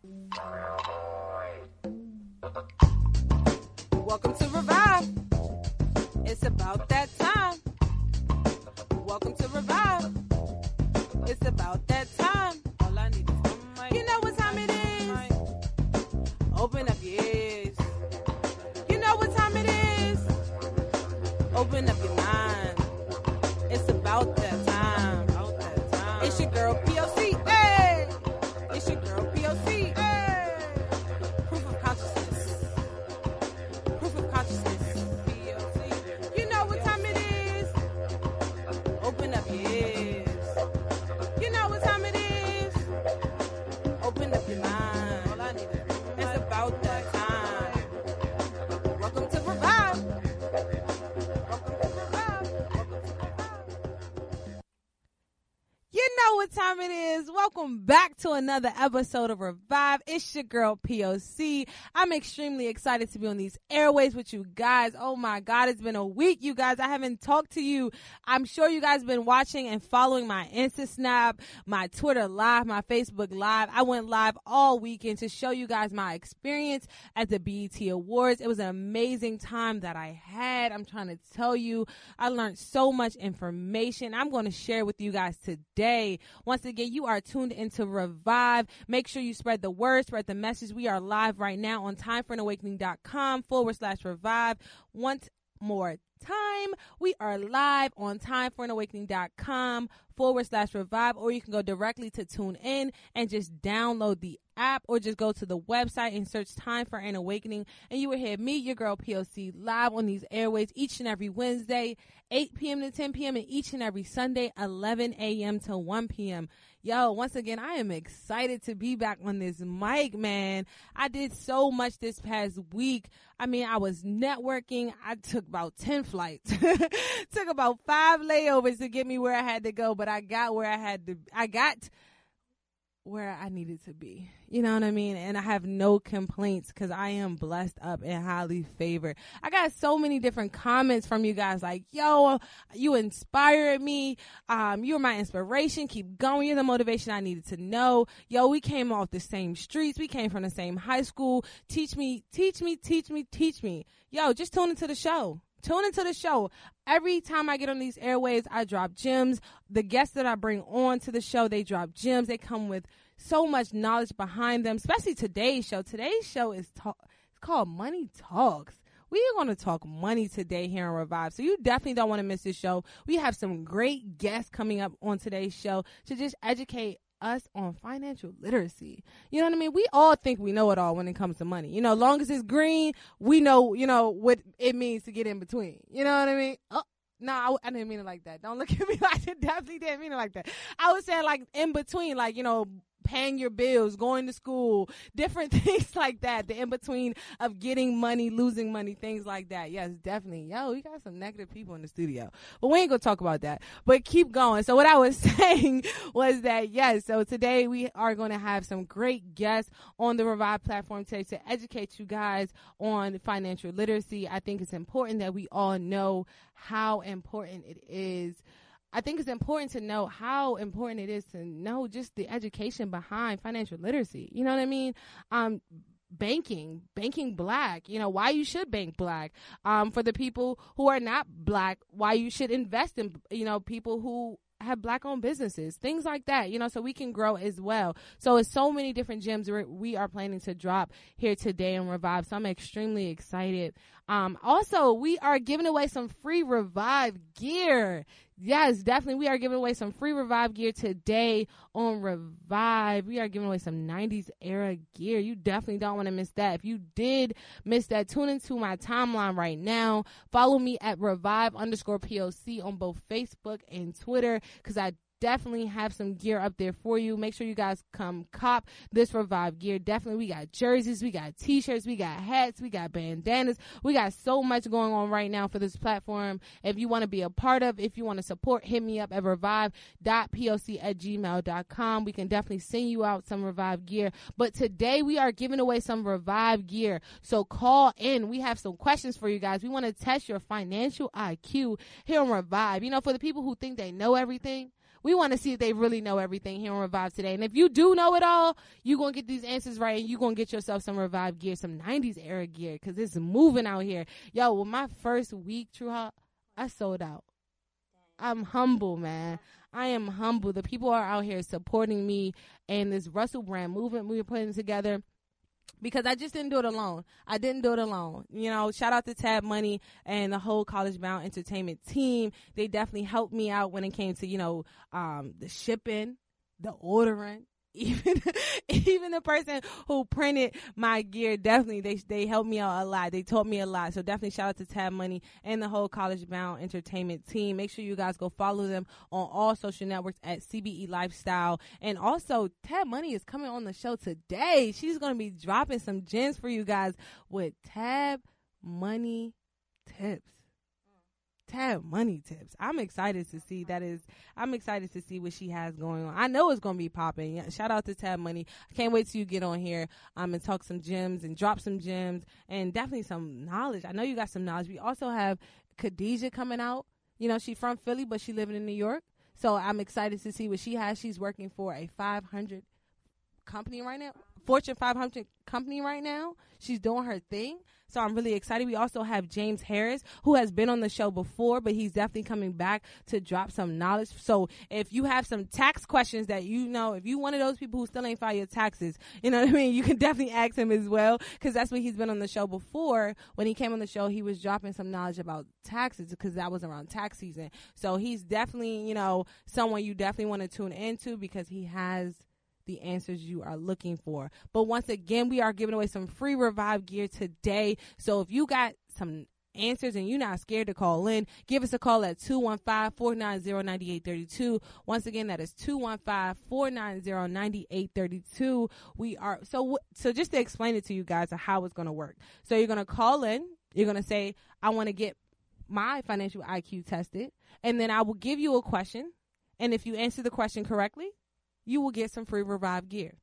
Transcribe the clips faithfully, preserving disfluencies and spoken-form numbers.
Welcome to Revive. It's about that time. Welcome to Revive. It's about that time. All I need is one mic. You know what time it is. Open up your ears. You know what time it is. Open up your mind. It's about that time. About that time. It's your girl P O C. Hey! It's your girl P O C. Hey! Proof of consciousness. Proof of consciousness. P O C. You know what time it is. Open up your ears. You know what time it is. Open up your mind. All I need is it's about that time. Welcome to Revive. Welcome to Revive. Welcome to Revive. You know what time it is. Welcome back to another episode of Revive. It's your girl P O C. I'm extremely excited to be on these airways with you guys. Oh my God, it's been a week, you guys. I haven't talked to you. I'm sure you guys have been watching and following my Insta Snap, my Twitter Live, my Facebook Live. I went live all weekend to show you guys my experience at the B E T Awards. It was an amazing time that I had. I'm trying to tell you, I learned so much information. I'm going to share with you guys today. Once again, you are tuned into Revive. Make sure you spread the word, spread the message. We are live right now on timeforanawakening.com forward slash revive. Once more time, we are live on timeforanawakening.com forward slash revive, or you can go directly to tune in and just download the app, or just go to the website and search Time for an Awakening, and you will hear me, your girl P O C, live on these airways each and every Wednesday, eight p.m. to ten p.m. and each and every Sunday, eleven a.m. to one p.m. Yo, once again, I am excited to be back on this mic, man. I did so much this past week. I mean, I was networking. I took about ten flights, took about five layovers to get me where I had to go, but I got where I had to, I got where I needed to be. You know what I mean? And I have no complaints because I am blessed up and highly favored. I got so many different comments from you guys like, yo, you inspired me. Um, you're my inspiration. Keep going. You're the motivation I needed to know. Yo, we came off the same streets. We came from the same high school. Teach me, teach me, teach me, teach me. Yo, just tune into the show. Tune into the show. Every time I get on these airways, I drop gems. The guests that I bring on to the show, they drop gems. They come with so much knowledge behind them, especially today's show. Today's show is ta- it's called Money Talks. We are going to talk money today here on Revive, so you definitely don't want to miss this show. We have some great guests coming up on today's show to just educate us on financial literacy. You know what I mean? We all think we know it all when it comes to money. You know, long as it's green, we know, you know, what it means to get in between. You know what I mean? Oh, no, I, I didn't mean it like that. Don't look at me like that. Definitely didn't mean it like that. I was saying like in between, like, you know, paying your bills, going to school, different things like that. The in-between of getting money, losing money, things like that. Yes, definitely. Yo, we got some negative people in the studio. But we ain't going to talk about that. But keep going. So what I was saying was that, yes, so today we are going to have some great guests on the Revive platform today to educate you guys on financial literacy. I think it's important that we all know how important it is. I think it's important to know how important it is to know just the education behind financial literacy. You know what I mean? Um, banking, banking black, you know, why you should bank black. Um, for the people who are not black, why you should invest in, you know, people who have black owned businesses, things like that, you know, so we can grow as well. So it's so many different gems we are planning to drop here today in Revive. So I'm extremely excited. Um, also, we are giving away some free Revive gear. Yes, definitely. We are giving away some free Revive gear today on Revive. We are giving away some nineties era gear. You definitely don't want to miss that. If you did miss that, tune into my timeline right now. Follow me at Revive underscore P O C on both Facebook and Twitter, because I definitely have some gear up there for you. Make sure you guys come cop this Revive gear. Definitely, we got jerseys, we got t-shirts, we got hats, we got bandanas. We got so much going on right now for this platform. If you want to be a part of, if you want to support, hit me up at revive dot P O C at gmail dot com. We can definitely send you out some Revive gear. But today we are giving away some Revive gear. So call in. We have some questions for you guys. We want to test your financial I Q here on Revive. You know, for the people who think they know everything, We want to see if they really know everything here on Revive today. And if you do know it all, you're going to get these answers right, and you're going to get yourself some Revive gear, some nineties era gear, because it's moving out here. Yo, with my first week, True Hop, I sold out. I'm humble, man. I am humble. The people are out here supporting me and this Russell brand movement we were putting together. Because I just didn't do it alone. I didn't do it alone. You know, shout out to Tab Money and the whole College Bound Entertainment team. They definitely helped me out when it came to, you know, um, the shipping, the ordering. Even even the person who printed my gear, definitely, they they helped me out a lot. They taught me a lot. So definitely shout out to Tab Money and the whole College Bound Entertainment team. Make sure you guys go follow them on all social networks at C B E Lifestyle. And also, Tab Money is coming on the show today. She's going to be dropping some gems for you guys with Tab Money tips. Tab Money tips. I'm excited to see that is, I'm excited to see what she has going on. I know it's going to be popping. Yeah, shout out to Tab Money. I can't wait till you get on here um, and talk some gems and drop some gems and definitely some knowledge. I know you got some knowledge. We also have Khadijah coming out. You know, she's from Philly, but she living in New York. So I'm excited to see what she has. She's working for a five hundred company right now. Fortune five hundred company right now. She's doing her thing. So I'm really excited. We also have James Harris, who has been on the show before, but he's definitely coming back to drop some knowledge. So if you have some tax questions that you know, if you one of those people who still ain't filed your taxes, you know what I mean, you can definitely ask him as well, because that's what he's been on the show before. When he came on the show, he was dropping some knowledge about taxes because that was around tax season. So he's definitely, you know, someone you definitely want to tune into because he has the answers you are looking for. But once again, we are giving away some free Revive gear today. So if you got some answers and you're not scared to call in, give us a call at two one five, four nine zero, nine eight three two. Once again, that is two one five, four nine zero, nine eight three two. We are so so just to explain it to you guys of how it's going to work. So you're going to call in, you're going to say, I want to get my financial I Q tested, and then I will give you a question, and if you answer the question correctly, you will get some free Revive gear.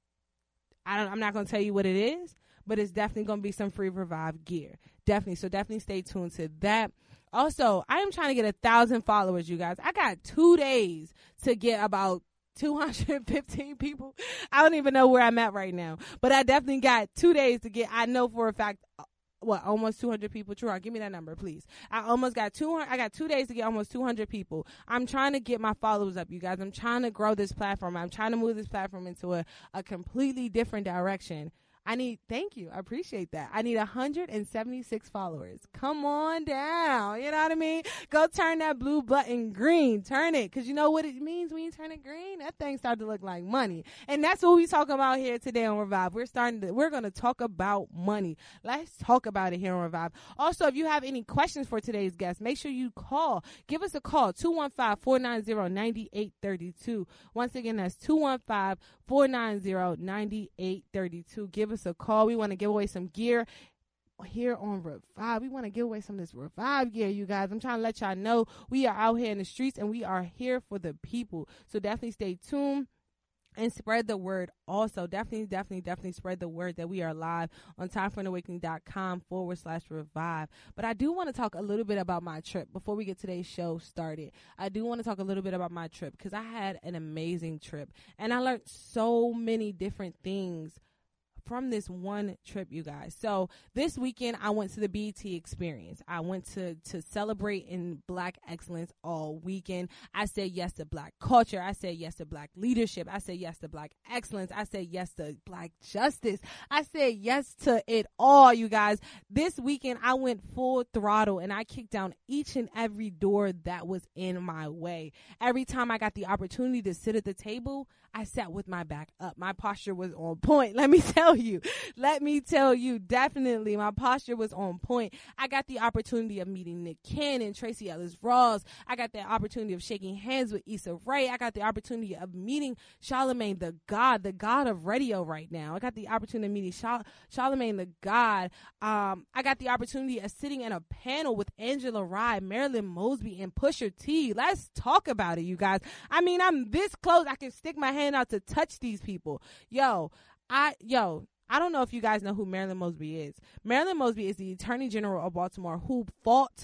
I don't, I'm not going to tell you what it is, but it's definitely going to be some free Revive gear. Definitely. So definitely stay tuned to that. Also, I am trying to get a thousand followers, you guys. I got two days to get about two hundred fifteen people. I don't even know where I'm at right now, but I definitely got two days to get, I know for a fact, what, almost two hundred people. True, give me that number, please. I almost got two hundred. I got two days to get almost two hundred people. I'm trying to get my followers up, you guys. I'm trying to grow this platform. I'm trying to move this platform into a, a completely different direction. I need, thank you. I appreciate that. I need one hundred seventy-six followers. Come on down. You know what I mean? Go turn that blue button green. Turn it. Because you know what it means when you turn it green? That thing starts to look like money. And that's what we talk about here today on Revive. We're starting to, we're going to talk about money. Let's talk about it here on Revive. Also, if you have any questions for today's guest, make sure you call. Give us a call, two one five, four nine zero, nine eight three two. Once again, that's two one five, four nine zero, nine eight three two. Give us a call. We want to give away some gear here on Revive. We want to give away some of this Revive gear, you guys. I'm trying to let y'all know we are out here in the streets and we are here for the people. So definitely stay tuned and spread the word. Also, definitely, definitely, definitely spread the word that we are live on timeforanawakening.com forward slash revive. But I do want to talk a little bit about my trip before we get today's show started. I do want to talk a little bit about my trip because I had an amazing trip and I learned so many different things from this one trip, you guys. So this weekend, I went to the B E T experience. I went to, to celebrate in Black excellence all weekend. I said yes to Black culture. I said yes to Black leadership. I said yes to Black excellence. I said yes to Black justice. I said yes to it all, you guys. This weekend, I went full throttle and I kicked down each and every door that was in my way. Every time I got the opportunity to sit at the table, I sat with my back up. My posture was on point. Let me tell you. Let me tell you, definitely, my posture was on point. I got the opportunity of meeting Nick Cannon, Tracy Ellis Ross. I got the opportunity of shaking hands with Issa Rae. I got the opportunity of meeting Charlamagne the God, the God of radio right now. I got the opportunity of meeting Char- Charlamagne the God. Um, I got the opportunity of sitting in a panel with Angela Rye, Marilyn Mosby, and Pusha T. Let's talk about it, you guys. I mean, I'm this close. I can stick my hand out to touch these people. Yo, I, yo, I don't know if you guys know who Marilyn Mosby is. Marilyn Mosby is the Attorney General of Baltimore who fought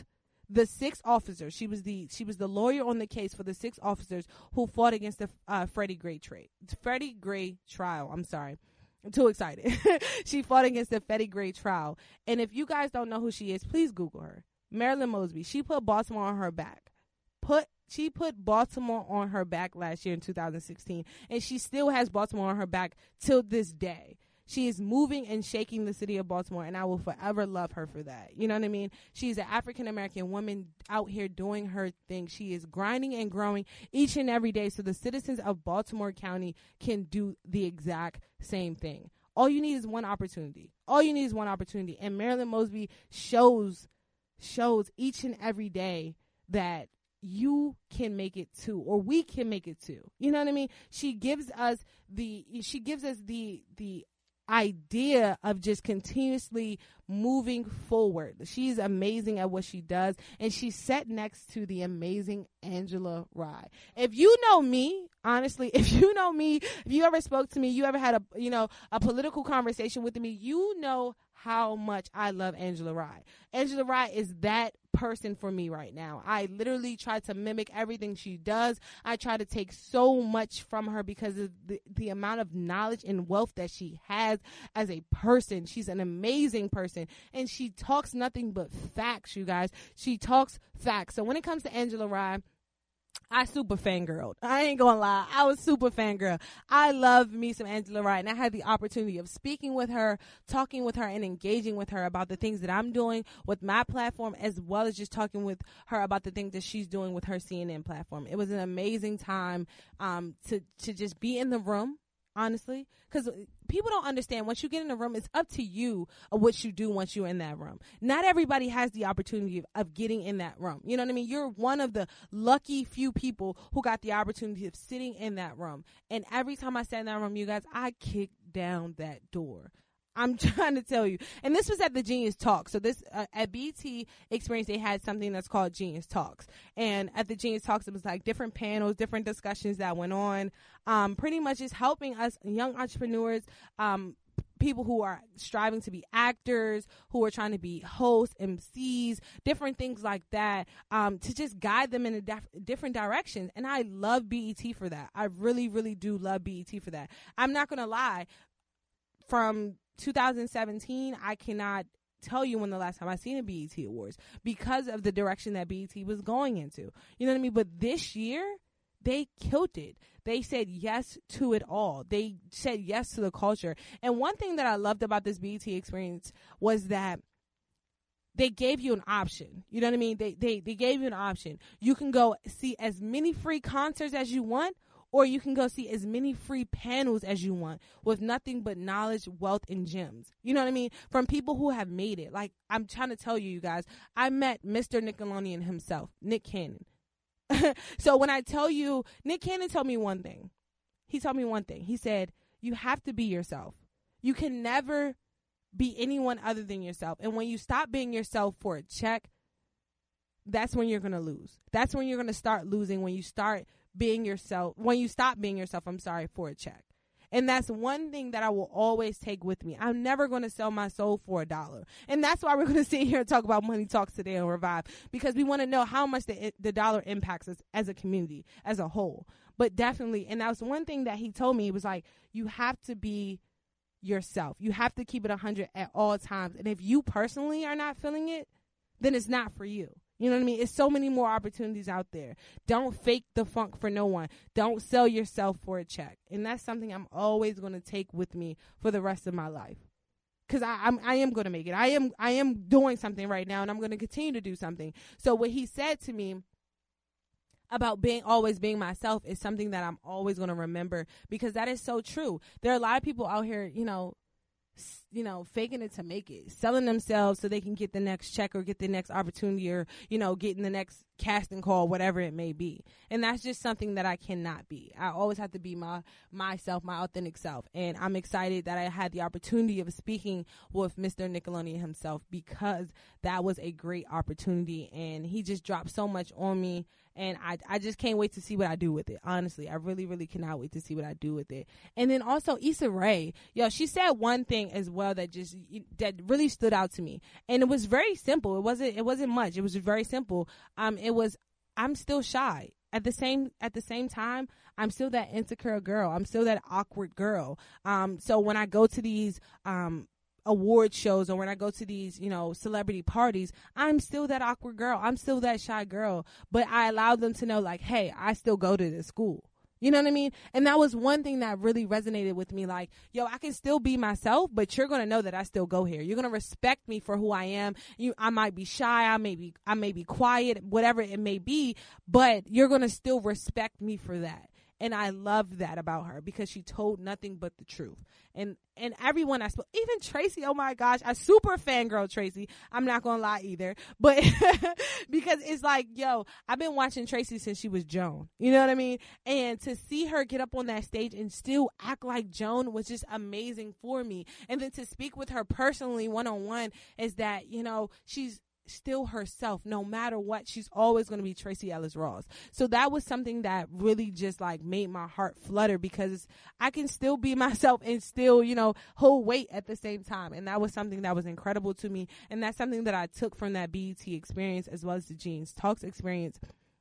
the six officers. She was the she was the lawyer on the case for the six officers who fought against the uh, Freddie Gray trade. Freddie Gray trial. I'm sorry. I'm too excited. She fought against the Freddie Gray trial. And if you guys don't know who she is, please Google her. Marilyn Mosby. She put Baltimore on her back. Put She put Baltimore on her back last year in two thousand sixteen. And she still has Baltimore on her back till this day. She is moving and shaking the city of Baltimore, and I will forever love her for that. You know what I mean? She's an African-American woman out here doing her thing. She is grinding and growing each and every day so the citizens of Baltimore County can do the exact same thing. All you need is one opportunity. All you need is one opportunity. And Marilyn Mosby shows, shows each and every day that you can make it too, or we can make it too. You know what I mean? She gives us the, she gives us the, the, idea of just continuously moving forward. She's amazing at what she does, and she's set next to the amazing Angela Rye. If you know me, honestly, if you know me, if you ever spoke to me, you ever had a, you know, a political conversation with me, you know how much I love Angela Rye. Angela Rye is that person for me right now. I literally try to mimic everything she does. I try to take so much from her because of the, the amount of knowledge and wealth that she has as a person. She's an amazing person, and she talks nothing but facts, you guys. She talks facts. So when it comes to Angela Rye, I super fangirled. I ain't gonna lie. I was super fangirl. I love me some Angela Rye, and I had the opportunity of speaking with her, talking with her, and engaging with her about the things that I'm doing with my platform, as well as just talking with her about the things that she's doing with her C N N platform. It was an amazing time um, to, to just be in the room, honestly, because people don't understand. Once you get in the room, it's up to you of what you do once you're in that room. Not everybody has the opportunity of, of getting in that room. You know what I mean? You're one of the lucky few people who got the opportunity of sitting in that room. And every time I sat in that room, you guys, I kicked down that door. I'm trying to tell you. And this was at the Genius Talk. So this, uh, at B E T Experience, they had something that's called Genius Talks. And at the Genius Talks, it was like different panels, different discussions that went on. Um, pretty much just helping us young entrepreneurs, um, people who are striving to be actors, who are trying to be hosts, M Cs, different things like that, um, to just guide them in a def- different directions. And I love B E T for that. I really, really do love B E T for that. I'm not going to lie. From two thousand seventeen, I cannot tell you when the last time I seen a B E T Awards because of the direction that B E T was going into. You know what I mean? But this year, they killed it. They said yes to it all. They said yes to the culture. And one thing that I loved about this B E T experience was that they gave you an option. You know what I mean? They they they gave you an option. You can go see as many free concerts as you want, or you can go see as many free panels as you want with nothing but knowledge, wealth, and gems. You know what I mean? From people who have made it. Like, I'm trying to tell you, you guys, I met Mister Nickelodeon himself, Nick Cannon. So when I tell you, Nick Cannon told me one thing. He told me one thing. He said, you have to be yourself. You can never be anyone other than yourself. And when you stop being yourself for a check, that's when you're going to lose. That's when you're going to start losing, when you start being yourself, when you stop being yourself, I'm sorry, for a check. And that's one thing that I will always take with me. I'm never going to sell my soul for a dollar. And that's why we're going to sit here and talk about Money Talks today on Revive, because we want to know how much the, the dollar impacts us as a community, as a whole. But definitely, and that was one thing that he told me, it was like, you have to be yourself. You have to keep it one hundred at all times. And if you personally are not feeling it, then it's not for you. You know what I mean? It's so many more opportunities out there. Don't fake the funk for no one. Don't sell yourself for a check. And that's something I'm always going to take with me for the rest of my life. Because I, I'm, I am going to make it. I am, I am doing something right now, and I'm going to continue to do something. So what he said to me about being always being myself is something that I'm always going to remember, because that is so true. There are a lot of people out here, you know, you know, faking it to make it, selling themselves so they can get the next check or get the next opportunity, or, you know, getting the next casting call, whatever it may be. And that's just something that I cannot be. I always have to be my myself, my authentic self. And I'm excited that I had the opportunity of speaking with Mister Nickelodeon himself, because that was a great opportunity. And he just dropped so much on me. And I, I just can't wait to see what I do with it. Honestly, I really, really cannot wait to see what I do with it. And then also Issa Rae, yo, she said one thing as well that just, that really stood out to me. And it was very simple. It wasn't, it wasn't much. It was very simple. Um, it was, I'm still shy. At the same at the same time, I'm still that insecure girl. I'm still that awkward girl. Um, so when I go to these um award shows or when I go to these, you know, celebrity parties, I'm still that awkward girl. I'm still that shy girl. But I allow them to know, like, hey, I still go to this school. You know what I mean? And that was one thing that really resonated with me. Like, yo, I can still be myself, but you're going to know that I still go here. You're going to respect me for who I am. You, I might be shy. I may be, I may be quiet, whatever it may be, but you're going to still respect me for that. And I loved that about her because she told nothing but the truth. And and everyone I spoke, even Tracy, oh my gosh, I super fangirl Tracy. I'm not going to lie either. But because it's like, yo, I've been watching Tracy since she was Joan. You know what I mean? And to see her get up on that stage and still act like Joan was just amazing for me. And then to speak with her personally one-on-one is that, you know, she's still herself. No matter what, she's always going to be Tracee Ellis Ross. So that was something that really just like made my heart flutter because I can still be myself and still, you know, hold weight at the same time. And that was something that was incredible to me. And that's something that I took from that B E T experience as well as the Jeans Talks experience,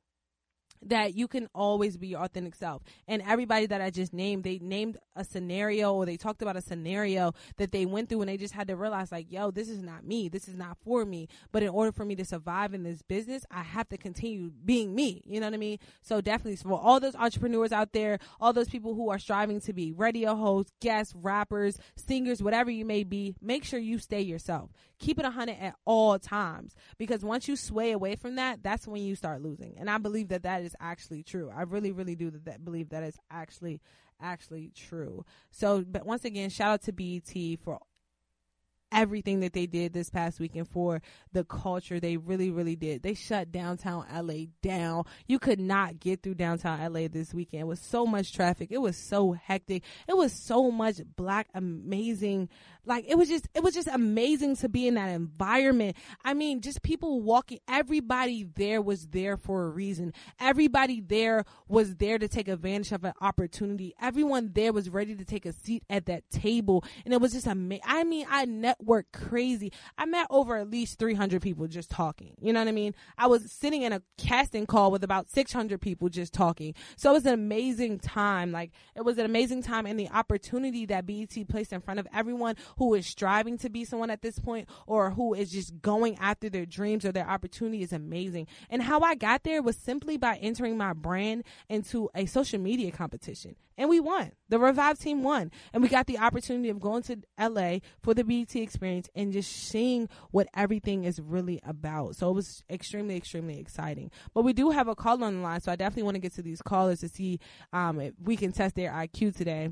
that you can always be your authentic self. And everybody that I just named, they named a scenario or they talked about a scenario that they went through and they just had to realize like, yo, this is not me. This is not for me. But in order for me to survive in this business, I have to continue being me. You know what I mean? So definitely for all those entrepreneurs out there, all those people who are striving to be radio hosts, guests, rappers, singers, whatever you may be, make sure you stay yourself. Keep it one hundred at all times, because once you sway away from that, that's when you start losing. And I believe that that is actually true. I really, really do that, that believe that is actually, actually true. So, but once again, shout out to B E T for everything that they did this past weekend for the culture. They really, really did. They shut downtown L A down. You could not get through downtown L A this weekend. It was so much traffic. It was so hectic. It was so much black, amazing. Like, it was just, it was just amazing to be in that environment. I mean, just people walking, everybody there was there for a reason. Everybody there was there to take advantage of an opportunity. Everyone there was ready to take a seat at that table. And it was just amazing. I mean, I networked crazy. I met over at least three hundred people just talking. You know what I mean? I was sitting in a casting call with about six hundred people just talking. So it was an amazing time. Like, it was an amazing time, and the opportunity that B E T placed in front of everyone who is striving to be someone at this point or who is just going after their dreams or their opportunity is amazing. And how I got there was simply by entering my brand into a social media competition. And we won. The Revive team won. And we got the opportunity of going to L A for the B E T experience and just seeing what everything is really about. So it was extremely, extremely exciting. But we do have a caller on the line, so I definitely want to get to these callers to see um, if we can test their I Q today.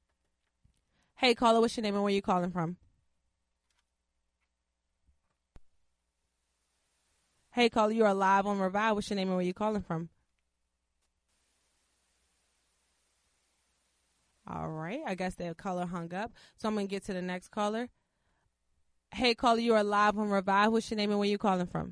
Hey, caller, what's your name and where you calling from? Hey, caller, you're live on Revive. What's your name and where you calling from? All right. I guess the caller hung up. So I'm going to get to the next caller. Hey, caller, you are live on Revive. What's your name and where you calling from?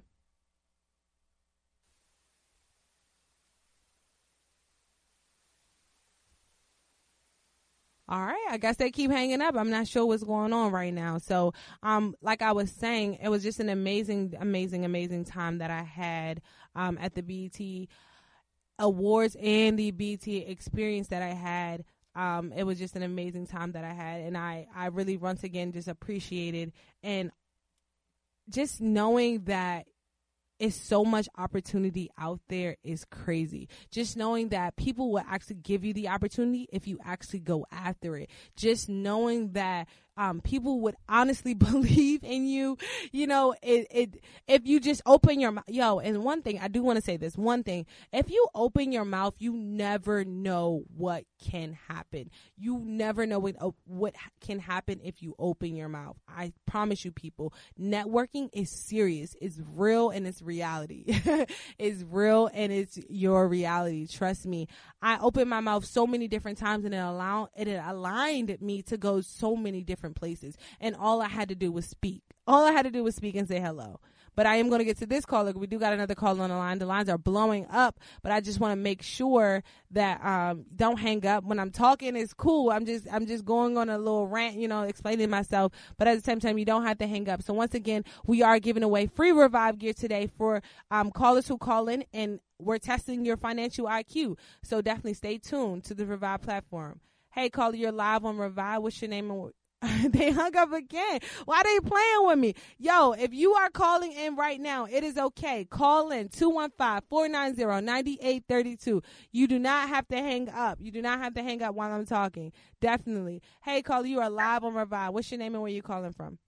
All right. I guess they keep hanging up. I'm not sure what's going on right now. So, um, like I was saying, it was just an amazing, amazing, amazing time that I had, um, at the B E T Awards and the B E T experience that I had. Um, it was just an amazing time that I had, and I, I really once again just appreciated, and just knowing that it's so much opportunity out there is crazy. Just knowing that people will actually give you the opportunity if you actually go after it. Just knowing that um, people would honestly believe in you. You know, it, it if you just open your mouth. Yo, and one thing, I do want to say this. One thing, if you open your mouth, you never know what can happen. You never know what, uh, what can happen if you open your mouth. I promise you, people, networking is serious. It's real and it's reality. It's real and it's your reality. Trust me. I opened my mouth so many different times, and it allowed it aligned me to go so many different places. And all I had to do was speak. All I had to do was speak and say hello. But I am going to get to this caller. We do got another caller on the line. The lines are blowing up, but I just want to make sure that um, don't hang up. When I'm talking, it's cool. I'm just I'm just going on a little rant, you know, explaining myself. But at the same time, you don't have to hang up. So once again, we are giving away free Revive gear today for um, callers who call in, and we're testing your financial I Q. So definitely stay tuned to the Revive platform. Hey, caller, you're live on Revive. What's your name? And they hung up again. Why they playing with me? Yo, if you are calling in right now, it is okay. Call in two one five, four nine zero, nine eight three two. You do not have to hang up. You do not have to hang up while I'm talking. Definitely. Hey, caller, you are live on Revive. What's your name and where you calling from?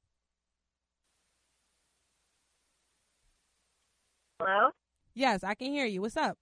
Hello? Yes, I can hear you. What's up?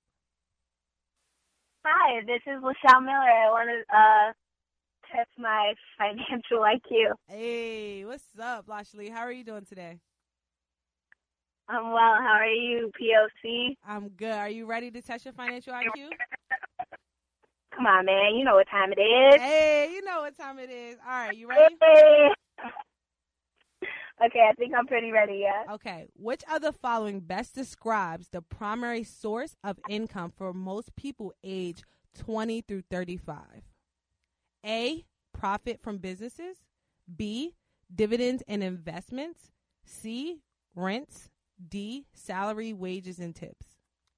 Hi, this is LaShawn Miller. I want to uh, test my financial I Q. Hey, what's up, Lashley? How are you doing today? I'm well. How are you, P O C? I'm good. Are you ready to test your financial I Q? Come on, man. You know what time it is. Hey, you know what time it is. All right, you ready? Hey. Okay, I think I'm pretty ready, yeah. Okay. Which of the following best describes the primary source of income for most people age twenty through thirty-five? A, profit from businesses. B, dividends and investments. C, rents. D, salary, wages, and tips.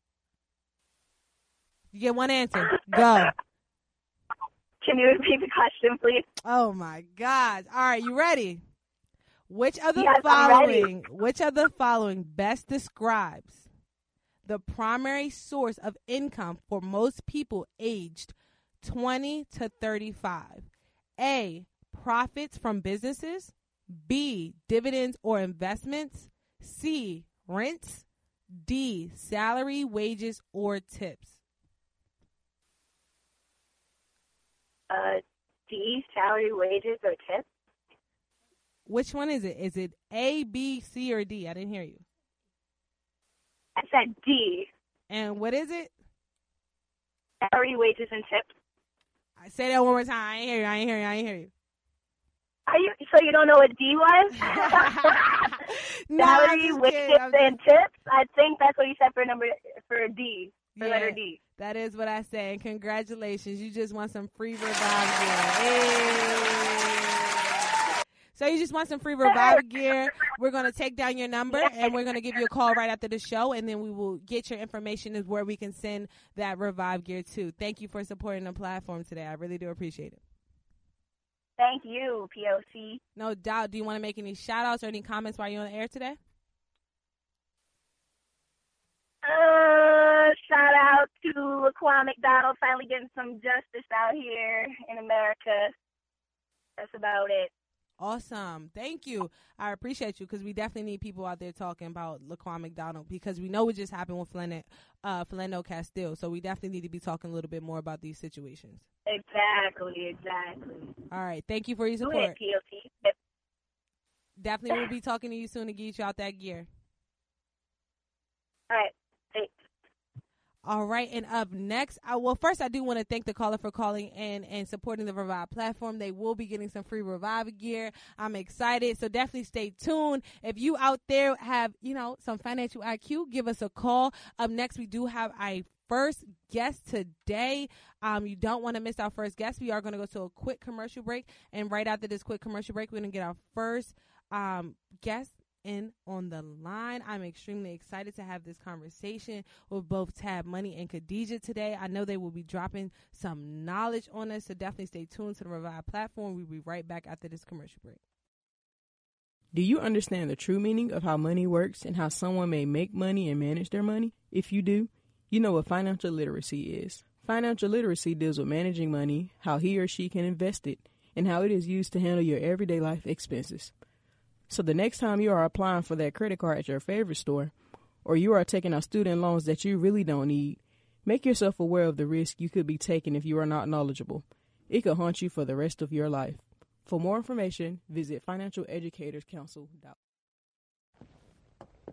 You get one answer. Go. Can you repeat the question, please? Oh, my God. All right, you ready? Which of the Yes, following which of the following best describes the primary source of income for most people aged twenty to thirty-five? A, profits from businesses. B, dividends or investments. C, rents. D, salary, wages, or tips. Uh, D, salary, wages, or tips? Which one is it? Is it A, B, C, or D? I didn't hear you. I said D. And what is it? Salary, wages, and tips. I say that one more time. I ain't hear you. I ain't hear you. I ain't hear you. Are you so you don't know what D was? No, Salary, wages, and tips. I think that's what you said for number for D. For yeah, letter D. That is what I say. And congratulations, you just won some free Revive gear. Hey. So you just want some free Revive gear. We're going to take down your number, and we're going to give you a call right after the show, and then we will get your information is where we can send that Revive gear to. Thank you for supporting the platform today. I really do appreciate it. Thank you, P O C. No doubt. Do you want to make any shout-outs or any comments while you're on the air today? Uh, shout out to Laquan McDonald finally getting some justice out here in America. That's about it. Awesome. Thank you. I appreciate you because we definitely need people out there talking about Laquan McDonald because we know what just happened with Philando, uh, Philando Castile. So we definitely need to be talking a little bit more about these situations. Exactly, exactly. All right. Thank you for your Do support. it, P O C. Definitely will be talking to you soon to get you out that gear. All right. Thanks. All right, and up next, I, well, first I do want to thank the caller for calling in and supporting the Revive platform. They will be getting some free Revive gear. I'm excited, so definitely stay tuned. If you out there have, you know, some financial I Q, give us a call. Up next, we do have our first guest today. Um, you don't want to miss our first guest. We are going to go to a quick commercial break, and right after this quick commercial break, we're going to get our first um, guest in on the line. I'm extremely excited to have this conversation with both Tab Money and Khadijah today. I know they will be dropping some knowledge on us, so definitely stay tuned to the Revive platform. We'll be right back after this commercial break. Do you understand the true meaning of how money works and how someone may make money and manage their money? If you do, you know what financial literacy is. Financial literacy deals with managing money, how he or she can invest it, and how it is used to handle your everyday life expenses. So the next time you are applying for that credit card at your favorite store, or you are taking out student loans that you really don't need, make yourself aware of the risk you could be taking if you are not knowledgeable. It could haunt you for the rest of your life. For more information, visit financial educators council dot org.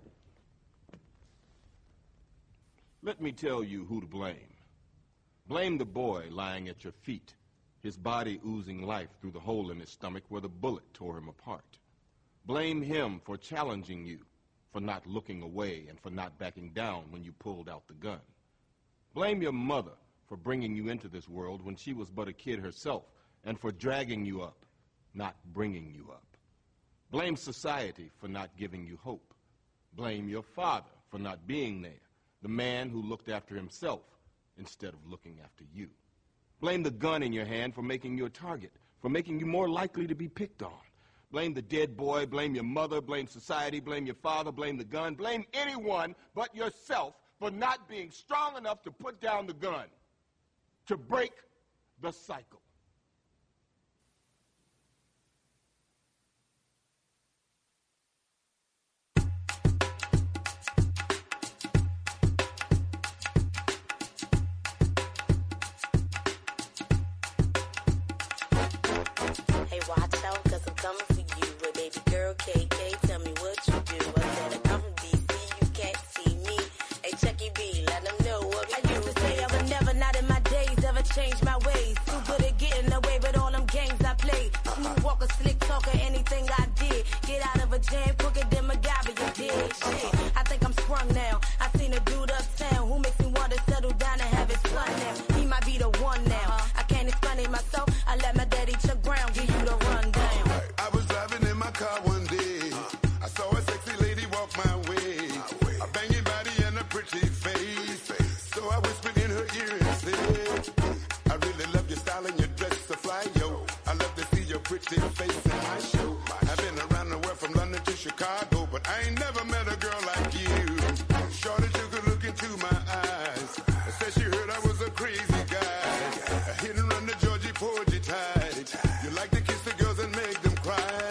Let me tell you who to blame. Blame the boy lying at your feet, his body oozing life through the hole in his stomach where the bullet tore him apart. Blame him for challenging you, for not looking away and for not backing down when you pulled out the gun. Blame your mother for bringing you into this world when she was but a kid herself and for dragging you up, not bringing you up. Blame society for not giving you hope. Blame your father for not being there, the man who looked after himself instead of looking after you. Blame the gun in your hand for making you a target, for making you more likely to be picked on. Blame the dead boy, blame your mother, blame society, blame your father, blame the gun, blame anyone but yourself for not being strong enough to put down the gun, to break the cycle. Hey, watch out, cause I'm coming for you. But baby girl, K K, tell me what you do. I said I come from D C, you can't see me. Hey, Chucky B, let them know what I used to say. I would never, not in my days, ever change my ways. Too good at getting away with all them games I played. Smooth walker, slick talker, anything I did. Get out of a jam quicker than MacGyver, you did. Shit, I think I'm sprung now. I seen a dude uptown who makes me want to settle down and have his fun now. He might be the one now. I can't explain it myself. I let my daddy Chuck Brown give you the rundown. I was driving in my car one day. I saw a sexy lady walk my way. A banging body and a pretty face. So I whispered in her ear and said, I really love your style and your dress so fly, yo. I love to see your pretty face in my show. I've been around the world from London to Chicago, but I ain't never met a girl like you. Shorty took a look into my eyes. Said she heard I was a crazy guy. A hit and run the Georgie Porgy tide. You like to kiss the girls and make them cry.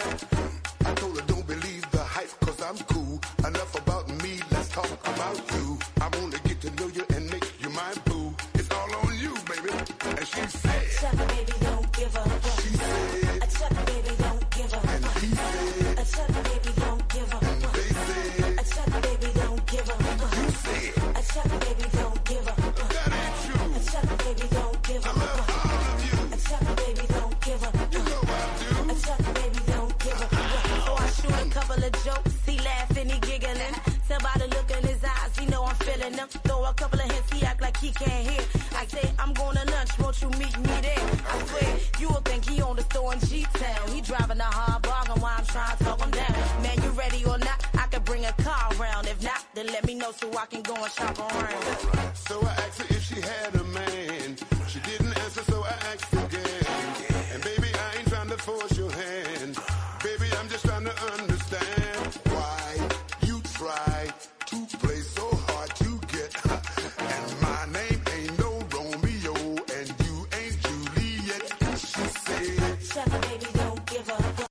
I told her don't believe the hype cause I'm cool. Enough about me, let's talk about you. I wanna get to know you and make you my boo. It's all on you, baby. And she said, Chuck, baby, don't give up. she said, A Chuck, baby, don't give up. and he said, A Chuck, baby, don't give up. and they said, A Chuck, baby, don't give up. you said, A Chuck, baby, don't give up. that ain't A true. Chuck, baby, don't give I up. love all of you. A Chuck, baby, don't give up. You know I A do. Chuck, baby, don't give up. So I shoot a couple of jokes, he laughing, he giggling. Tell by the look in his eyes, he know I'm feeling them. Throw a couple of hints, he act like he can't hear. I say, I'm going to lunch, won't you meet me there? I swear, you will think he on the store in G-Town. He driving a hard bargain while I'm trying to talk him down. Man, you ready or not? I can bring a car around. If not, then let me know so I can go and shop around. So I asked her if she had a man. She didn't answer, so I asked again. And baby, I ain't trying to force your hand. Baby, I'm just trying to understand why you try to play so hard to get. And my name ain't no Romeo, and you ain't Juliet. She said, Chuck, baby, don't give up.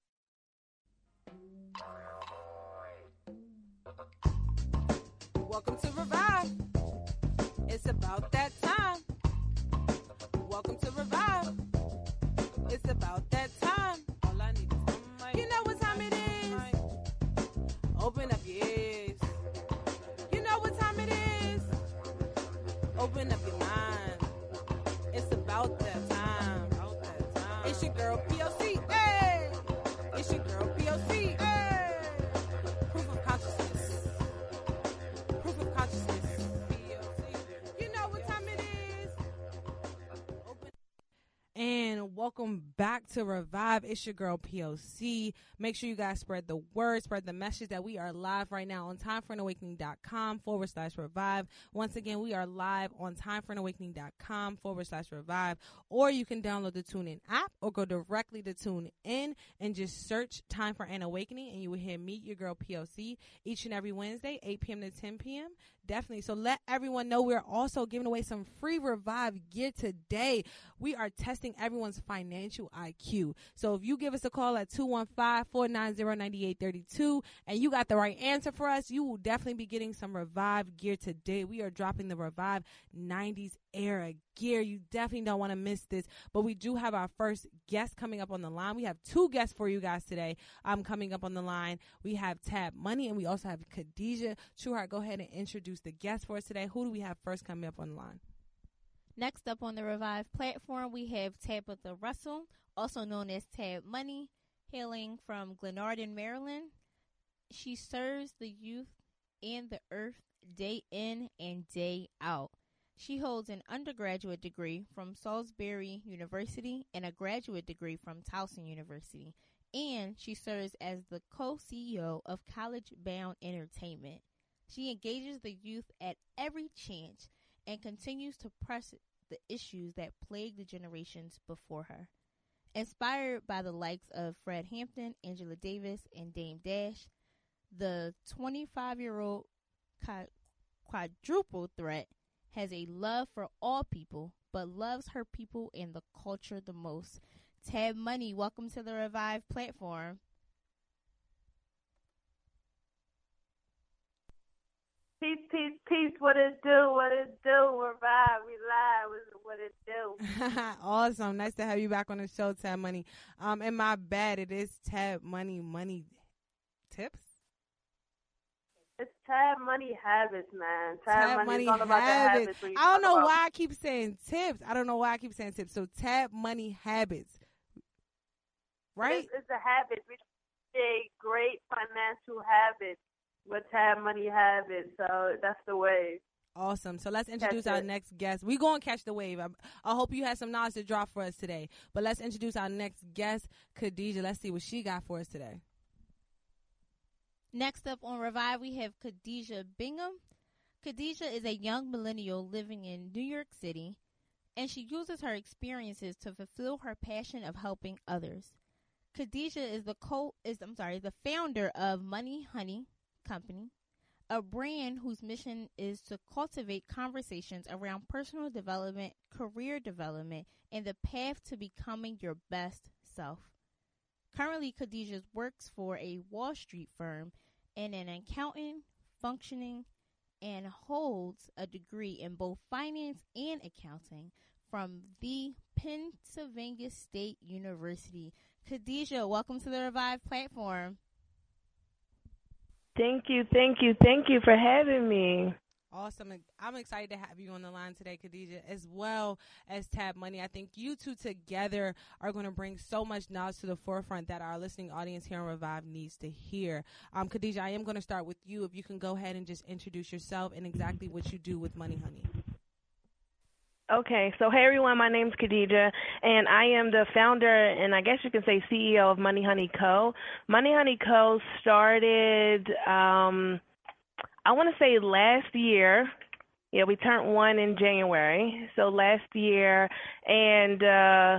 Welcome to Revive. It's about that time. Welcome to Revive. It's about that time. All I need is one mic. You know what time it is. Open up your ears. You know what time it is. Open up your mind. It's about that time. About that time. It's your girl P O C. Hey. It's your girl P O C. Hey. Proof of consciousness. Proof of consciousness. P O C. You know what time it is. Open. And welcome back to Revive. It's your girl P O C. Make sure you guys spread the word, spread the message that we are live right now on timeforanawakening.com forward slash revive. Once again, we are live on timeforanawakening.com forward slash revive. Or you can download the TuneIn app or go directly to TuneIn and just search Time for an Awakening and you will hear Meet Your Girl P O C each and every Wednesday, eight p.m. to ten p.m. Definitely. So let everyone know we're also giving away some free Revive gear today. We are testing everyone's financial I Q. So if you give us a call at two one five, four nine zero, nine eight three two and you got the right answer for us, you will definitely be getting some Revive gear today. We are dropping the Revive nineties era gear. You definitely don't want to miss this. But we do have our first guest coming up on the line. We have two guests for you guys today. Um, coming up on the line, we have Tab Money and we also have Khadijah Trueheart. Go ahead and introduce the guest for us today. Who do we have first coming up on the line? Next up on the Revive platform, we have Tabitha Russell, also known as Tab Money, hailing from Glenarden, Maryland. She serves the youth and the earth day in and day out. She holds an undergraduate degree from Salisbury University and a graduate degree from Towson University. And she serves as the co-C E O of College Bound Entertainment. She engages the youth at every chance and continues to press the issues that plague the generations before her. Inspired by the likes of Fred Hampton, Angela Davis, and Dame Dash, the twenty-five-year-old quadruple threat has a love for all people, but loves her people and the culture the most. Tab Money, welcome to the Revive platform. Peace, peace, peace. What it do? What it do? Revive, we live. What it do? Awesome. Nice to have you back on the show, Tab Money. Um, and my bad, it is Tab Money Money Tips. It's Tab Money Habits, man. Tab, Tab Money Money is all about Habits. the habits. I don't know about. why I keep saying tips. I don't know why I keep saying tips. So Tab Money Habits. Right? It's, it's a habit. We say great financial habits with Tab Money Habits. So that's the way. Awesome. So let's introduce Catch our it. next guest. We're going to catch the wave. I, I hope you had some knowledge to drop for us today. But let's introduce our next guest, Khadijah. Let's see what she got for us today. Next up on Revive, we have Khadijah Bingham. Khadijah is a young millennial living in New York City, and she uses her experiences to fulfill her passion of helping others. Khadijah is the co is I'm sorry, the founder of Money Honey Company, a brand whose mission is to cultivate conversations around personal development, career development, and the path to becoming your best self. Currently, Khadijah works for a Wall Street firm and an accountant functioning and holds a degree in both finance and accounting from the Pennsylvania State University. Khadijah, welcome to the Revive platform. Thank you, thank you, thank you for having me. Awesome. I'm excited to have you on the line today, Khadijah, as well as Tab Money. I think you two together are going to bring so much knowledge to the forefront that our listening audience here on Revive needs to hear. Um, Khadijah, I am going to start with you. If you can go ahead and just introduce yourself and exactly what you do with Money Honey. Okay, so hey everyone, my name's Khadijah, and I am the founder and I guess you can say C E O of Money Honey Co. Money Honey Co. started, um, I want to say last year. Yeah, we turned one in January, so last year, and uh,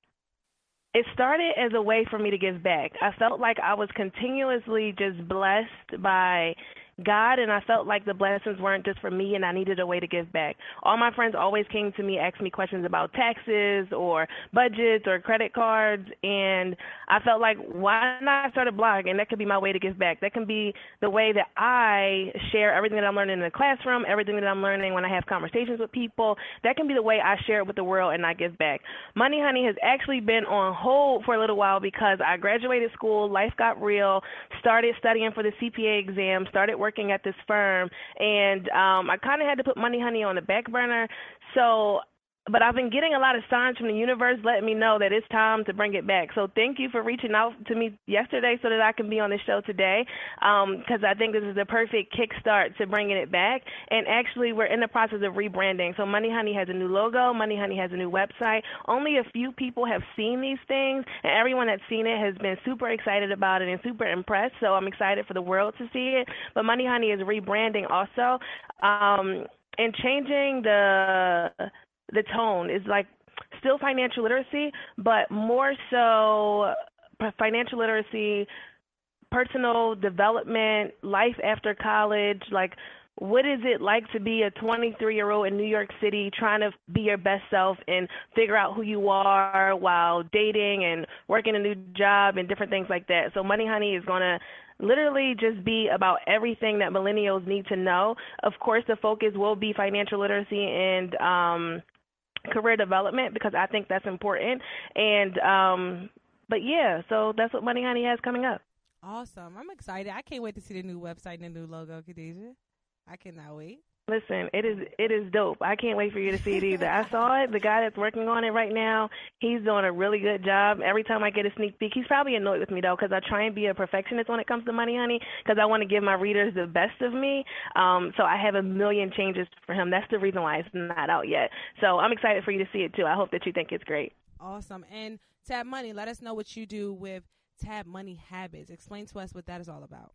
it started as a way for me to give back. I felt like I was continuously just blessed by God, and I felt like the blessings weren't just for me, and I needed a way to give back. All my friends always came to me, asked me questions about taxes or budgets or credit cards, and I felt like, why not start a blog? And that could be my way to give back. That can be the way that I share everything that I'm learning in the classroom, everything that I'm learning when I have conversations with people. That can be the way I share it with the world and I give back. Money Honey has actually been on hold for a little while because I graduated school, life got real, started studying for the C P A exam, started working at this firm, and um, I kind of had to put Money Honey on the back burner. So, but I've been getting a lot of signs from the universe letting me know that it's time to bring it back. So thank you for reaching out to me yesterday so that I can be on the show today, because um, I think this is the perfect kickstart to bringing it back. And actually, we're in the process of rebranding. So Money Honey has a new logo. Money Honey has a new website. Only a few people have seen these things, and everyone that's seen it has been super excited about it and super impressed. So I'm excited for the world to see it. But Money Honey is rebranding also, um, and changing the the tone is like still financial literacy, but more so financial literacy, personal development, life after college. Like, what is it like to be a twenty-three-year-old in New York City trying to be your best self and figure out who you are while dating and working a new job and different things like that. So Money Honey is going to literally just be about everything that millennials need to know. Of course, the focus will be financial literacy and um, career development because I think that's important. And um, but yeah, so that's what Money Honey has coming up. Awesome. I'm excited. I can't wait to see the new website and the new logo, Khadijah. I cannot wait. Listen, it is it is dope. I can't wait for you to see it either. I saw it. The guy that's working on it right now, he's doing a really good job. Every time I get a sneak peek, he's probably annoyed with me, though, because I try and be a perfectionist when it comes to Money Honey, because I want to give my readers the best of me. Um, so I have a million changes for him. That's the reason why it's not out yet. So I'm excited for you to see it, too. I hope that you think it's great. Awesome. And Tab Money, let us know what you do with Tab Money Habits. Explain to us what that is all about.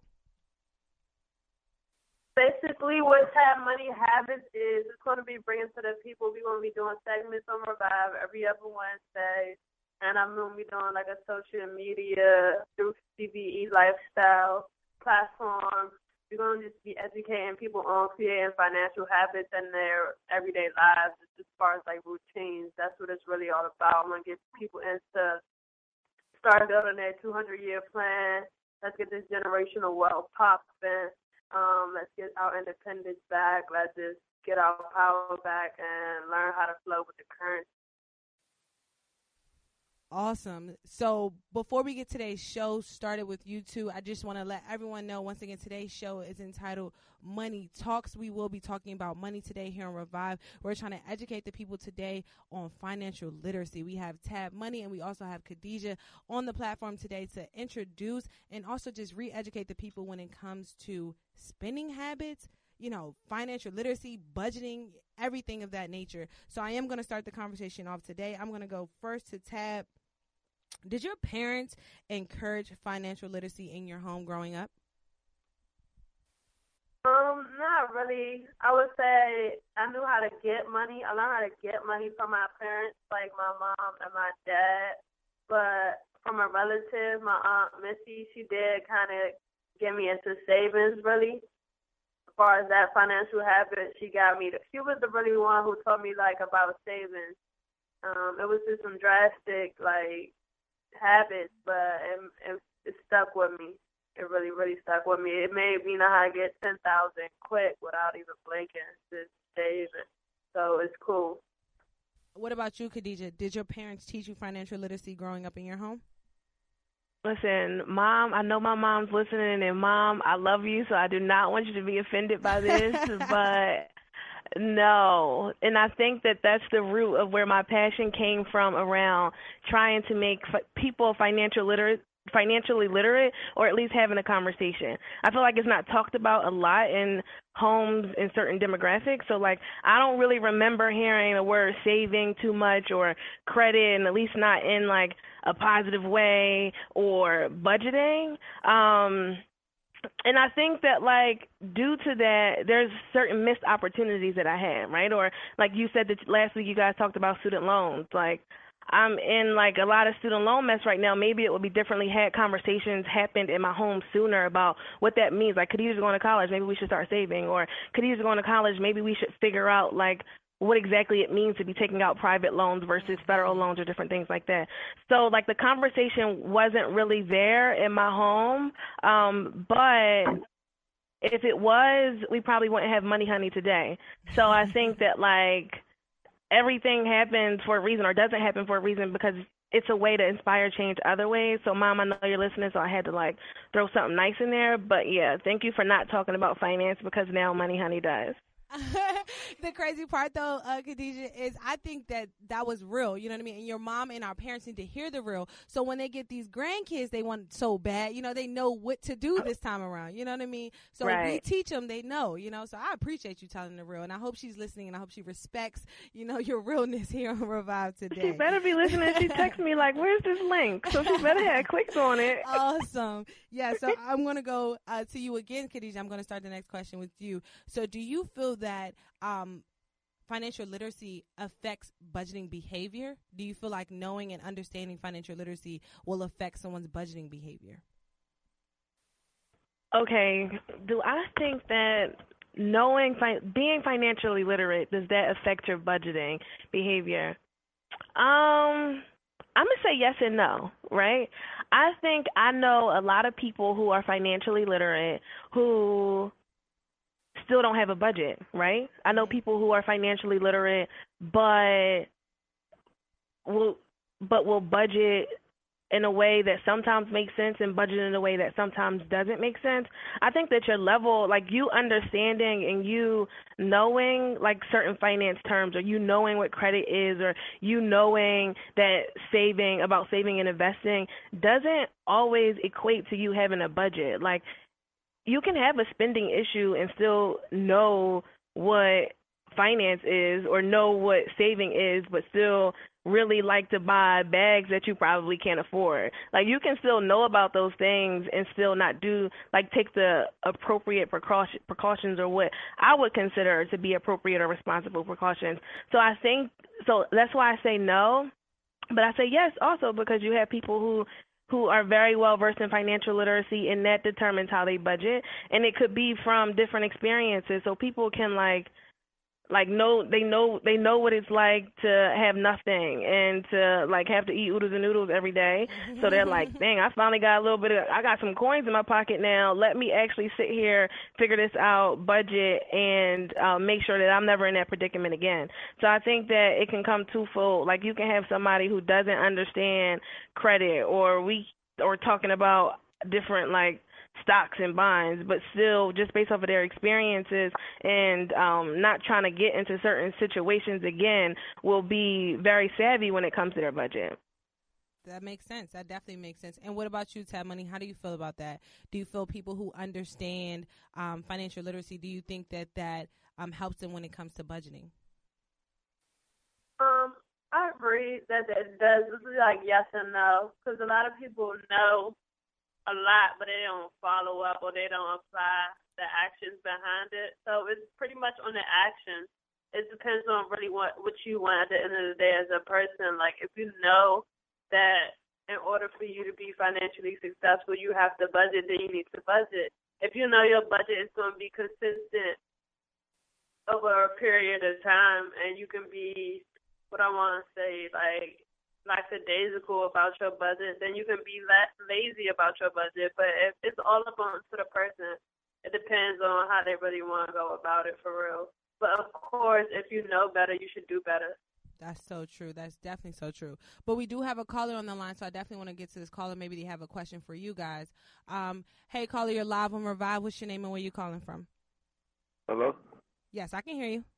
Basically, what Tab Money Habits is, it's going to be bringing to the people. We're going to be doing segments on Revive every other Wednesday, and I'm going to be doing like a social media through C B E lifestyle platform. We're going to just be educating people on creating financial habits in their everyday lives as far as like routines. That's what it's really all about. I'm going to get people into start building their two hundred year plan. Let's get this generational wealth popping. Um, let's get our independence back. Let's just get our power back and learn how to flow with the current. Awesome. So before we get today's show started with you two, I just want to let everyone know, once again, today's show is entitled Money Talks. We will be talking about money today here on Revive. We're trying to educate the people today on financial literacy. We have Tab Money, and we also have Khadijah on the platform today to introduce and also just re-educate the people when it comes to spending habits, you know, financial literacy, budgeting, everything of that nature. So I am going to start the conversation off today. I'm going to go first to Tab. Did your parents encourage financial literacy in your home growing up? Um, not really. I would say I knew how to get money. I learned how to get money from my parents, like my mom and my dad. But from a relative, my Aunt Missy, she did kind of get me into savings, really. As far as that financial habit, she got me. To, she was the really one who told me, like, about savings. Um, it was just some drastic, like, habits, but it, it, it stuck with me. It really, really stuck with me. It made me know how to get ten thousand quick without even blinking, just saving. So it's cool. What about you, Khadijah? Did your parents teach you financial literacy growing up in your home? Listen, Mom, I know my mom's listening, and Mom, I love you, so I do not want you to be offended by this, but no. And I think that that's the root of where my passion came from around trying to make f- people financial literate. financially literate, or at least having a conversation. I feel like it's not talked about a lot in homes in certain demographics. So, like, I don't really remember hearing the word saving too much or credit, and at least not in, like, a positive way, or budgeting. Um, and I think that, like, due to that, there's certain missed opportunities that I had, right? Or, like you said that last week you guys talked about student loans. Like, I'm in, like, a lot of student loan mess right now. Maybe it would be differently had conversations happened in my home sooner about what that means. Like, Khadijah's going to college, maybe we should start saving. Or Khadijah's going to college, maybe we should figure out, like, what exactly it means to be taking out private loans versus federal loans or different things like that. So, like, the conversation wasn't really there in my home. Um, but if it was, we probably wouldn't have Money Honey today. So I think that, like, everything happens for a reason, or doesn't happen for a reason, because it's a way to inspire change other ways. So, Mom, I know you're listening, so I had to, like, throw something nice in there. But, yeah, thank you for not talking about finance, because now Money Honey does. The crazy part, though, uh, Khadijah, is I think that that was real. You know what I mean? And your mom and our parents need to hear the real. So when they get these grandkids, they want so bad, you know, they know what to do this time around. You know what I mean? So right. if we teach them, they know, you know. So I appreciate you telling the real. And I hope she's listening, and I hope she respects, you know, your realness here on Revive today. She better be listening. She texts me like, where's this link? So she better have clicks on it. Awesome. Yeah, so I'm going to go uh, to you again, Khadijah. I'm going to start the next question with you. So do you feel that um, financial literacy affects budgeting behavior? Do you feel like knowing and understanding financial literacy will affect someone's budgeting behavior? Okay. Do I think that knowing, fi- being financially literate, does that affect your budgeting behavior? Um, I'm going to say yes and no, right? I think I know a lot of people who are financially literate who still don't have a budget, right? I know people who are financially literate, but will but will budget in a way that sometimes makes sense and budget in a way that sometimes doesn't make sense. I think that your level, like you understanding and you knowing like certain finance terms, or you knowing what credit is, or you knowing that saving, about saving and investing doesn't always equate to you having a budget. Like you can have a spending issue and still know what finance is or know what saving is, but still really like to buy bags that you probably can't afford. Like you can still know about those things and still not do, like take the appropriate precaution, precautions or what I would consider to be appropriate or responsible precautions. So I think, so that's why I say no, but I say yes also because you have people who who are very well versed in financial literacy, and that determines how they budget. And it could be from different experiences. So people can like Like know they know they know what it's like to have nothing and to like have to eat oodles and noodles every day. So they're like, dang, I finally got a little bit of I got some coins in my pocket now. Let me actually sit here, figure this out, budget, and uh, make sure that I'm never in that predicament again. So I think that it can come twofold. Like you can have somebody who doesn't understand credit, or we or talking about different like stocks and bonds, but still just based off of their experiences and um, not trying to get into certain situations again, will be very savvy when it comes to their budget. That makes sense. That definitely makes sense. And what about you, Tab Money? How do you feel about that? Do you feel people who understand um, financial literacy, do you think that that um, helps them when it comes to budgeting? Um, I agree that it does. It's like yes and no, because a lot of people know a lot, but they don't follow up or they don't apply the actions behind it. So it's pretty much on the action. It depends on really what, what you want at the end of the day as a person. Like if you know that in order for you to be financially successful, you have to budget, then you need to budget. If you know your budget is going to be consistent over a period of time and you can be, what I want to say, like, lackadaisical about your budget, then you can be la- lazy about your budget. But if it's all up on to the person, it depends on how they really want to go about it for real. But of course, if you know better, you should do better. That's so true. That's definitely so true. But we do have a caller on the line, so I definitely want to get to this caller. Maybe they have a question for you guys. Um, hey, caller, you're live on Revive. What's your name and where you calling from? Hello? Yes, I can hear you.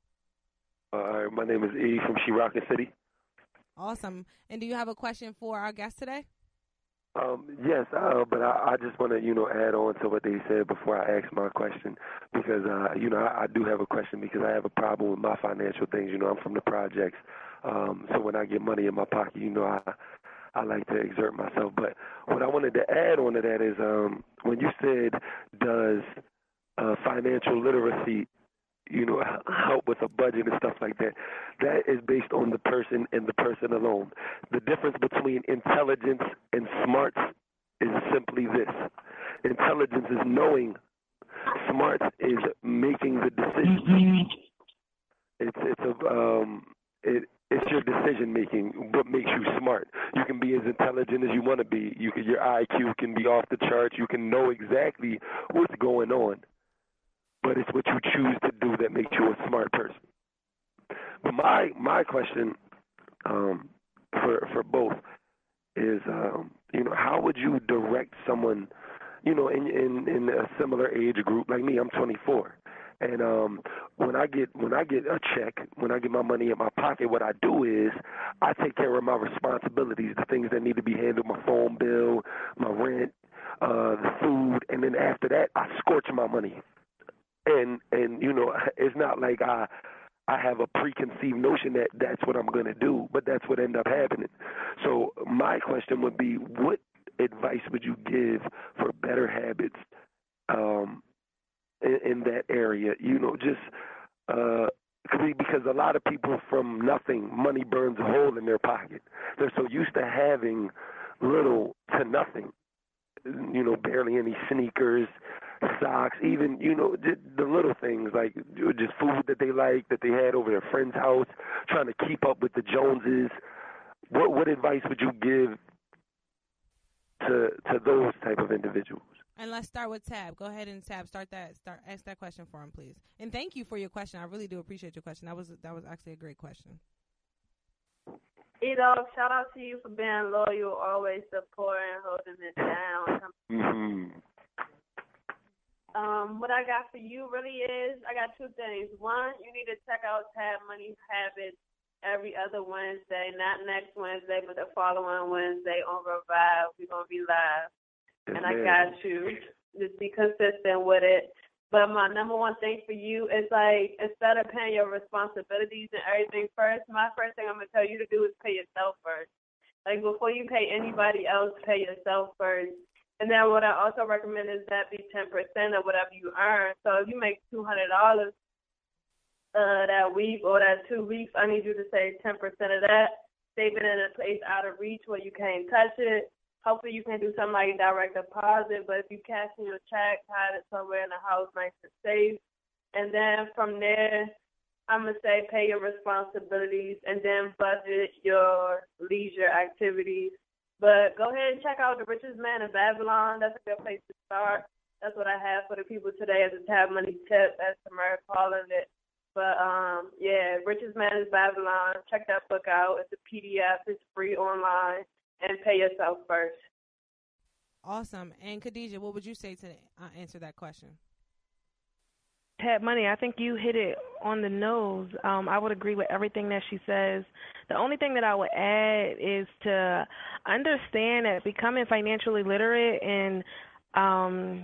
Uh, my name is E from Shiraka City. Awesome. And do you have a question for our guest today? Um, yes, uh, but I, I just want to, you know, add on to what they said before I ask my question because, uh, you know, I, I do have a question because I have a problem with my financial things. You know, I'm from the projects. Um, so when I get money in my pocket, you know, I I like to exert myself. But what I wanted to add on to that is um, when you said, does uh, financial literacy, you know, help with a budget and stuff like that, that is based on the person and the person alone. The difference between intelligence and smarts is simply this. Intelligence is knowing. Smarts is making the decision. It's it's a um it it's your decision making what makes you smart. You can be as intelligent as you want to be. You can, your I Q can be off the charts. You can know exactly what's going on. But it's what you choose to do that makes you a smart person. But my my question um, for for both is, um, you know, how would you direct someone, you know, in, in in a similar age group like me? I'm twenty-four, and um, when I get when I get a check, when I get my money in my pocket, what I do is I take care of my responsibilities, the things that need to be handled, my phone bill, my rent, uh, the food, and then after that, I scorch my money. And, and you know, it's not like I I have a preconceived notion that that's what I'm going to do, but that's what ended up happening. So my question would be, what advice would you give for better habits um, in, in that area? You know, just uh, because a lot of people from nothing, money burns a hole in their pocket. They're so used to having little to nothing, you know, barely any sneakers, socks, even, you know, the little things like just food that they like, that they had over their friend's house, trying to keep up with the Joneses. What what advice would you give to to those type of individuals? And let's start with Tab. Go ahead and Tab, start that, start ask that question for him, please. And thank you for your question. I really do appreciate your question. That was that was actually a great question. You know, shout out to you for being loyal, always supporting, holding it down. Mm-hmm. Um, what I got for you really is, I got two things. One, you need to check out Tab Money Habits every other Wednesday, not next Wednesday, but the following Wednesday on Revive. We're going to be live. Yes, and I ma'am. got you. Just be consistent with it. But my number one thing for you is, like, instead of paying your responsibilities and everything first, my first thing I'm going to tell you to do is pay yourself first. Like, before you pay anybody else, pay yourself first. And then what I also recommend is that be ten percent of whatever you earn. So if you make two hundred dollars uh, that week or that two weeks, I need you to save ten percent of that, save it in a place out of reach where you can't touch it. Hopefully you can do something like direct deposit, but if you cash in your check, hide it somewhere in the house nice and safe. And then from there, I'm going to say pay your responsibilities and then budget your leisure activities. But go ahead and check out The Richest Man in Babylon. That's a good place to start. That's what I have for the people today as a Tab Money tip, as Tamara calling it. But, um, yeah, Richest Man is Babylon. Check that book out. It's a P D F. It's free online. And pay yourself first. Awesome. And Khadijah, what would you say to uh, answer that question? Tab Money, I think you hit it on the nose. Um, I would agree with everything that she says. The only thing that I would add is to understand that becoming financially literate and um,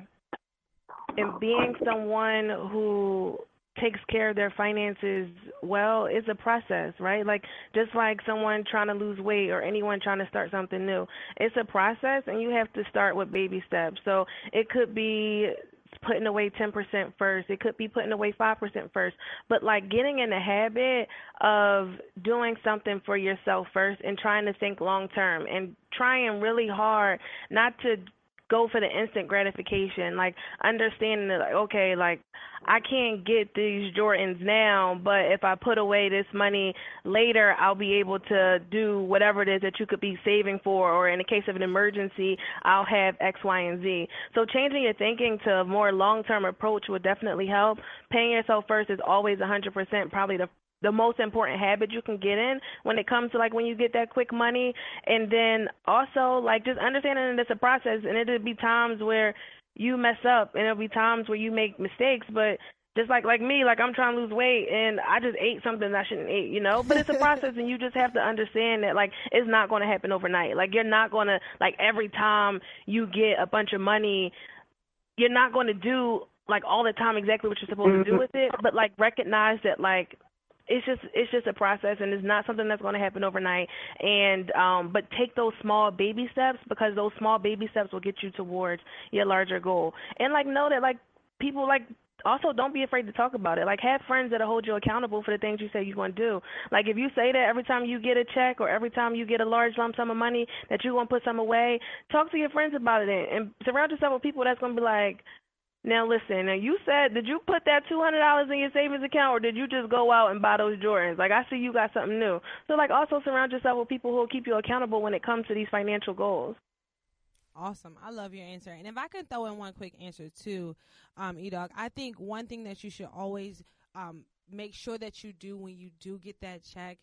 and being someone who takes care of their finances well is a process, right? Like just like someone trying to lose weight or anyone trying to start something new. It's a process and you have to start with baby steps. So it could be putting away ten percent first. It could be putting away five percent first. But like getting in the habit of doing something for yourself first and trying to think long term and trying really hard not to go for the instant gratification, like understanding that, like, okay, like I can't get these Jordans now, but if I put away this money later, I'll be able to do whatever it is that you could be saving for, or in the case of an emergency, I'll have X, Y, and Z. So changing your thinking to a more long-term approach would definitely help. Paying yourself first is always one hundred percent probably the the most important habit you can get in when it comes to like when you get that quick money. And then also like just understanding that it's a process and it'll be times where you mess up and there'll be times where you make mistakes, but just like like me, like I'm trying to lose weight and I just ate something I shouldn't eat, you know, but it's a process and you just have to understand that like it's not going to happen overnight. Like you're not going to, like every time you get a bunch of money, you're not going to do like all the time exactly what you're supposed to do with it, but like recognize that like It's just it's just a process, and it's not something that's going to happen overnight. And um, but take those small baby steps, because those small baby steps will get you towards your larger goal. And like know that like people like also don't be afraid to talk about it. Like have friends that'll hold you accountable for the things you say you're going to do. Like if you say that every time you get a check or every time you get a large lump sum of money that you're going to put some away, talk to your friends about it and, and surround yourself with people that's going to be like, now listen, now you said, did you put that two hundred dollars in your savings account or did you just go out and buy those Jordans? Like, I see you got something new. So, like, also surround yourself with people who will keep you accountable when it comes to these financial goals. Awesome. I love your answer. And if I could throw in one quick answer too, um, E-Dog, I think one thing that you should always um, make sure that you do when you do get that check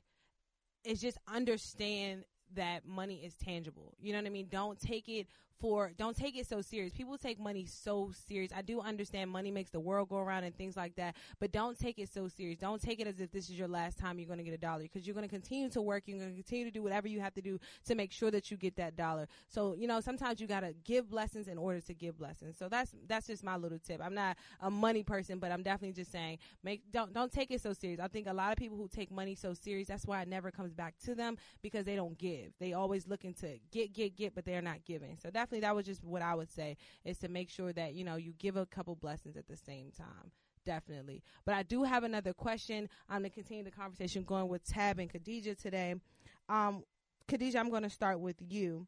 is just understand that money is tangible. You know what I mean? Don't take it for, don't take it so serious. People take money so serious. I do understand money makes the world go around and things like that, but don't take it so serious. Don't take it as if this is your last time you're going to get a dollar, because you're going to continue to work. You're going to continue to do whatever you have to do to make sure that you get that dollar. So, you know, sometimes you got to give blessings in order to give blessings. So that's, that's just my little tip. I'm not a money person, but I'm definitely just saying, make, don't, don't take it so serious. I think a lot of people who take money so serious, that's why it never comes back to them, because they don't give. They always looking to get, get, get, but they're not giving. So definitely that was just what I would say, is to make sure that, you know, you give a couple blessings at the same time. Definitely. But I do have another question. I'm going to continue the conversation going with Tab and Khadijah today. Um, Khadijah, I'm going to start with you.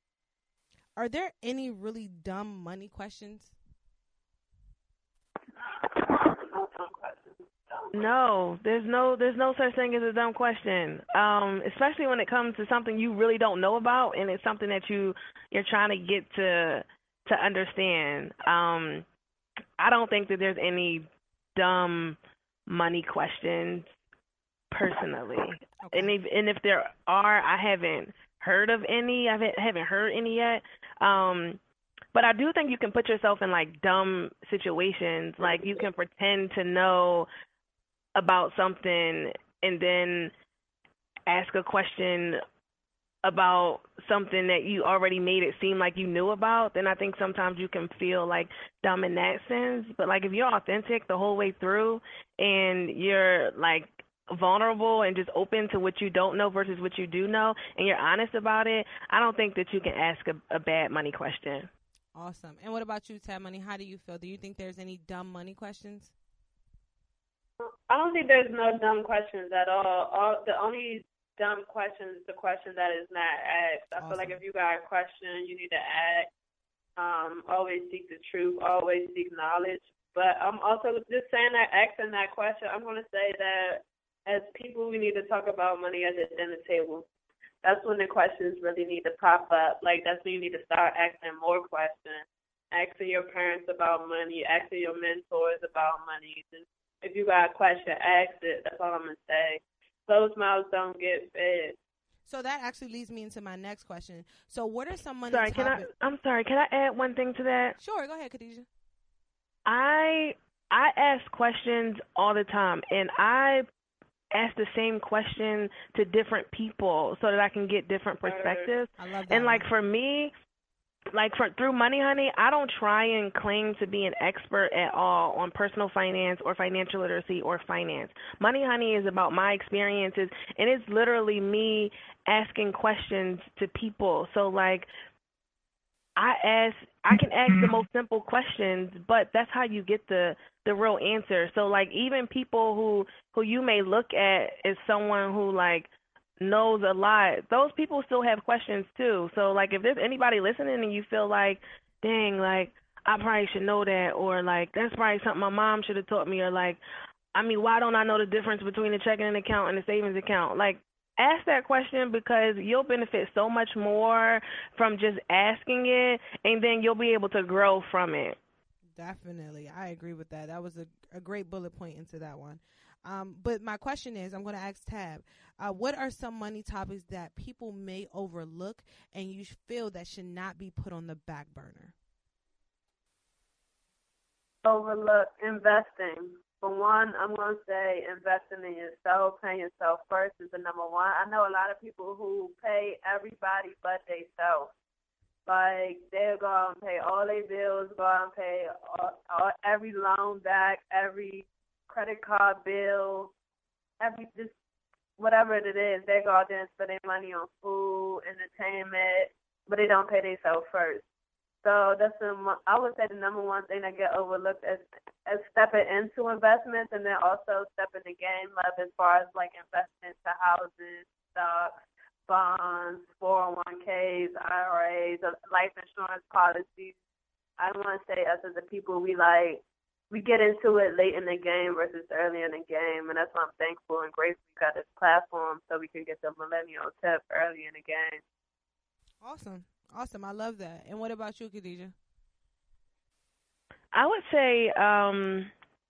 Are there any really dumb money questions? No, there's no there's no such thing as a dumb question. Um, especially when it comes to something you really don't know about and it's something that you you're trying to get to to understand. Um, I don't think that there's any dumb money questions. personally. Okay. And if and if there are, I haven't heard of any. I haven't haven't heard any yet. Um, but I do think you can put yourself in like dumb situations. Like you can pretend to know about something and then ask a question about something that you already made it seem like you knew about. Then I think sometimes you can feel like dumb in that sense. But like if you're authentic the whole way through and you're like vulnerable and just open to what you don't know versus what you do know, and you're honest about it, I don't think that you can ask a, a bad money question. Awesome. And what about you, Tab Money? How do you feel? Do you think there's any dumb money questions? I don't think there's no dumb questions at all. All the only dumb question is the question that is not asked. I Awesome. feel like if you got a question, you need to ask. Um, always seek the truth. Always seek knowledge. But I'm also just saying that, asking that question, I'm going to say that as people, we need to talk about money at the dinner table. That's when the questions really need to pop up. Like, that's when you need to start asking more questions. Asking your parents about money. Asking your mentors about money. Just, if you got a question, ask it. That's all I'm going to say. Closed mouths don't get fed. So that actually leads me into my next question. So what are some money Sorry, can I? topics? I'm sorry. Can I add one thing to that? Sure, go ahead, Khadijah. I I ask questions all the time, and I ask the same question to different people so that I can get different perspectives. I love that. And like for me, like for through Money Honey, I don't try and claim to be an expert at all on personal finance or financial literacy or finance. Money Honey is about my experiences, and it's literally me asking questions to people. So like I ask, I can ask the most simple questions, but that's how you get the the real answer. So like even people who who you may look at as someone who like knows a lot, those people still have questions too. So like if there's anybody listening and you feel like, dang, like I probably should know that, or like that's probably something my mom should have taught me, or like, I mean, why don't I know the difference between a checking account and a savings account? Like, ask that question, because you'll benefit so much more from just asking it, and then you'll be able to grow from it. Definitely. I agree with that. That was a, a great bullet point into that one. Um, but my question is, I'm going to ask Tab, uh, what are some money topics that people may overlook and you feel that should not be put on the back burner? Overlook investing. For one, I'm going to say investing in yourself, paying yourself first is the number one. I know a lot of people who pay everybody but themselves. Like, they'll go out and pay all their bills, go out and pay all, all, every loan back, every credit card bill, every just whatever it is. They go out there and spend their money on food, entertainment, but they don't pay themselves first. So that's the, I would say the number one thing that get overlooked is, is stepping into investments, and then also stepping the game up as far as like investing into houses, stocks, bonds, four oh one k's, I R As, life insurance policies. I want to say us as a people, we like, we get into it late in the game versus early in the game, and that's why I'm thankful and grateful we got this platform so we can get the millennial tip early in the game. Awesome. Awesome. I love that. And what about you, Khadijah? I would say um,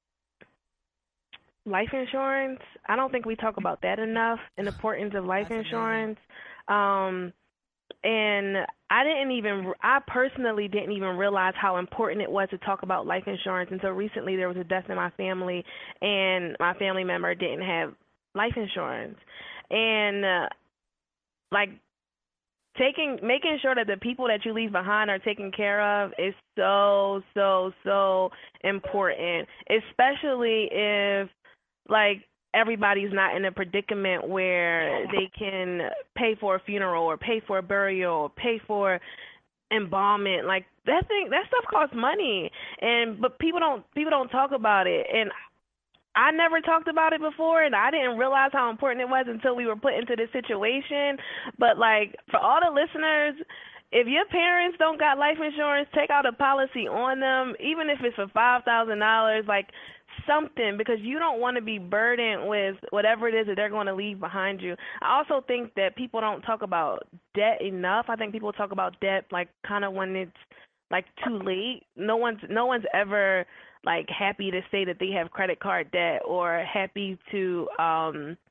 life insurance. I don't think we talk about that enough, the importance of life That's insurance. Um, and I didn't even, I personally didn't even realize how important it was to talk about life insurance until recently. There was a death in my family, and my family member didn't have life insurance. And, uh, like, Taking, making sure that the people that you leave behind are taken care of is so, so, so important, especially if, like, everybody's not in a predicament where they can pay for a funeral or pay for a burial or pay for embalmment. Like, that thing, that stuff costs money, and but people don't people don't talk about it. And I never talked about it before, and I didn't realize how important it was until we were put into this situation. But, like, for all the listeners, if your parents don't got life insurance, take out a policy on them, even if it's for five thousand dollars, like something, because you don't want to be burdened with whatever it is that they're going to leave behind you. I also think that people don't talk about debt enough. I think people talk about debt, like, kind of when it's, like, too late. No one's, no one's ever like happy to say that they have credit card debt, or happy to um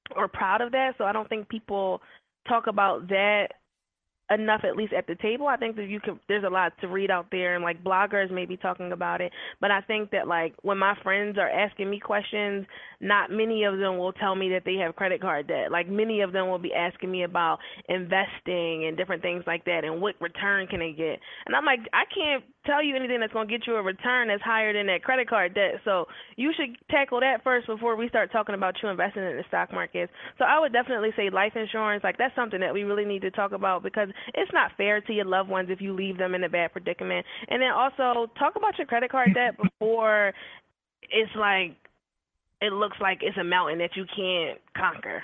or proud of that. So I don't think people talk about that enough, at least at the table. I think that you can, there's a lot to read out there, and like bloggers may be talking about it, but I think that like when my friends are asking me questions, not many of them will tell me that they have credit card debt. Like many of them will be asking me about investing and different things like that, and what return can they get. And I'm like, I can't tell you anything that's going to get you a return that's higher than that credit card debt. So you should tackle that first before we start talking about you investing in the stock market. So I would definitely say life insurance, like that's something that we really need to talk about, because it's not fair to your loved ones if you leave them in a bad predicament. And then also talk about your credit card debt before it's like, it looks like it's a mountain that you can't conquer.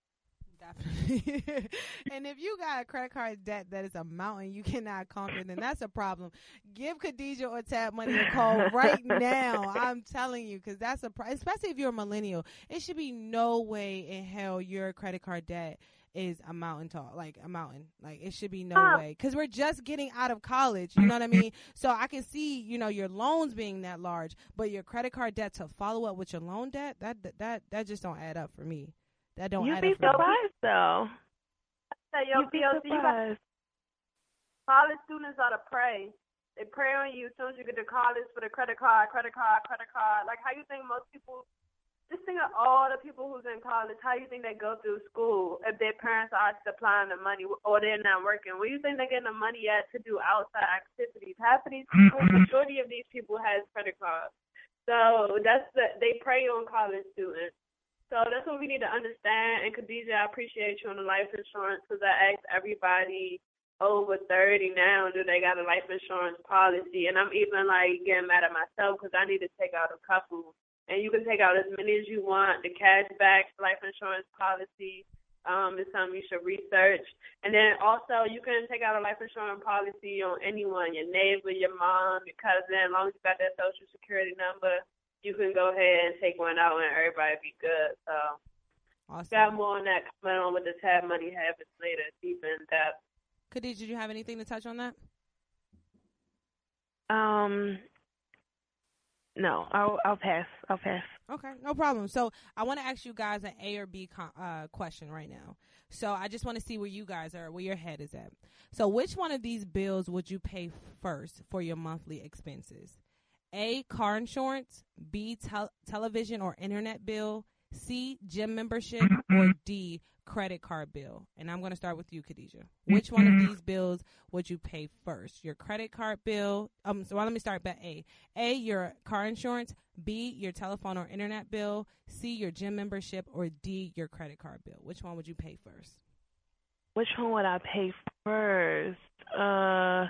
Definitely. And if you got a credit card debt that is a mountain you cannot conquer, then that's a problem. Give Khadijah or Tab Money a call right now. I'm telling you, because that's a pro- especially if you're a millennial. It should be no way in hell your credit card debt is a mountain tall, like a mountain. Like it should be no Huh. way, because we're just getting out of college. You know what I mean? So I can see, you know, your loans being that large, but your credit card debt to follow up with your loan debt, that that that just don't add up for me. That don't You'd add be up for me. surprised, though. Say, yo, You'd be P O C, you got surprised. college students ought to pray. They pray on you as soon as you get to college for the credit card, credit card, credit card. Like, how you think most people, just think of all the people who's in college, how you think they go through school if their parents are supplying the money or they're not working? Where you think they're getting the money at to do outside activities? Half of these people, majority of these people has credit cards. So that's the, they prey on college students. So that's what we need to understand. And Khadijah, I appreciate you on the life insurance, because I asked everybody over thirty now, do they got a life insurance policy? And I'm even like getting mad at myself because I need to take out a couple. And you can take out as many as you want. The cashback life insurance policy um, is something you should research. And then also you can take out a life insurance policy on anyone, your neighbor, your mom, your cousin. As long as you got that social security number, you can go ahead and take one out and everybody be good. So Awesome. got more on that coming on with the Tab Money habits later, deep in depth. Khadijah, did you have anything to touch on that? Um, no, I'll I'll pass. I'll pass. Okay, no problem. So I want to ask you guys an A or B con- uh, question right now. So I just want to see where you guys are, where your head is at. So which one of these bills would you pay first for your monthly expenses? A, car insurance, B, tel- television or internet bill, C, gym membership, or D, credit card bill? And I'm going to start with you, Khadijah. Which one of these bills would you pay first? Your credit card bill. Um, so well, let me start by A. A, your car insurance, B, your telephone or internet bill, C, your gym membership, or D, your credit card bill. Which one would you pay first? Which one would I pay first? Uh,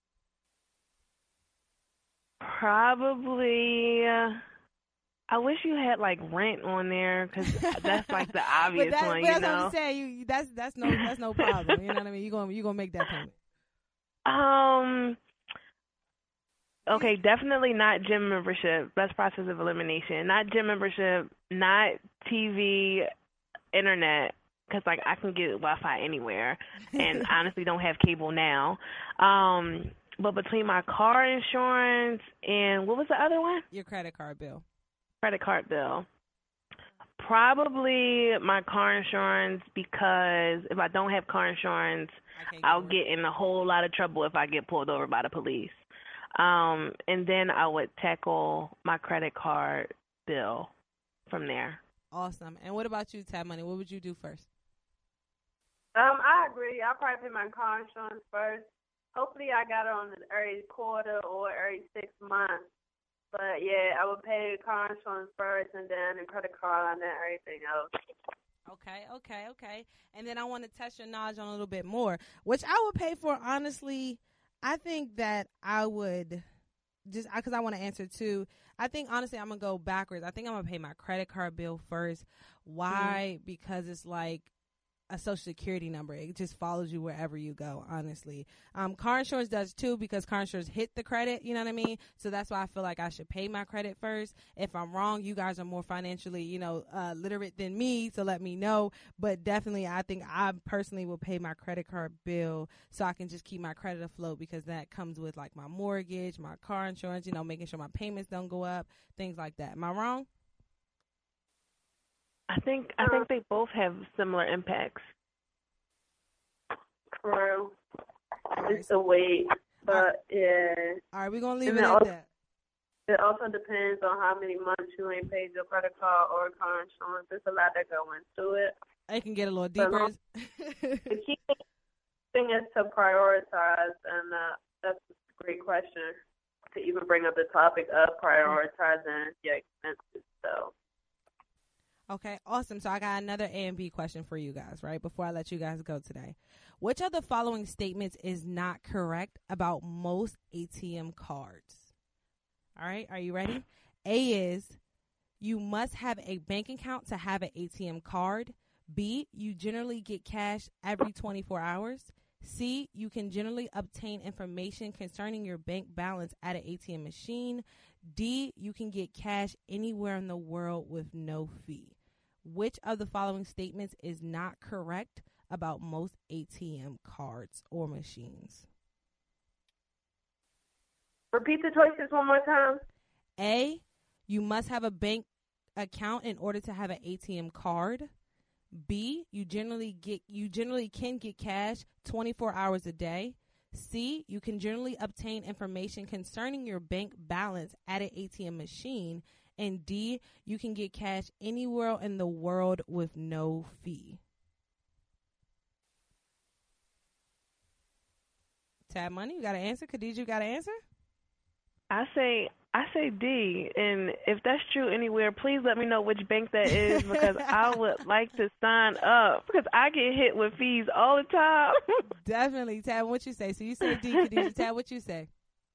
probably. Uh, I wish you had like rent on there, because that's like the obvious but that, one, but you that's know. what I'm saying. You, that's that's no that's no problem. You know what I mean? You gonna you gonna make that payment. Um. Okay, definitely not gym membership. That's process of elimination. Not gym membership. Not T V, internet, because like I can get Wi-Fi anywhere, and honestly don't have cable now. Um. But between my car insurance and what was the other one? Your credit card bill. Credit card bill. Probably my car insurance, because if I don't have car insurance, I'll get in a whole lot of trouble if I get pulled over by the police. Um, and then I would tackle my credit card bill from there. Awesome. And what about you, Tab Money? What would you do first? Um, I agree. I'll probably pay my car insurance first. Hopefully I got it on every quarter or every six months. But, yeah, I would pay car insurance first and then the credit card and then everything else. Okay, okay, okay. And then I want to test your knowledge on a little bit more, which I would pay for, honestly. I think that I would, just because I want to answer too, I think, honestly, I'm going to go backwards. I think I'm going to pay my credit card bill first. Why? Mm-hmm. Because it's like a social security number. It just follows you wherever you go, honestly. Um, car insurance does too, because car insurance hit the credit, you know what I mean? So that's why I feel like I should pay my credit first. If I'm wrong, you guys are more financially, you know, uh, literate than me, so let me know. But definitely, I think I personally will pay my credit card bill so I can just keep my credit afloat, because that comes with like my mortgage, my car insurance, you know, making sure my payments don't go up, things like that. Am I wrong? I think I think they both have similar impacts. True. It's the weight, but yeah. All right, we're gonna leave And it it at also, that. It also depends on how many months you ain't paid your credit card or car insurance. There's a lot that go into it. I can get a little But deeper. long- the key thing is to prioritize, and uh, that's a great question to even bring up the topic of prioritizing your expenses. So. Okay, awesome. So I got another A and B question for you guys, right? Before I let you guys go today. Which of the following statements is not correct about most A T M cards? All right, are you ready? A is you must have a bank account to have an A T M card. B, you generally get cash every twenty-four hours. C, you can generally obtain information concerning your bank balance at an A T M machine. D, you can get cash anywhere in the world with no fee. Which of the following statements is not correct about most A T M cards or machines? Repeat the choices one more time. A, you must have a bank account in order to have an A T M card. B, you generally get you generally can get cash twenty-four hours a day. C, you can generally obtain information concerning your bank balance at an A T M machine. And D, you can get cash anywhere in the world with no fee. Tab Money, you got an answer? Khadija, you got an answer? I say I say D, and if that's true anywhere, please let me know which bank that is because I would like to sign up because I get hit with fees all the time. Definitely. Tab, what you say? So you say D, Khadija. Tab, what you say?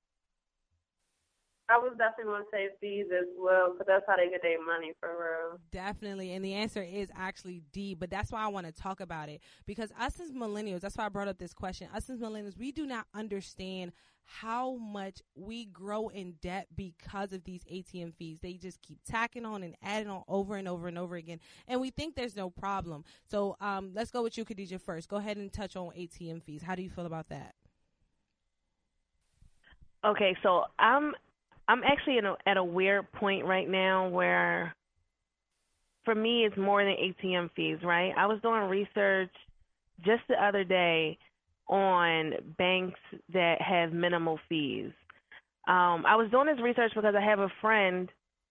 I was definitely going to say fees as well because that's how they get their money for real. Definitely. And the answer is actually D, but that's why I want to talk about it because us as millennials, that's why I brought up this question. Us as millennials, we do not understand how much we grow in debt because of these A T M fees. They just keep tacking on and adding on over and over and over again. And we think there's no problem. So um, let's go with you, Khadija, first. Go ahead and touch on A T M fees. How do you feel about that? Okay, so I'm I'm actually in a, at a weird point right now where for me it's more than A T M fees, right? I was doing research just the other day on banks that have minimal fees. Um, I was doing this research because I have a friend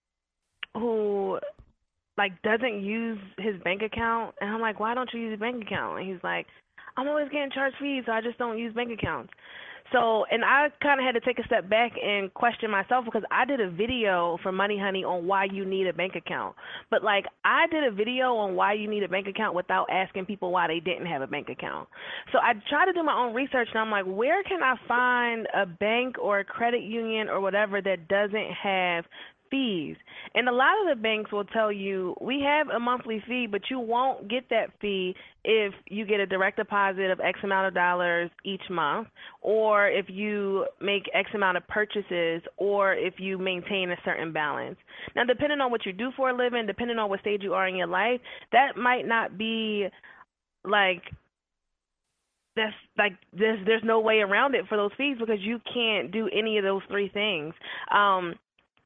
who like doesn't use his bank account, and I'm like, why don't you use your bank account? And he's like, I'm always getting charged fees, so I just don't use bank accounts. So, and I kind of had to take a step back and question myself because I did a video for Money Honey on why you need a bank account. But, like, I did a video on why you need a bank account without asking people why they didn't have a bank account. So I tried to do my own research, and I'm like, where can I find a bank or a credit union or whatever that doesn't have fees? And a lot of the banks will tell you, we have a monthly fee, but you won't get that fee if you get a direct deposit of X amount of dollars each month, or if you make X amount of purchases, or if you maintain a certain balance. Now, depending on what you do for a living, depending on what stage you are in your life, that might not be like that's like there's there's no way around it for those fees because you can't do any of those three things. Um,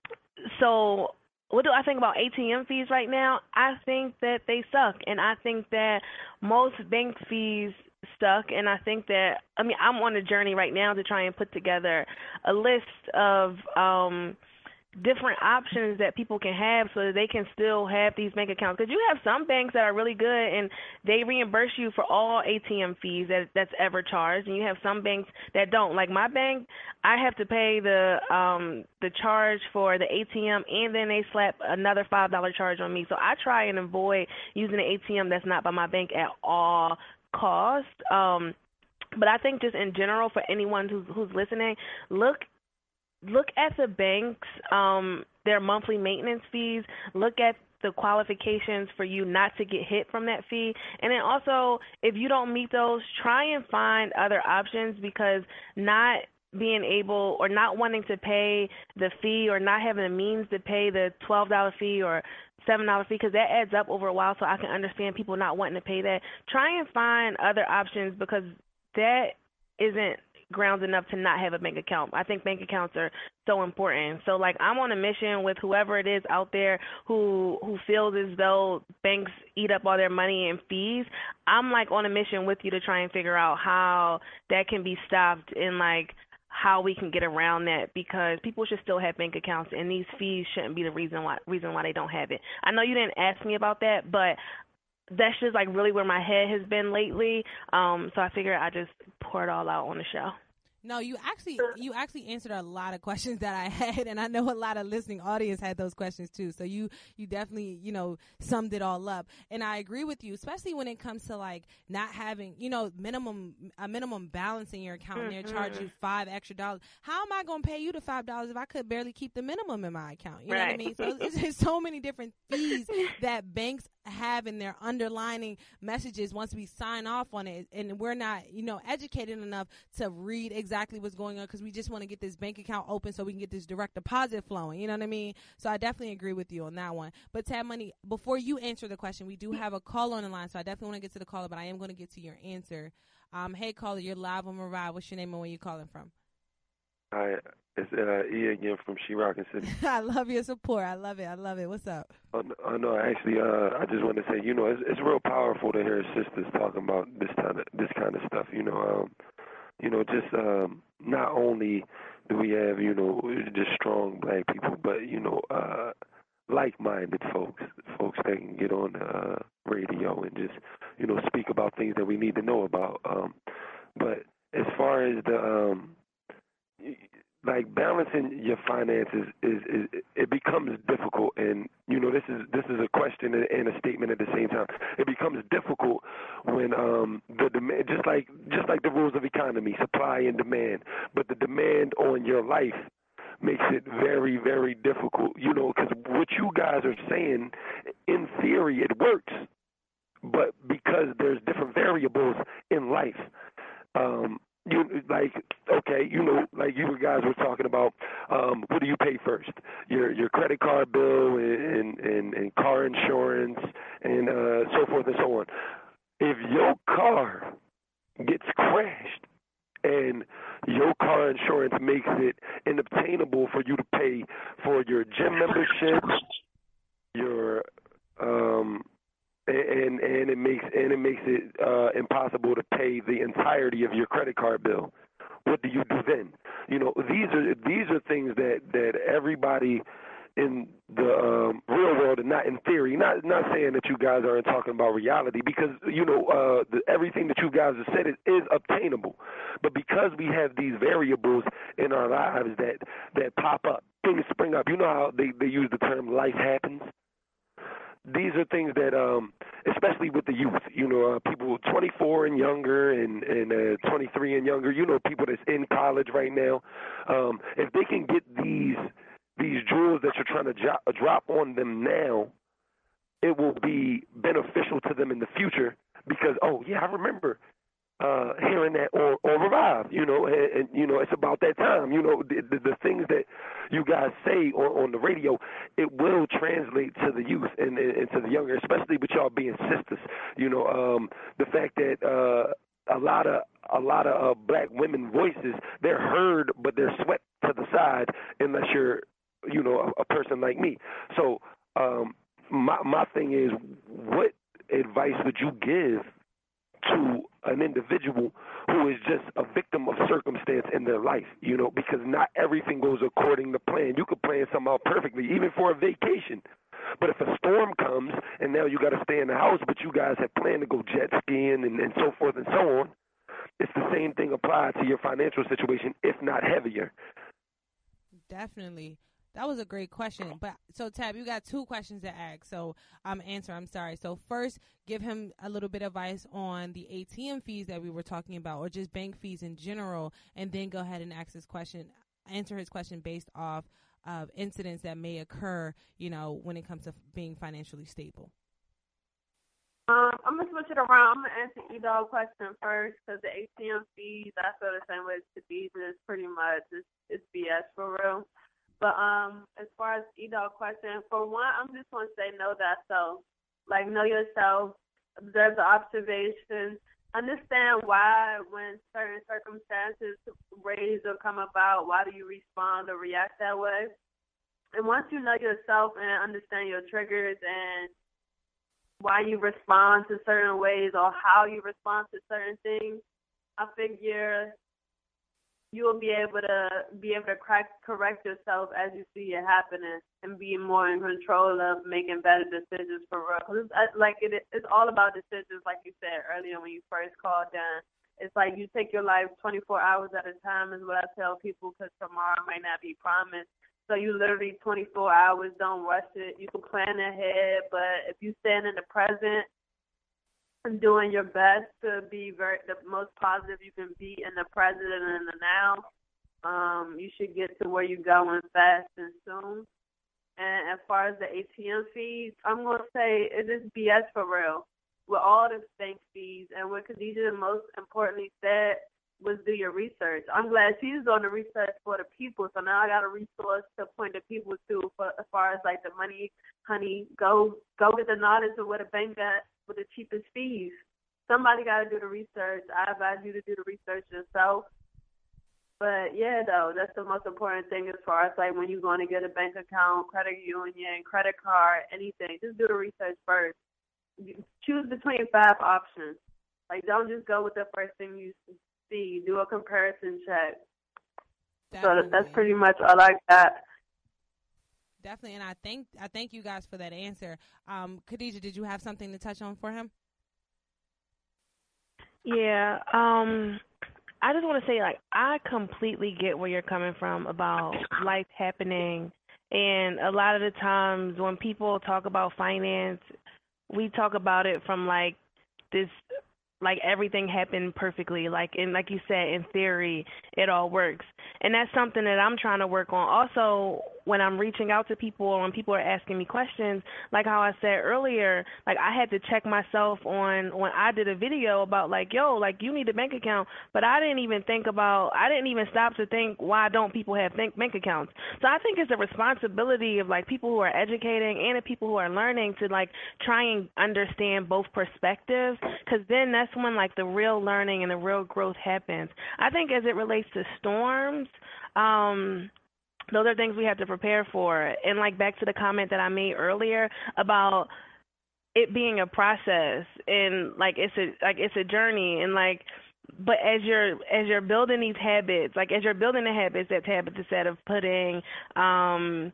So what do I think about A T M fees right now? I think that they suck, and I think that most bank fees suck, and I think that, I mean, I'm on a journey right now to try and put together a list of um, different options that people can have so that they can still have these bank accounts. Because you have some banks that are really good, and they reimburse you for all A T M fees that that's ever charged, and you have some banks that don't. Like my bank, I have to pay the um, the charge for the A T M, and then they slap another five dollars charge on me. So I try and avoid using an A T M that's not by my bank at all costs. Um, but I think just in general, for anyone who's, who's listening, look Look at the banks, um, their monthly maintenance fees. Look at the qualifications for you not to get hit from that fee. And then also, if you don't meet those, try and find other options because not being able or not wanting to pay the fee or not having the means to pay the twelve dollars fee or seven dollars fee, because that adds up over a while, so I can understand people not wanting to pay that. Try and find other options because that isn't grounds enough to not have a bank account. I think bank accounts are so important. So like I'm on a mission with whoever it is out there who who feels as though banks eat up all their money in fees. I'm like on a mission with you to try and figure out how that can be stopped and like how we can get around that, because people should still have bank accounts and these fees shouldn't be the reason why reason why they don't have it. I know you didn't ask me about that, but that's just like really where my head has been lately. Um, so I figured I just pour it all out on the show. No, you actually you actually answered a lot of questions that I had, and I know a lot of listening audience had those questions too. So you you definitely, you know, summed it all up. And I agree with you, especially when it comes to like not having, you know, minimum a minimum balance in your account, and Mm-hmm. they're charging you five extra dollars. How am I going to pay you the five dollars if I could barely keep the minimum in my account? You know Right. what I mean? So it's just so many different fees that banks have in their underlining messages once we sign off on it, and we're not, you know, educated enough to read exactly what's going on, because we just want to get this bank account open so we can get this direct deposit flowing. You know what I mean? So I definitely agree with you on that one. But Tab Money, before you answer the question, we do have a call on the line, so I definitely want to get to the caller, but I am going to get to your answer. Um, hey caller, you're live on Mariah. What's your name and where you calling from? Hi, it's uh, E again from She Rockin' City. I love your support. I love it. I love it. What's up? Oh, no, oh, no, actually, uh, I just want to say, you know, it's, it's real powerful to hear sisters talking about this kind of this kind of stuff. You know, um, you know, just um, not only do we have, you know, just strong black people, but you know, uh, like-minded folks, folks that can get on the uh, radio and just, you know, speak about things that we need to know about. Um, but as far as the um, like balancing your finances is, is it becomes difficult, and you know this is this is a question and a statement at the same time. It becomes difficult when um the demand, just like just like the rules of economy, supply and demand, but the demand on your life makes it very, very difficult. You know, because what you guys are saying, in theory, it works, but because there's different variables in life. Um, You like okay, you know, like you guys were talking about. Um, what do you pay first? Your your credit card bill and and, and car insurance and uh, so forth and so on. If your car gets crashed and your car insurance makes it inobtainable for you to pay for your gym membership, your um. And and it makes and it makes it uh, impossible to pay the entirety of your credit card bill. What do you do then? You know, these are these are things that, that everybody in the um, real world, and not in theory, not not saying that you guys aren't talking about reality, because you know uh, the, everything that you guys have said is, is obtainable. But because we have these variables in our lives that that pop up, things spring up. You know how they, they use the term "life happens." These are things that, um, especially with the youth, you know, uh, people twenty-four and younger and, and uh, twenty-three and younger, you know, people that's in college right now, um, if they can get these these jewels that you're trying to jo- drop on them now, it will be beneficial to them in the future because, oh, yeah, I remember uh, hearing that on, on Revive, you know, and, and, you know, it's about that time. You know, the, the, the things that you guys say on, on the radio, it will translate to the youth and, and, and to the younger, especially with y'all being sisters. You know, um, the fact that uh, a lot of a lot of uh, black women voices, they're heard, but they're swept to the side unless you're, you know, a, a person like me. So um, my my thing is, what advice would you give to an individual who is just a victim of circumstance in their life, you know, because not everything goes according to plan. You could plan something out perfectly, even for a vacation. But if a storm comes and now you got to stay in the house, but you guys have planned to go jet skiing and, and so forth and so on, it's the same thing applied to your financial situation, if not heavier. Definitely. That was a great question. But so Tab, you got two questions to ask. So I'm um, answer. I'm sorry. So first, give him a little bit of advice on the A T M fees that we were talking about, or just bank fees in general, and then go ahead and ask his question, answer his question based off of incidents that may occur, you know, when it comes to being financially stable. Um, I'm gonna switch it around. I'm gonna answer E-Dog question first because the A T M fees, I feel the same way as Khadijah. It's pretty much it's, it's B S for real. But um, as far as E-Dog question, for one, I'm just going to say know thyself. Like, know yourself, observe the observations, understand why when certain circumstances, ways will come about, why do you respond or react that way? And once you know yourself and understand your triggers and why you respond to certain ways or how you respond to certain things, I figure you will be able to be able to crack, correct yourself as you see it happening and be more in control of making better decisions for real. Cause it's, like it, it's all about decisions, like you said earlier when you first called in. It's like you take your life twenty-four hours at a time is what I tell people, because tomorrow may not be promised. So you literally twenty-four hours, don't rush it. You can plan ahead, but if you stand in the present and doing your best to be very the most positive you can be in the present and in the now, um, you should get to where you're going fast and soon. And as far as the A T M fees, I'm going to say it is B S for real with all the bank fees. And what Khadijah most importantly said was do your research. I'm glad she's doing the research for the people, so now I got a resource to point the people to for, as far as like the money, honey, go go get the knowledge of what a bank got with the cheapest fees. Somebody got to do the research. I advise you to do the research yourself. But yeah, though, that's the most important thing as far as like when you're going to get a bank account, credit union, credit card, anything. Just do the research first. Choose between five options. Like, don't just go with the first thing you see. Do a comparison check. Definitely. So that's pretty much all I got. Definitely, and I thank I thank you guys for that answer. Um, Khadijah, did you have something to touch on for him? Yeah, um, I just want to say, like, I completely get where you're coming from about life happening, and a lot of the times when people talk about finance, we talk about it from like this. Like everything happened perfectly, like in like you said, in theory, it all works. And that's something that I'm trying to work on. Also, when I'm reaching out to people or when people are asking me questions, like how I said earlier, like I had to check myself on when I did a video about like, yo, like you need a bank account, but I didn't even think about, I didn't even stop to think, why don't people have bank accounts? So I think it's a responsibility of like people who are educating and the people who are learning to like try and understand both perspectives, because then that's when like the real learning and the real growth happens. I think as it relates to storms, um, those are things we have to prepare for. And like back to the comment that I made earlier about it being a process and like it's a like it's a journey, and like but as you're as you're building these habits, like as you're building the habits, that habit instead of putting um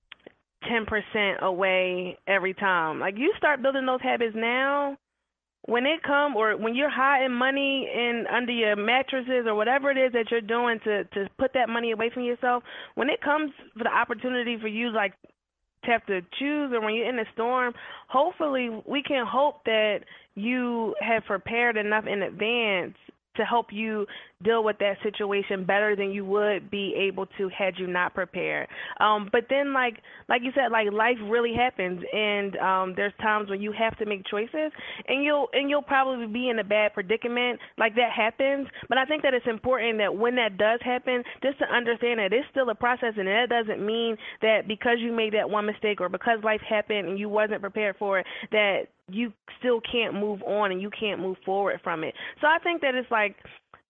ten percent away every time. Like you start building those habits now, when it come or when you're hiding money in under your mattresses or whatever it is that you're doing to, to put that money away from yourself, when it comes for the opportunity for you like to have to choose or when you're in a storm, hopefully we can hope that you have prepared enough in advance to help you deal with that situation better than you would be able to had you not prepared. Um, but then, like like you said, like life really happens, and um, there's times when you have to make choices, and you'll and you'll probably be in a bad predicament. Like that happens. But I think that it's important that when that does happen, just to understand that it's still a process, and that doesn't mean that because you made that one mistake or because life happened and you wasn't prepared for it, that you still can't move on and you can't move forward from it. So I think that it's like,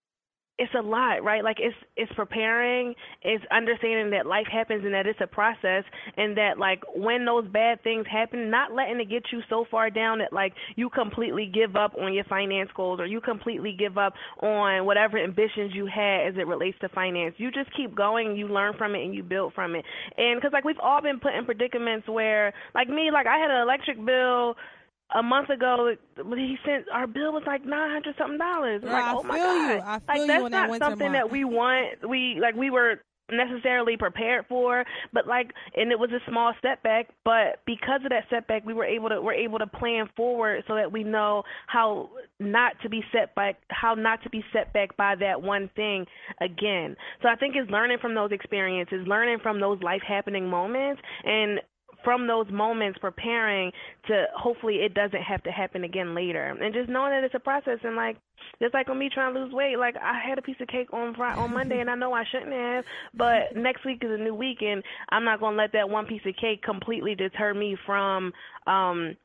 it's a lot, right? Like it's it's preparing, it's understanding that life happens and that it's a process, and that like when those bad things happen, not letting it get you so far down that like you completely give up on your finance goals or you completely give up on whatever ambitions you had as it relates to finance. You just keep going, you learn from it, and you build from it. And because like we've all been put in predicaments where, like me, like I had an electric bill a month ago, he sent our bill was like nine hundred something dollars. Girl, like, I oh my feel god, you. I feel like you that's on that not winter something month. that we want. We like we were necessarily prepared for, but like, and it was a small setback. But because of that setback, we were able to we're able to plan forward so that we know how not to be set back, how not to be set back by that one thing again. So I think it's learning from those experiences, learning from those life happening moments, and from those moments preparing to hopefully it doesn't have to happen again later, and just knowing that it's a process. And like just like with me trying to lose weight, like I had a piece of cake on Friday, on Monday, and I know I shouldn't have, but next week is a new week, and I'm not going to let that one piece of cake completely deter me from um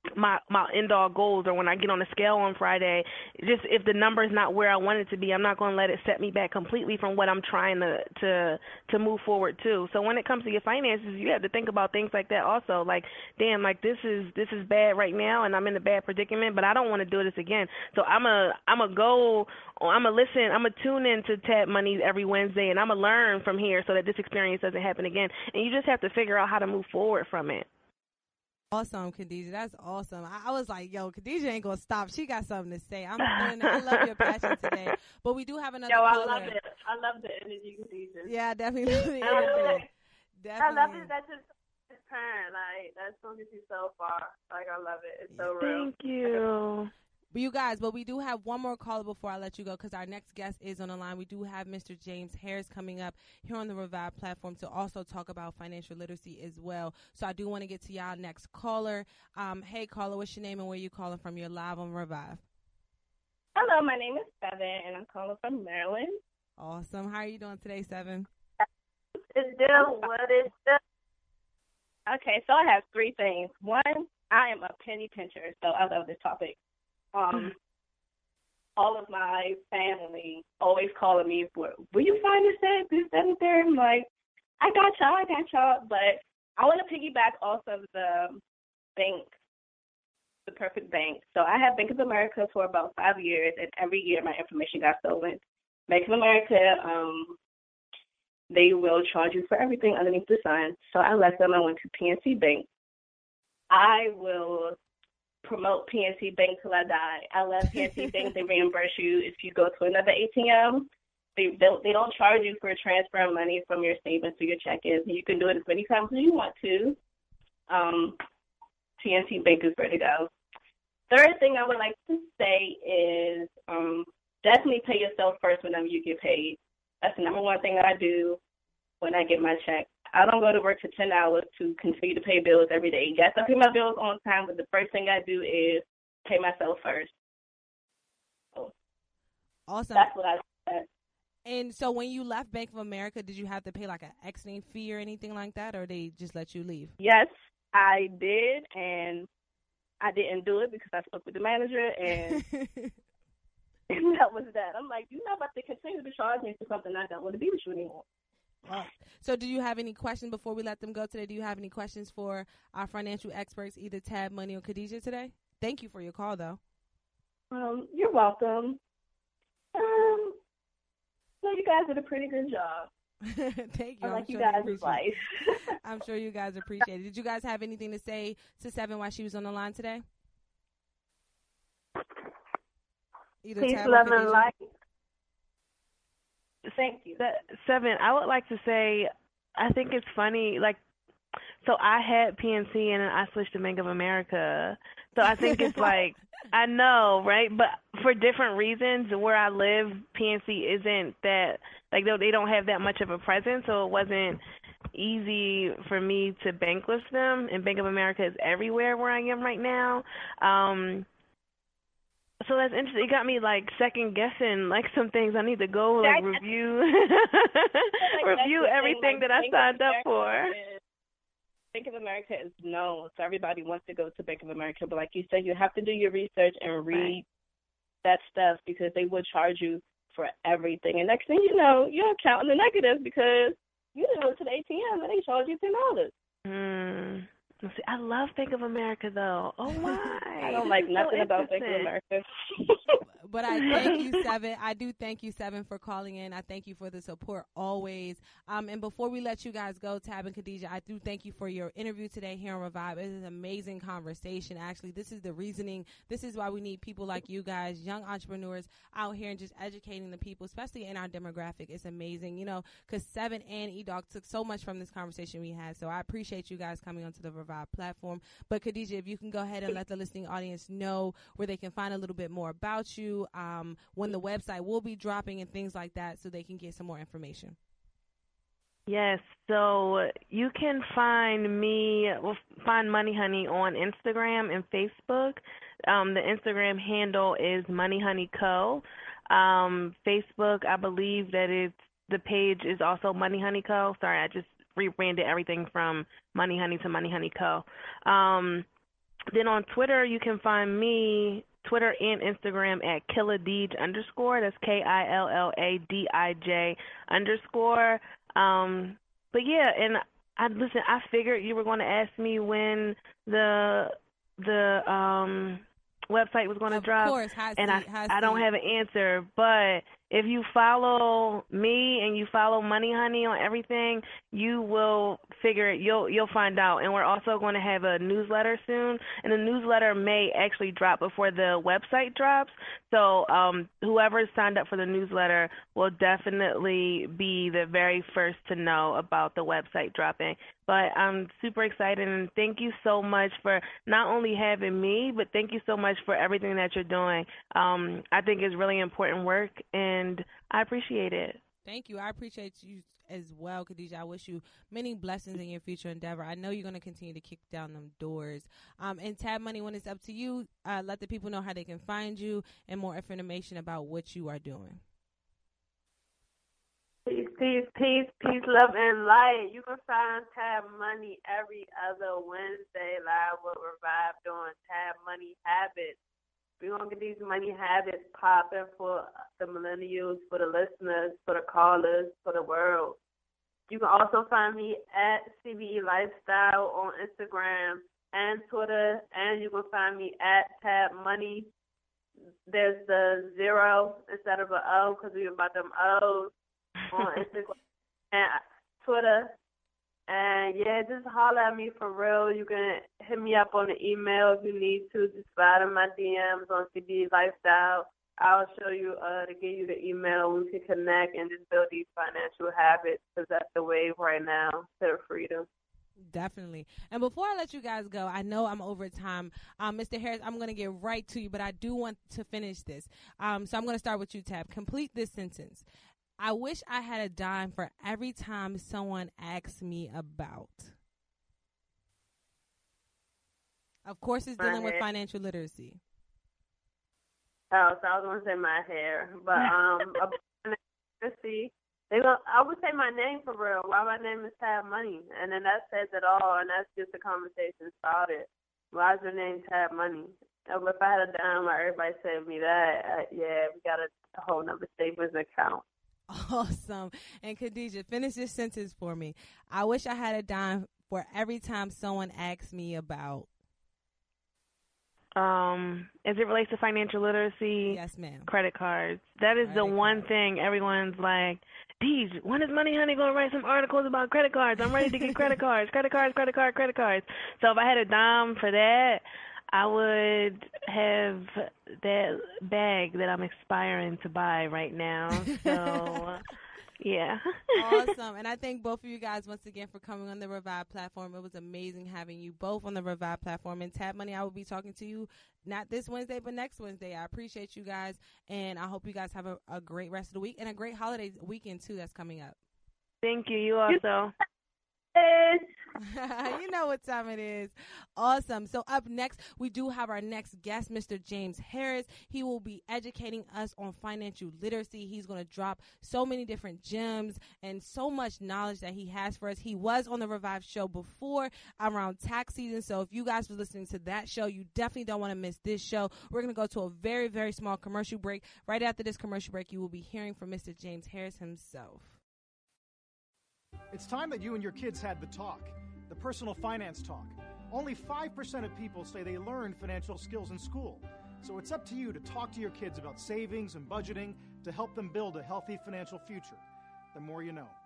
my my end all goals, or when I get on the scale on Friday, just if the number is not where I want it to be, I'm not going to let it set me back completely from what I'm trying to to to move forward to. So when it comes to your finances, you have to think about things like that also. Like, damn, like this is this is bad right now, and I'm in a bad predicament, but I don't want to do this again. So I'm a I'm a go. I'm a listen. I'm a tune in to Tab Money every Wednesday, and I'm a learn from here so that this experience doesn't happen again. And you just have to figure out how to move forward from it. Awesome, Khadijah. That's awesome. I, I was like, yo, Khadijah ain't going to stop. She got something to say. I'm feeling it. I love your passion today. But we do have another Yo, I caller. love it. I love the energy, Khadijah. Yeah, I definitely love the I love energy. it. Definitely. I love it. That's just transparent. Like, that's going to get you so far. Like, I love it. It's so real. Thank you. But you guys, but we do have one more caller before I let you go, because our next guest is on the line. We do have Mister James Harris coming up here on the Revive platform to also talk about financial literacy as well. So I do want to get to y'all next caller. Um, hey, caller, what's your name and where you calling from? You're live on Revive. Hello, my name is Seven, and I'm calling from Maryland. Awesome. How are you doing today, Seven? It's still what is still. Okay, so I have three things. One, I am a penny pincher, so I love this topic. Um, all of my family always calling me for, will you find this at this, that, and third? I'm like, I got y'all, I got y'all. But I want to piggyback off of the bank, the perfect bank. So I had Bank of America for about five years, and every year my information got stolen. Bank of America, um, they will charge you for everything underneath the sun. So I left them. I went to P N C Bank. I will promote P N C Bank till I die. I love P N C Bank. They reimburse you if you go to another A T M. They don't, they don't charge you for transferring money from your savings to your check-ins. You can do it as many times as you want to. Um, P N C Bank is where to go. Third thing I would like to say is um, definitely pay yourself first whenever you get paid. That's the number one thing that I do when I get my check. I don't go to work for ten hours to continue to pay bills every day. Yes, I pay my bills on time, but the first thing I do is pay myself first. So awesome. That's what I said. And so when you left Bank of America, did you have to pay like an exiting fee or anything like that, or they just let you leave? Yes, I did, and I didn't do it because I spoke with the manager, and, and that was that. I'm like, you're not about to continue to charge me for something I don't want to be with you anymore. Wow. So do you have any questions before we let them go today? Do you have any questions for our financial experts, either Tab Money or Khadijah today? Thank you for your call, though. Um, you're welcome. Um, so you guys did a pretty good job. Thank you. I like I'm you sure guys' advice. I'm sure you guys appreciate it. Did you guys have anything to say to Seven while she was on the line today? Either Peace, Tab or love, and Khadijah? light. Thank you. Seven, I would like to say, I think it's funny, like, so I had P N C and then I switched to Bank of America. So I think it's like, I know, right? But for different reasons, where I live, P N C isn't that, like, they don't have that much of a presence, so it wasn't easy for me to bank with them. And Bank of America is everywhere where I am right now. Um, So that's interesting. It got me like second guessing like some things. I need to go like review like, review everything like, that I Bank signed of up for. Is, Bank of America is known, so everybody wants to go to Bank of America. But like you said, you have to do your research and read right. that stuff because they will charge you for everything. And next thing you know, you're counting the negatives because you didn't go to the A T M and they charge you ten dollars. Mm. See, I love Bank of America, though. Oh, my. I don't like nothing so about Bank of America. But I thank you, Seven. I do thank you, Seven, for calling in. I thank you for the support always. Um, and before we let you guys go, Tab and Khadijah, I do thank you for your interview today here on Revive. It is an amazing conversation, actually. This is the reasoning. This is why we need people like you guys, young entrepreneurs out here and just educating the people, especially in our demographic. It's amazing, you know, because Seven and E-Dog took so much from this conversation we had. So I appreciate you guys coming onto the Revive platform. But Khadijah, if you can go ahead and let the listening audience know where they can find a little bit more about you, um, when the website will be dropping and things like that, so they can get some more information. Yes, so you can find me, well, find Money Honey on Instagram and Facebook. Um, the Instagram handle is Money Honey Co. Um, Facebook, I believe that it's, the page is also Money Honey Co. Sorry, I just rebranded everything from Money Honey to Money Honey Co. Um, then on Twitter, you can find me, Twitter and Instagram at Killadij underscore. That's K I L L A D I J underscore. Um, but yeah, and I listen. I figured you were going to ask me when the the um website was going to drop, course, hot and seat, I hot I don't seat. have an answer. But if you follow me and you follow Money Honey on everything, you will figure it. You'll you'll find out. And we're also going to have a newsletter soon, and the newsletter may actually drop before the website drops. So um, whoever is signed up for the newsletter will definitely be the very first to know about the website dropping. But I'm super excited, and thank you so much for not only having me, but thank you so much for everything that you're doing. Um, I think it's really important work, and I appreciate it. Thank you. I appreciate you as well, Khadijah. I wish you many blessings in your future endeavor. I know you're going to continue to kick down them doors. Um, and Tab Money, when it's up to you, uh, let the people know how they can find you and more information about what you are doing. Peace, peace, peace, peace, love, and light. You can find Tab Money every other Wednesday live with Revive doing Tab Money Habits. We're going to get these money habits popping for the millennials, for the listeners, for the callers, for the world. You can also find me at C B E Lifestyle on Instagram and Twitter, and you can find me at Tab Money. There's the zero instead of an O because we about them O's on Instagram and Twitter. And, yeah, just holler at me for real. You can hit me up on the email if you need to. Just slide in my D Ms on C B Lifestyle. I'll show you uh, to give you the email. We can connect and just build these financial habits because that's the wave right now to the freedom. Definitely. And before I let you guys go, I know I'm over time. Um, Mister Harris, I'm going to get right to you, but I do want to finish this. Um, so I'm going to start with you, Tab. Complete this sentence. I wish I had a dime for every time someone asks me about. Of course, it's dealing with financial literacy. Oh, so I was going to say my hair. But, um, let's see. They gonna, I would say my name for real. Why my name is Tab Money. And then that says it all, and that's just the conversation started. Why is your name Tab Money? If I had a dime, like everybody said me that, uh, yeah, we got a, a whole nother savings account. Awesome. And Khadijah, finish this sentence for me. I wish I had a dime for every time someone asks me about. Um, as it relates to financial literacy, yes, ma'am. Credit cards. That is Credit the one cards. thing everyone's like, Deej, when is Money Honey going to write some articles about credit cards? I'm ready to get credit cards, credit cards, credit cards, credit cards. So if I had a dime for that, I would have that bag that I'm aspiring to buy right now. So, yeah. Awesome. And I thank both of you guys once again for coming on the Revive platform. It was amazing having you both on the Revive platform. And Tab Money, I will be talking to you not this Wednesday, but next Wednesday. I appreciate you guys, and I hope you guys have a, a great rest of the week and a great holiday weekend, too, that's coming up. Thank you. You also. You know what time it is. Awesome. So up next, we do have our next guest, Mister James Harris. He will be educating us on financial literacy. He's going to drop so many different gems and so much knowledge that he has for us. He was on the Revive show before around tax season. So if you guys were listening to that show, you definitely don't want to miss this show. We're going to go to a very, very small commercial break. Right after this commercial break, you will be hearing from Mister James Harris himself. It's time that you and your kids had the talk, the personal finance talk. Only five percent of people say they learned financial skills in school. So it's up to you to talk to your kids about savings and budgeting to help them build a healthy financial future. The more you know.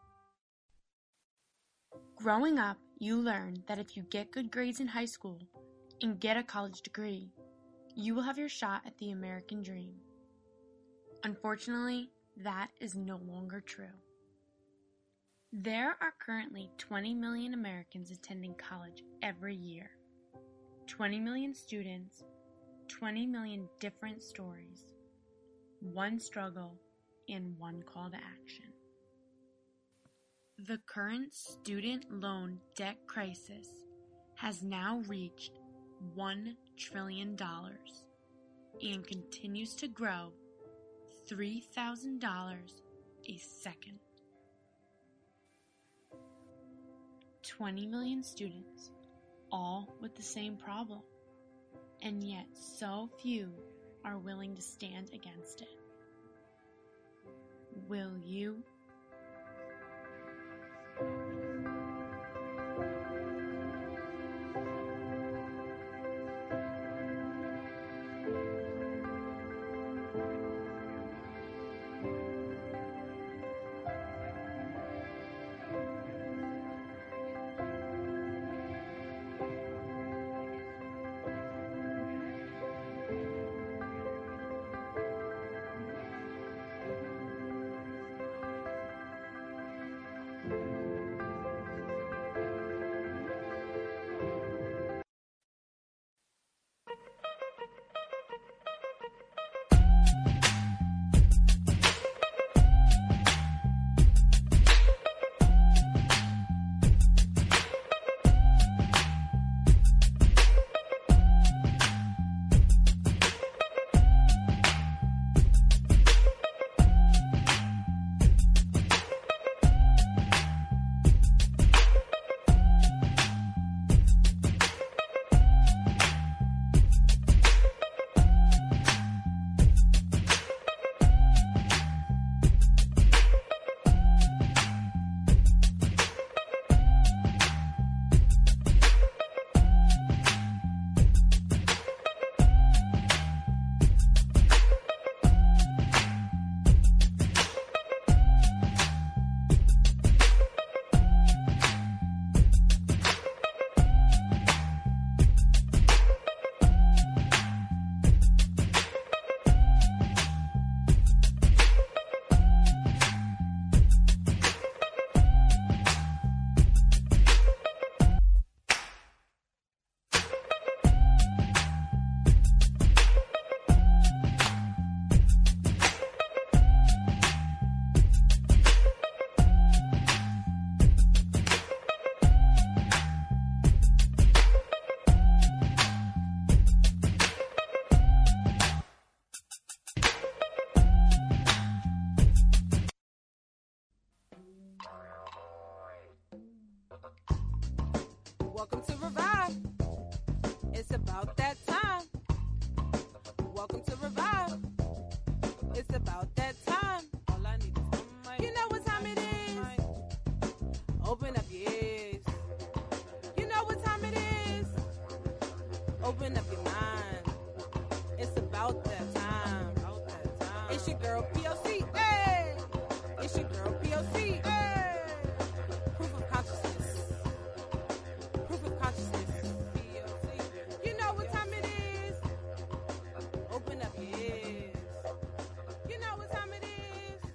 Growing up, you learn that if you get good grades in high school and get a college degree, you will have your shot at the American dream. Unfortunately, that is no longer true. There are currently twenty million Americans attending college every year. twenty million students, twenty million different stories, one struggle, and one call to action. The current student loan debt crisis has now reached one trillion dollars and continues to grow three thousand dollars a second. twenty million students, all with the same problem, and yet so few are willing to stand against it. Will you? Welcome to Revive. It's about that time. Welcome to Revive. It's about that time. All I need is one mic. You know what time it is. Open up your ears. You know what time it is. Open up your mind. It's about that time. About that time. It's your girl P O C. Hey. It's your girl P O C. Hey. Proof of consciousness. Proof of consciousness. P O C. You know what time it is. Open up your ears. You know what time it is.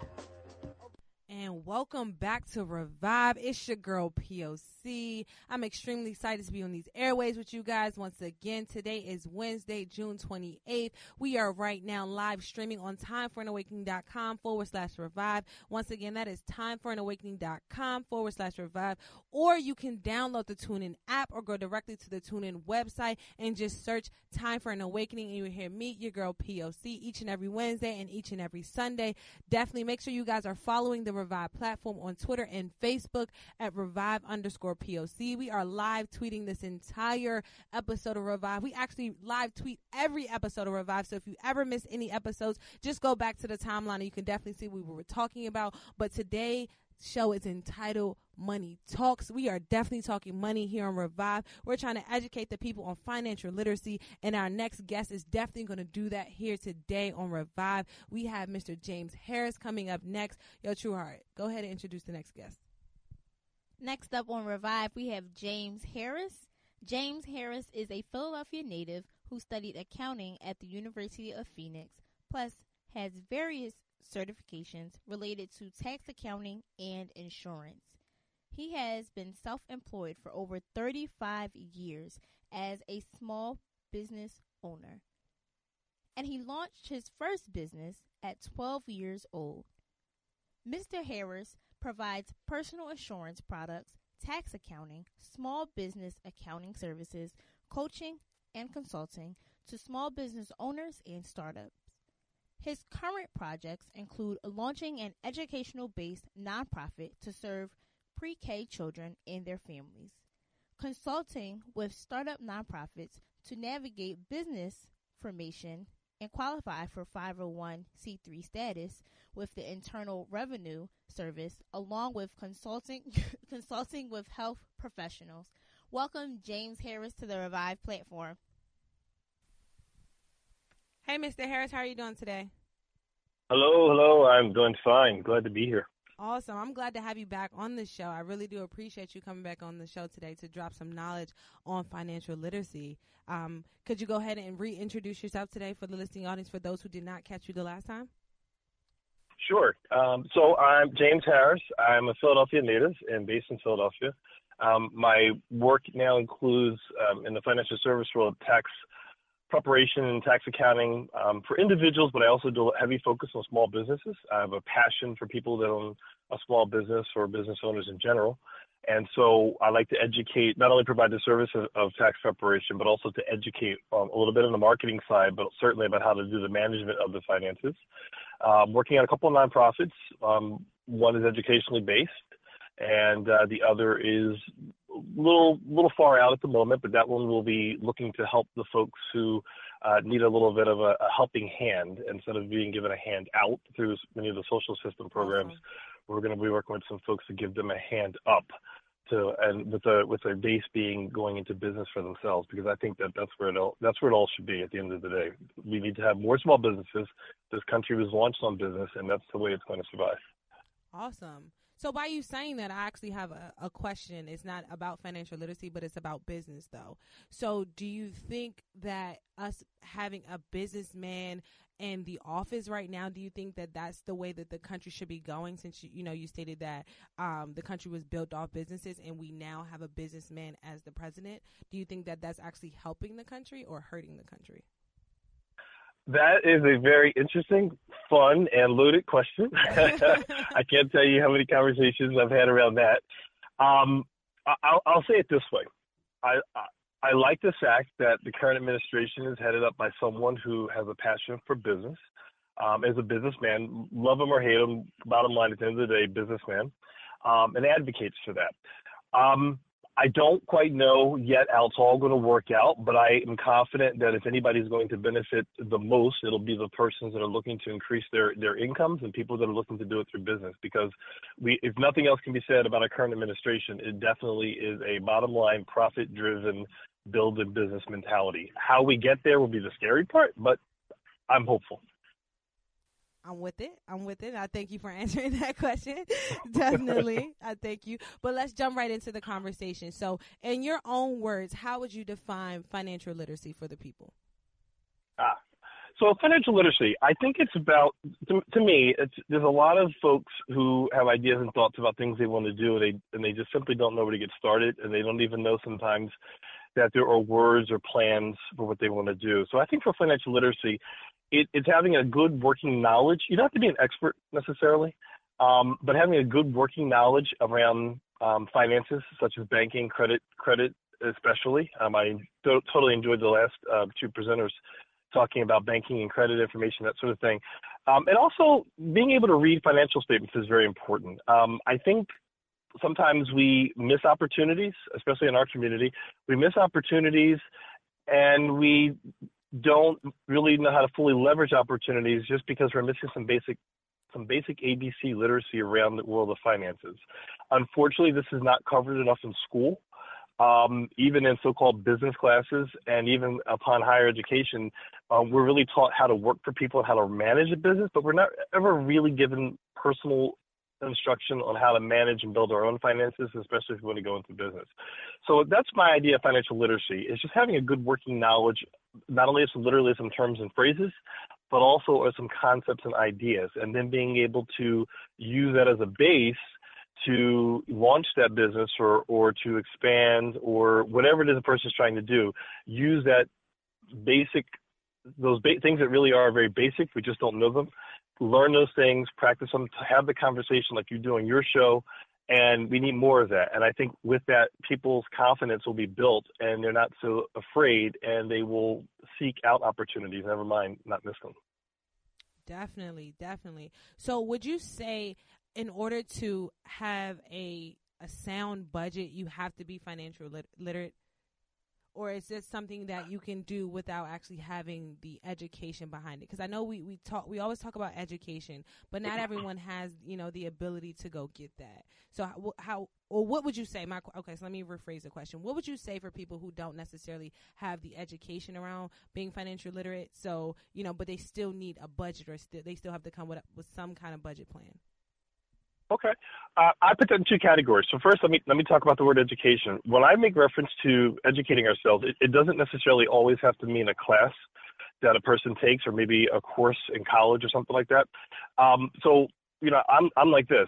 And welcome back to Revive. It's your girl P O C. I'm extremely excited to be on these airways with you guys once again. Today is Wednesday, June twenty-eighth. We are right now live streaming on timeforanawakening.com forward slash revive. Once again, that is timeforanawakening.com forward slash revive. Or you can download the TuneIn app or go directly to the TuneIn website and just search Time for an Awakening, and you will hear me, your girl P O C, each and every Wednesday and each and every Sunday. Definitely make sure you guys are following the Revive platform on Twitter and Facebook at Revive underscore P O C. We are live tweeting this entire episode of Revive. We actually live tweet every episode of Revive, so if you ever miss any episodes, just go back to the timeline and you can definitely see what we were talking about. But today show is entitled Money Talks. We are definitely talking money here on Revive. We're trying to educate the people on financial literacy, and our next guest is definitely going to do that here today on Revive. We have Mister James Harris coming up next. Yo, True Heart, go ahead and introduce the next guest. Next up on Revive, we have James Harris. James Harris is a Philadelphia native who studied accounting at the University of Phoenix, plus has various certifications related to tax accounting and insurance. He has been self-employed for over thirty-five years as a small business owner, and he launched his first business at twelve years old. Mister Harris provides personal insurance products, tax accounting, small business accounting services, coaching, and consulting to small business owners and startups. His current projects include launching an educational-based nonprofit to serve pre-K children and their families, consulting with startup nonprofits to navigate business formation and qualify for five oh one c three status with the Internal Revenue Service, along with consulting consulting with health professionals. Welcome, James Harris, to the Revive platform. Hey, Mister Harris, how are you doing today? Hello, hello. I'm doing fine. Glad to be here. Awesome. I'm glad to have you back on the show. I really do appreciate you coming back on the show today to drop some knowledge on financial literacy. Um, could you go ahead and reintroduce yourself today for the listening audience for those who did not catch you the last time? Sure. Um, so I'm James Harris. I'm a Philadelphia native and based in Philadelphia. Um, my work now includes um, in the financial service world, tax preparation and tax accounting um, for individuals, but I also do a heavy focus on small businesses. I have a passion for people that own a small business or business owners in general. And so I like to educate, not only provide the service of, of tax preparation, but also to educate um, a little bit on the marketing side, but certainly about how to do the management of the finances. Um, working on a couple of nonprofits. Um, one is educationally based, and uh, the other is a little, little far out at the moment, but that one will be looking to help the folks who uh, need a little bit of a, a helping hand instead of being given a hand out through many of the social system programs. Awesome. We're going to be working with some folks to give them a hand up to, and with a with a base being going into business for themselves, because I think that that's where it all that's where it all should be at the end of the day. We need to have more small businesses. This country was launched on business, and that's the way it's going to survive. Awesome. So by you saying that, I actually have a, a question. It's not about financial literacy, but it's about business, though. So do you think that us having a businessman in the office right now, do you think that that's the way that the country should be going, since, you, you know, you stated that um, the country was built off businesses and we now have a businessman as the president? Do you think that that's actually helping the country or hurting the country? That is a very interesting, fun, and loaded question. I can't tell you how many conversations I've had around that. Um, I'll, I'll say it this way. I, I, I like the fact that the current administration is headed up by someone who has a passion for business. Um, as a businessman, love him or hate him, bottom line at the end of the day, businessman, um, and advocates for that. Um, I don't quite know yet how it's all going to work out, but I am confident that if anybody's going to benefit the most, it'll be the persons that are looking to increase their, their incomes and people that are looking to do it through business. Because we, if nothing else can be said about our current administration, it definitely is a bottom line, profit-driven, build a business mentality. How we get there will be the scary part, but I'm hopeful. I'm with it. I'm with it. I thank you for answering that question. Definitely. I thank you. But let's jump right into the conversation. So in your own words, how would you define financial literacy for the people? Ah, so financial literacy, I think it's about, to, to me, it's, there's a lot of folks who have ideas and thoughts about things they want to do, and they, and they just simply don't know where to get started, and they don't even know sometimes that there are words or plans for what they want to do. So I think for financial literacy, It, it's having a good working knowledge. You don't have to be an expert necessarily, um, but having a good working knowledge around um, finances, such as banking, credit, credit especially. Um, I do, totally enjoyed the last uh, two presenters talking about banking and credit information, that sort of thing. Um, and also being able to read financial statements is very important. Um, I think sometimes we miss opportunities, especially in our community. We miss opportunities and we don't really know how to fully leverage opportunities just because we're missing some basic some basic A B C literacy around the world of finances. Unfortunately, this is not covered enough in school, um, even in so-called business classes, and even upon higher education, um, we're really taught how to work for people and how to manage a business, but we're not ever really given personal instruction on how to manage and build our own finances, especially if we want to go into business. So that's my idea of financial literacy, is just having a good working knowledge, not only of some literally some terms and phrases, but also of some concepts and ideas, and then being able to use that as a base to launch that business or, or to expand or whatever it is a person is trying to do. Use that basic, those ba- things that really are very basic, we just don't know them. Learn those things, practice them, have the conversation like you do on your show, and we need more of that. And I think with that, people's confidence will be built, and they're not so afraid, and they will seek out opportunities, never mind not miss them. Definitely, definitely. So would you say in order to have a a sound budget, you have to be financial lit- literate? Or is this something that you can do without actually having the education behind it? Because I know we, we talk, we always talk about education, but not everyone has, you know, the ability to go get that. So how, how or what would you say? My okay, so let me rephrase the question. What would you say for people who don't necessarily have the education around being financial literate? So, you know, but they still need a budget, or still they still have to come with with some kind of budget plan. Okay. Uh, I put that in two categories. So first, let me let me talk about the word education. When I make reference to educating ourselves, it, it doesn't necessarily always have to mean a class that a person takes, or maybe a course in college or something like that. Um, so, you know, I'm I'm like this.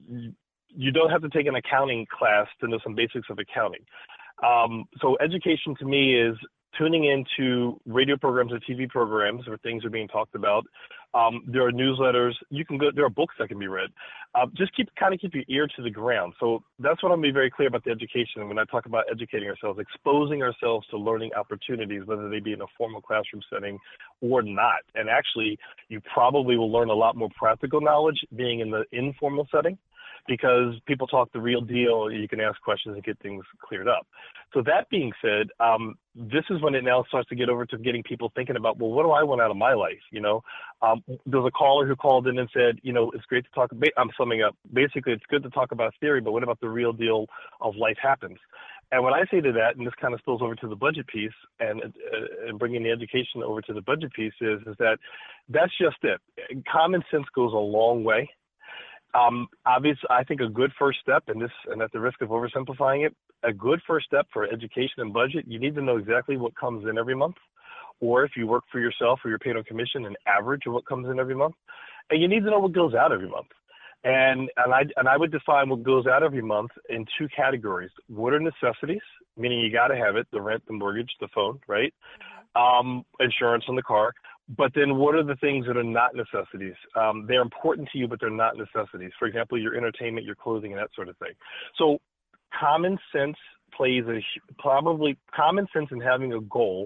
You don't have to take an accounting class to know some basics of accounting. Um, so education to me is tuning into radio programs or T V programs where things are being talked about. Um, there are newsletters. You can go. There are books that can be read. Uh, just keep kind of keep your ear to the ground. So that's what I'm being very clear about the education. When I talk about educating ourselves, exposing ourselves to learning opportunities, whether they be in a formal classroom setting or not. And actually, you probably will learn a lot more practical knowledge being in the informal setting, because people talk the real deal. You can ask questions and get things cleared up. So that being said, um, this is when it now starts to get over to getting people thinking about, well, what do I want out of my life? You know, um, there's a caller who called in and said, you know, it's great to talk about, I'm summing up. Basically, it's good to talk about theory, but what about the real deal of life happens? And when I say to that, and this kind of spills over to the budget piece and, uh, and bringing the education over to the budget piece is, is that that's just it. Common sense goes a long way. Um, obviously, I think a good first step, and this, and at the risk of oversimplifying it, a good first step for education and budget, you need to know exactly what comes in every month, or if you work for yourself or you're paid on commission, an average of what comes in every month, and you need to know what goes out every month. And and I and I would define what goes out every month in two categories. What are necessities, meaning you got to have it, the rent, the mortgage, the phone, right? Um, insurance on the car. But then what are the things that are not necessities? Um, they're important to you, but they're not necessities. For example, your entertainment, your clothing, and that sort of thing. So common sense plays a probably common sense in having a goal,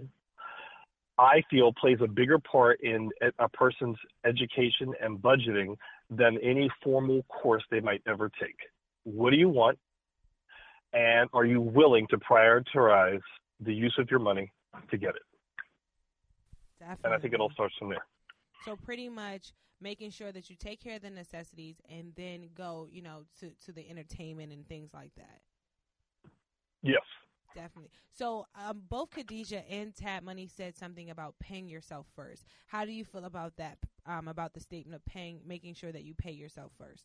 I feel, plays a bigger part in a person's education and budgeting than any formal course they might ever take. What do you want? And are you willing to prioritize the use of your money to get it? Definitely. And I think it all starts from there. So pretty much making sure that you take care of the necessities and then go, you know, to, to the entertainment and things like that. Yes. Definitely. So um, both Khadijah and Tab Money said something about paying yourself first. How do you feel about that, um, about the statement of paying, making sure that you pay yourself first?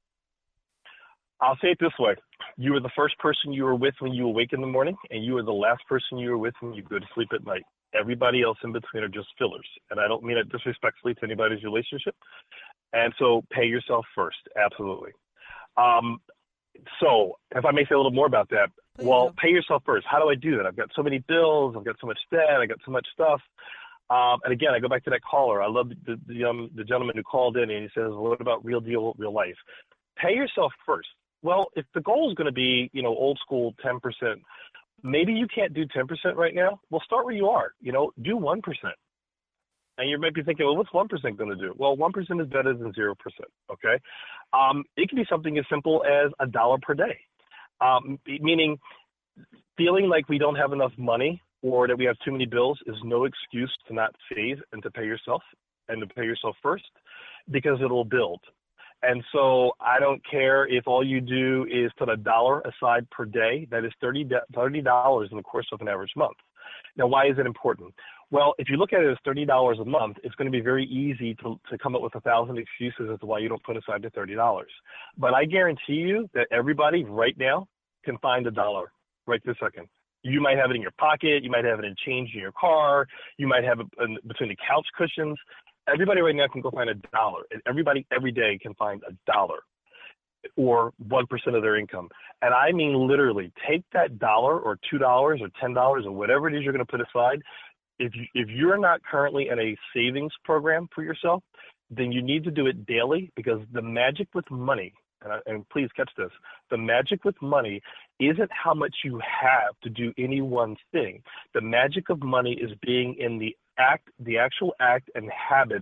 I'll say it this way. You are the first person you were with when you awake in the morning, and you are the last person you were with when you go to sleep at night. Everybody else in between are just fillers. And I don't mean it disrespectfully to anybody's relationship. And so pay yourself first. Absolutely. Um, so if I may say a little more about that, Please well, do. Pay yourself first. How do I do that? I've got so many bills. I've got so much debt. I got so much stuff. Um, and again, I go back to that caller. I love the, the, um, the gentleman who called in and he says, well, what about real deal, real life? Pay yourself first. Well, if the goal is going to be, you know, old school ten percent, maybe you can't do ten percent right now. Well, start where you are. You know, do one percent. And you might be thinking, well, what's one percent going to do? Well, one percent is better than zero percent, okay? Um, it can be something as simple as a dollar per day, um, meaning feeling like we don't have enough money or that we have too many bills is no excuse to not save and to pay yourself and to pay yourself first, because it'll build. And so I don't care if all you do is put a dollar aside per day. That is thirty dollars in the course of an average month. Now, why is it important? Well, if you look at it as thirty dollars a month, it's going to be very easy to, to come up with a thousand excuses as to why you don't put aside the thirty dollars. But I guarantee you that everybody right now can find a dollar right this second. You might have it in your pocket. You might have it in change in your car. You might have it in between the couch cushions. Everybody right now can go find a dollar, and everybody every day can find a dollar or one percent of their income. And I mean literally take that dollar or two dollars or ten dollars or whatever it is you're going to put aside. If, you, if you're not currently in a savings program for yourself, then you need to do it daily, because the magic with money, and, I, and please catch this, the magic with money isn't how much you have to do any one thing. The magic of money is being in the act, the actual act and habit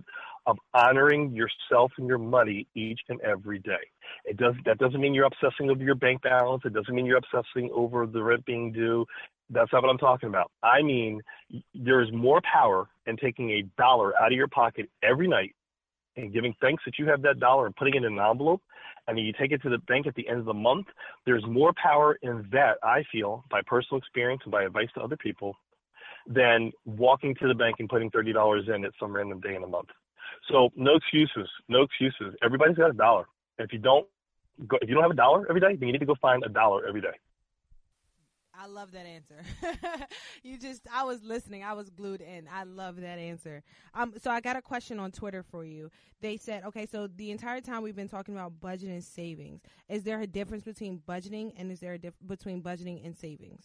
of honoring yourself and your money each and every day. It does that doesn't mean you're obsessing over your bank balance. It doesn't mean you're obsessing over the rent being due. That's not what I'm talking about. I mean, there's more power in taking a dollar out of your pocket every night and giving thanks that you have that dollar and putting it in an envelope, and then you take it to the bank at the end of the month. There's more power in that, I feel, by personal experience and by advice to other people, than walking to the bank and putting thirty dollars in at some random day in the month. So no excuses, no excuses. Everybody's got a dollar. And if you don't go, if you don't have a dollar every day, then you need to go find a dollar every day. I love that answer. you just, I was listening. I was glued in. I love that answer. Um, so I got a question on Twitter for you. They said, okay, so the entire time we've been talking about budget and savings. Is there a difference between budgeting and is there a difference between budgeting and savings?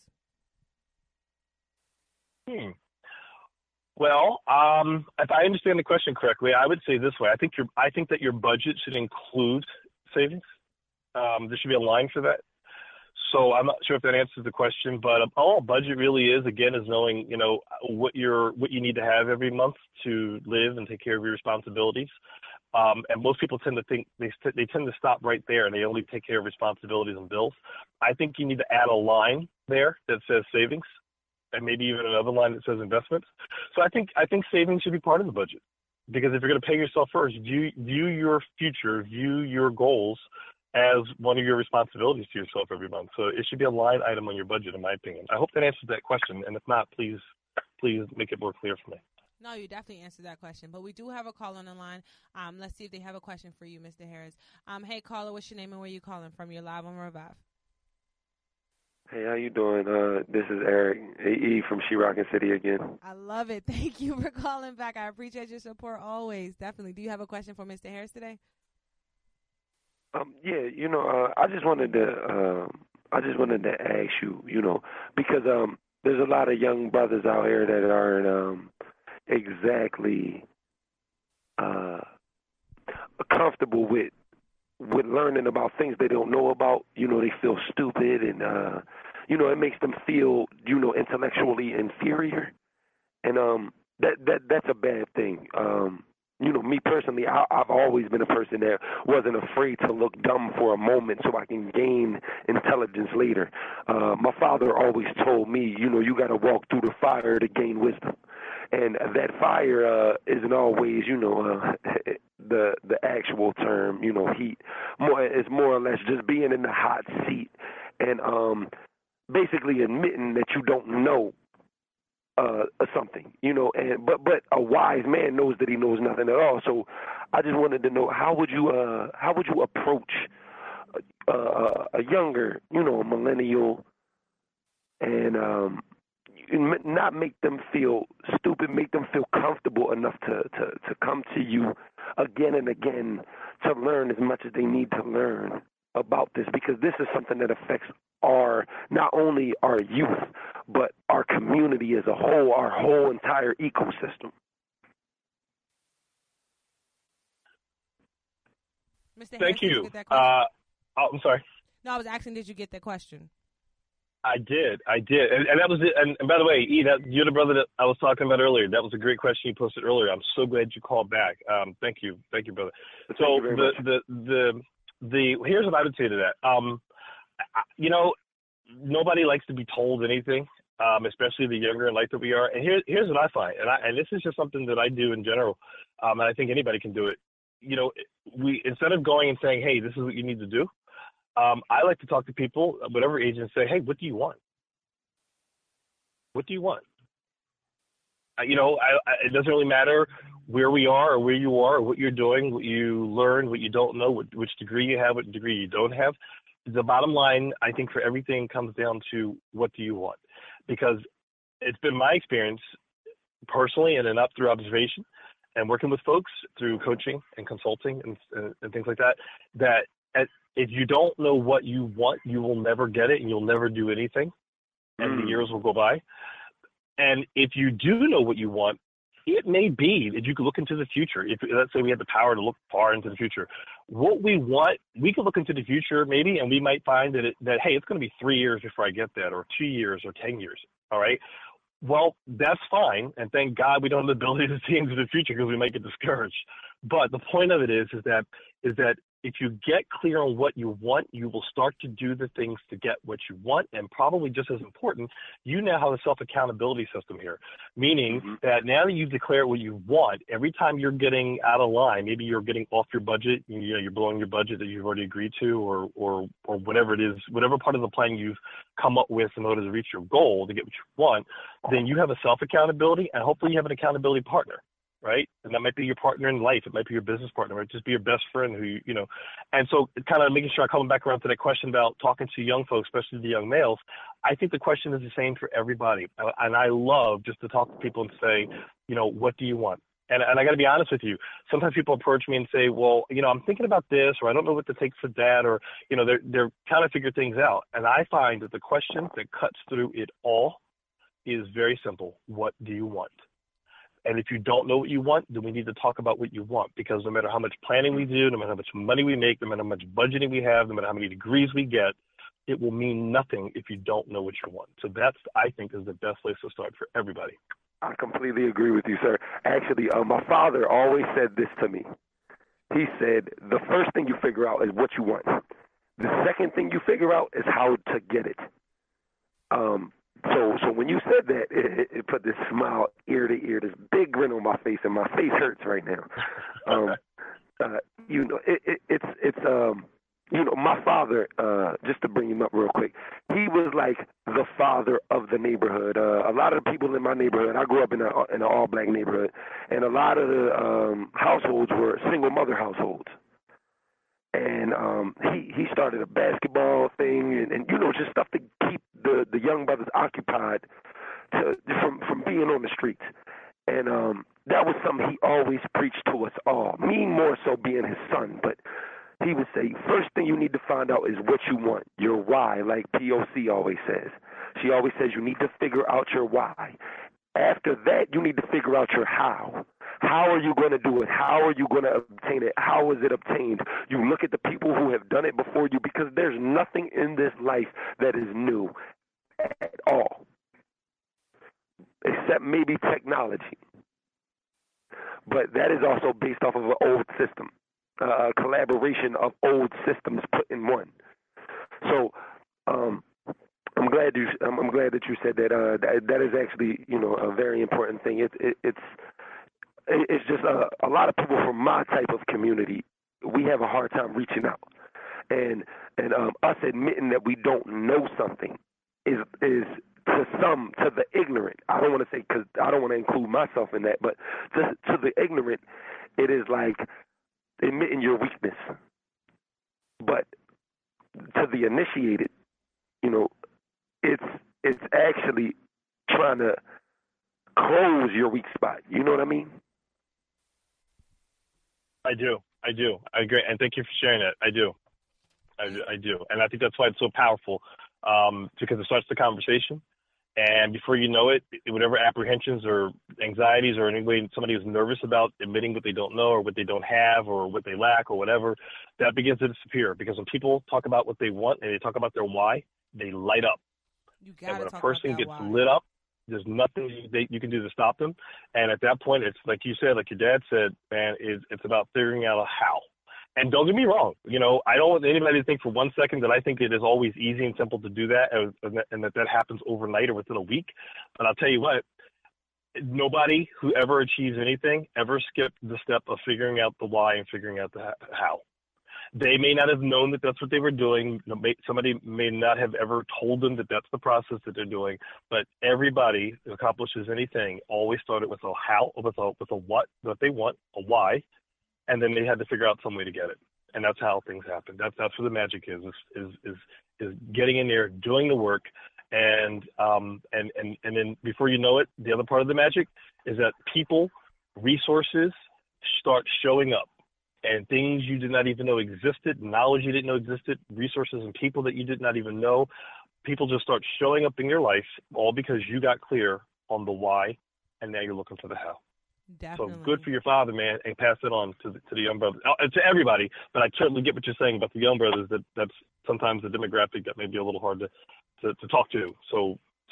Hmm. Well, um, if I understand the question correctly, I would say this way. I think your, I think that your budget should include savings. Um, there should be a line for that. So I'm not sure if that answers the question, but all a budget really is, again, is knowing, you know, what you're, what you need to have every month to live and take care of your responsibilities. Um, and most people tend to think they st- they tend to stop right there and they only take care of responsibilities and bills. I think you need to add a line there that says savings, and maybe even another line that says investments. So I think I think savings should be part of the budget, because if you're going to pay yourself first, view view your future, view your goals as one of your responsibilities to yourself every month. So it should be a line item on your budget, in my opinion. I hope that answers that question, and if not, please please make it more clear for me. No, you definitely answered that question. But we do have a call on the line. Um, let's see if they have a question for you, Mister Harris. Um, hey, caller, what's your name and where you calling from? You're live on Revive. Hey, how you doing? Uh, this is Eric, A E from She-Rockin' City again. I love it. Thank you for calling back. I appreciate your support always. Definitely. Do you have a question for Mister Harris today? Um, yeah, you know, uh, I just wanted to, uh, I just wanted to ask you, you know, because um, there's a lot of young brothers out here that aren't um, exactly uh, comfortable with with learning about things they don't know about. You know, they feel stupid, and uh, you know, it makes them feel, you know, intellectually inferior, and um, that that that's a bad thing. Um, You know, me personally, I, I've always been a person that wasn't afraid to look dumb for a moment so I can gain intelligence later. Uh, my father always told me, you know, you got to walk through the fire to gain wisdom. And that fire uh, isn't always, you know, uh, the the actual term, you know, heat. More, it's more or less just being in the hot seat and um, basically admitting that you don't know Uh, something, you know, and but but a wise man knows that he knows nothing at all. So I just wanted to know, how would you uh how would you approach a, a, a younger, you know, a millennial, and um not make them feel stupid, make them feel comfortable enough to to to come to you again and again to learn as much as they need to learn about this, because this is something that affects our, not only our youth, but our community as a whole, our whole entire ecosystem. Mister Thank Harris, did you. you get that question? Uh, oh, I'm sorry. No, I was asking, did you get that question? I did. I did. And, and that was it. And, and by the way, E, that, you're the brother that I was talking about earlier. That was a great question you posted earlier. I'm so glad you called back. Um, thank you. Thank you, brother. Thank so you very the, much. the, the, the, here's what I would say to that. Um, you know, nobody likes to be told anything, um, especially the younger in life that we are. And here, here's what I find, and, I, and this is just something that I do in general, um, and I think anybody can do it. You know, we instead of going and saying, hey, this is what you need to do, um, I like to talk to people, whatever age, and say, hey, what do you want? What do you want? Uh, you know, I, I, it doesn't really matter where we are or where you are or what you're doing, what you learn, what you don't know, what, which degree you have, what degree you don't have. The bottom line, I think, for everything comes down to what do you want? Because it's been my experience personally and then up through observation and working with folks through coaching and consulting and, and, and things like that, that at, if you don't know what you want, you will never get it and you'll never do anything, and Mm. the years will go by. And if you do know what you want, it may be that you could look into the future. If let's say we had the power to look far into the future, what we want, we could look into the future maybe, and we might find that it, that hey, it's going to be three years before I get that, or two years, or ten years. All right. well, that's fine, and thank God we don't have the ability to see into the future because we might get discouraged. But the point of it is, is that is that if you get clear on what you want, you will start to do the things to get what you want, and probably just as important, you now have a self-accountability system here, meaning mm-hmm. that now that you've declared what you want, every time you're getting out of line, maybe you're getting off your budget, you know, you're blowing your budget that you've already agreed to, or or or whatever it is, whatever part of the plan you've come up with in order to reach your goal to get what you want, then you have a self-accountability, and hopefully you have an accountability partner. Right? And that might be your partner in life. It might be your business partner. It might just be your best friend who, you, you know, and so kind of making sure I'm coming back around to that question about talking to young folks, especially the young males. I think the question is the same for everybody. And I love just to talk to people and say, you know, what do you want? And, and I got to be honest with you. Sometimes people approach me and say, well, you know, I'm thinking about this, or I don't know what to take for that, or, you know, they're, they're trying to figure things out. And I find that the question that cuts through it all is very simple. What do you want? And if you don't know what you want, then we need to talk about what you want, because no matter how much planning we do, no matter how much money we make, no matter how much budgeting we have, no matter how many degrees we get, it will mean nothing if you don't know what you want. So that's, I think, is the best place to start for everybody. I completely agree with you, sir. Actually, uh, my father always said this to me. He said, the first thing you figure out is what you want. The second thing you figure out is how to get it. Um, So, so when you said that, it, it put this smile ear to ear, this big grin on my face, and my face hurts right now. Um, uh, you know, it, it, it's it's um, you know, my father. Uh, just to bring him up real quick, he was like the father of the neighborhood. Uh, a lot of the people in my neighborhood, I grew up in a in an all black neighborhood, and a lot of the um, households were single mother households. And um, he, he started a basketball thing and, and, you know, just stuff to keep the, the young brothers occupied to, from, from being on the streets. And um, that was something he always preached to us all, me more so being his son. But he would say, first thing you need to find out is what you want, your why, like P O C always says. She always says you need to figure out your why. After that, you need to figure out your how. How are you going to do it? How are you going to obtain it? How is it obtained? You look at the people who have done it before you, because there's nothing in this life that is new at all, except maybe technology. But that is also based off of an old system, uh, a collaboration of old systems put in one. So um, I'm glad you. I'm glad that you said that. Uh, that, that is actually, you know, a very important thing. It, it, it's It's just a, a lot of people from my type of community, we have a hard time reaching out. And and um, us admitting that we don't know something is is to some, to the ignorant. I don't want to say, because I don't want to include myself in that, but to, to the ignorant, it is like admitting your weakness. But to the initiated, you know, it's it's actually trying to close your weak spot. You know what I mean? I do. I do. I agree. And thank you for sharing that. I do. I, I do. And I think that's why it's so powerful, um, because it starts the conversation. And before you know it, whatever apprehensions or anxieties or any way somebody is nervous about admitting what they don't know or what they don't have or what they lack or whatever, that begins to disappear. Because when people talk about what they want and they talk about their why, they light up. You gotta and when talk a person about gets why. lit up, there's nothing you, they, you can do to stop them. And at that point, it's like you said, like your dad said, man, it's, it's about figuring out a how. And don't get me wrong, you know, I don't want anybody to think for one second that I think it is always easy and simple to do that and, and that that happens overnight or within a week. But I'll tell you what, nobody who ever achieves anything ever skipped the step of figuring out the why and figuring out the how. They may not have known that that's what they were doing. Somebody may not have ever told them that that's the process that they're doing. But everybody who accomplishes anything always started with a how, with a with a what, what they want, a why, and then they had to figure out some way to get it. And that's how things happen. That's that's where the magic is, is is is, is getting in there, doing the work, and um and, and, and then before you know it, the other part of the magic is that people, resources start showing up. And things you did not even know existed, knowledge you didn't know existed, resources and people that you did not even know, people just start showing up in your life, all because you got clear on the why, and now you're looking for the how. Definitely. So good for your father, man, and pass it on to the, to the young brothers, uh, to everybody. But I certainly get what you're saying about the young brothers, that that's sometimes the demographic that may be a little hard to, to, to talk to. So so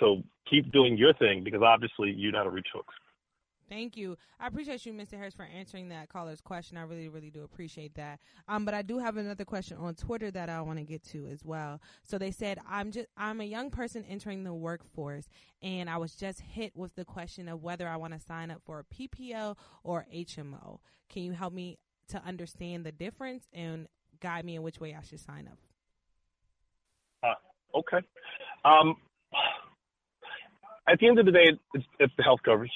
keep doing your thing because obviously you know how to reach folks. Thank you. I appreciate you, Mister Harris, for answering that caller's question. I really, really do appreciate that. Um, but I do have another question on Twitter that I want to get to as well. So they said, I'm just, I'm a young person entering the workforce, and I was just hit with the question of whether I want to sign up for a P P O or H M O. Can you help me to understand the difference and guide me in which way I should sign up? Uh, okay. Um, at the end of the day, it's, it's the health coverage.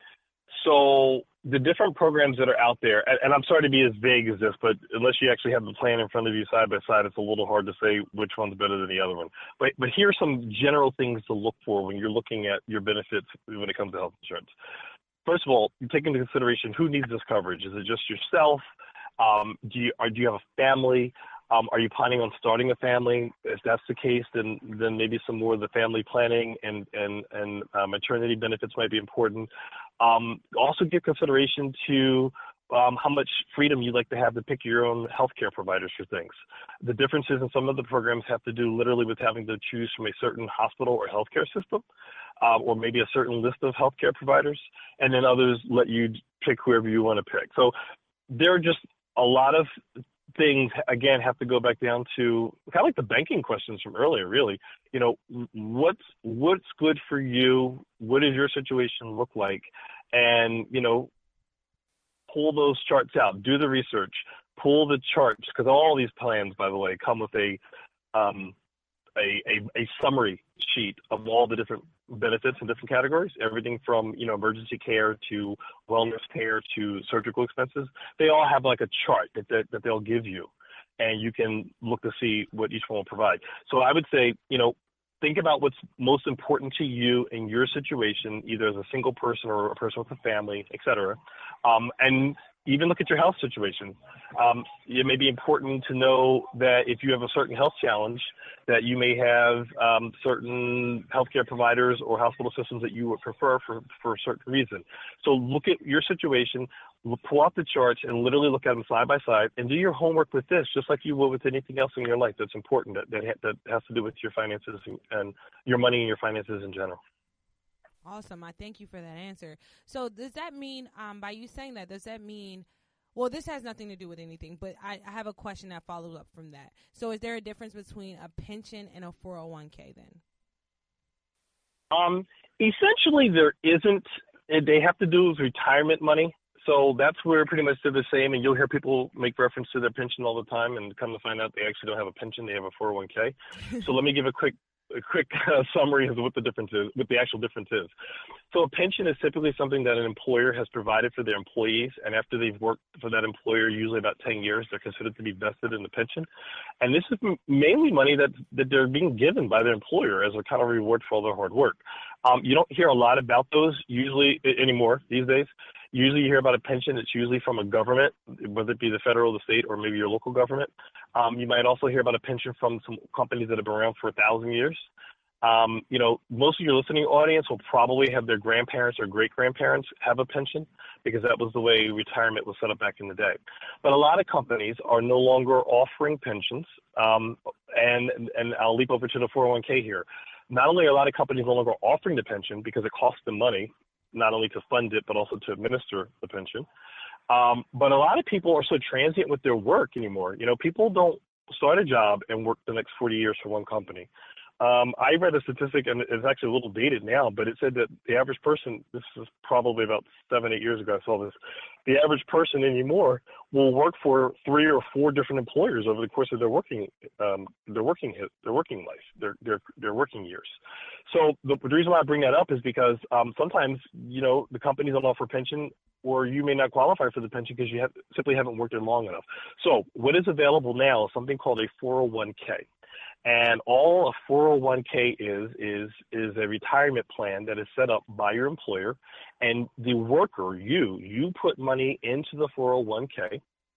So the different programs that are out there, and, and I'm sorry to be as vague as this, but unless you actually have the plan in front of you side by side, it's a little hard to say which one's better than the other one. But but here are some general things to look for when you're looking at your benefits when it comes to health insurance. First of all, you take into consideration who needs this coverage. Is it just yourself? Um, do you or do you have a family? Um, are you planning on starting a family? If that's the case, then then maybe some more of the family planning and and and uh, maternity benefits might be important. Um, also give consideration to um, how much freedom you'd like to have to pick your own healthcare providers for things. The differences in some of the programs have to do literally with having to choose from a certain hospital or healthcare system, um, or maybe a certain list of healthcare providers, and then others let you pick whoever you want to pick. So there are just a lot of things, again, have to go back down to kind of like the banking questions from earlier, really. You know, what's what's good for you? What does your situation look like? And, you know, pull those charts out, do the research, pull the charts, because all these plans, by the way, come with a, um, a, a, a summary sheet of all the different benefits in different categories, everything from, you know, emergency care to wellness care to surgical expenses. They all have like a chart that, that, that they'll give you, and you can look to see what each one will provide. So I would say, you know, think about what's most important to you in your situation, either as a single person or a person with a family, et cetera. Um, and even look at your health situation. Um, it may be important to know that if you have a certain health challenge, that you may have um, certain healthcare providers or hospital systems that you would prefer for, for a certain reason. So look at your situation, pull out the charts, and literally look at them side by side, and do your homework with this, just like you would with anything else in your life that's important, that, that, that has to do with your finances and, and your money and your finances in general. Awesome. I thank you for that answer. So does that mean, um, by you saying that, does that mean, well, this has nothing to do with anything, but I, I have a question that follows up from that. So is there a difference between a pension and a four oh one k then? Um, essentially, there isn't. They have to do with retirement money. So that's where pretty much they're the same, and you'll hear people make reference to their pension all the time, and come to find out they actually don't have a pension, they have a four oh one k. So let me give a quick a quick uh, summary of what the difference is, what the actual difference is. So a pension is typically something that an employer has provided for their employees, and after they've worked for that employer usually about ten years, they're considered to be vested in the pension. And this is mainly money that, that they're being given by their employer as a kind of reward for all their hard work. Um, you don't hear a lot about those usually anymore these days. Usually you hear about a pension, it's usually from a government, whether it be the federal, the state, or maybe your local government. Um, you might also hear about a pension from some companies that have been around for a thousand years. Um, you know, most of your listening audience will probably have their grandparents or great-grandparents have a pension because that was the way retirement was set up back in the day. But a lot of companies are no longer offering pensions, um, and, and I'll leap over to the four oh one k here. Not only are a lot of companies no longer offering the pension because it costs them money, not only to fund it, but also to administer the pension. Um, but a lot of people are so transient with their work anymore. You know, people don't start a job and work the next forty years for one company. Um, I read a statistic, and it's actually a little dated now, but it said that the average person, this is probably about seven, eight years ago I saw this, the average person anymore will work for three or four different employers over the course of their working, um, their working, their working life, their, their, their working years. So the, the reason why I bring that up is because um, sometimes, you know, the companies don't offer pension, or you may not qualify for the pension because you have, simply haven't worked there long enough. So what is available now is something called a four oh one k. And all a four oh one k is, is, is a retirement plan that is set up by your employer, and the worker, you, you put money into the four oh one k.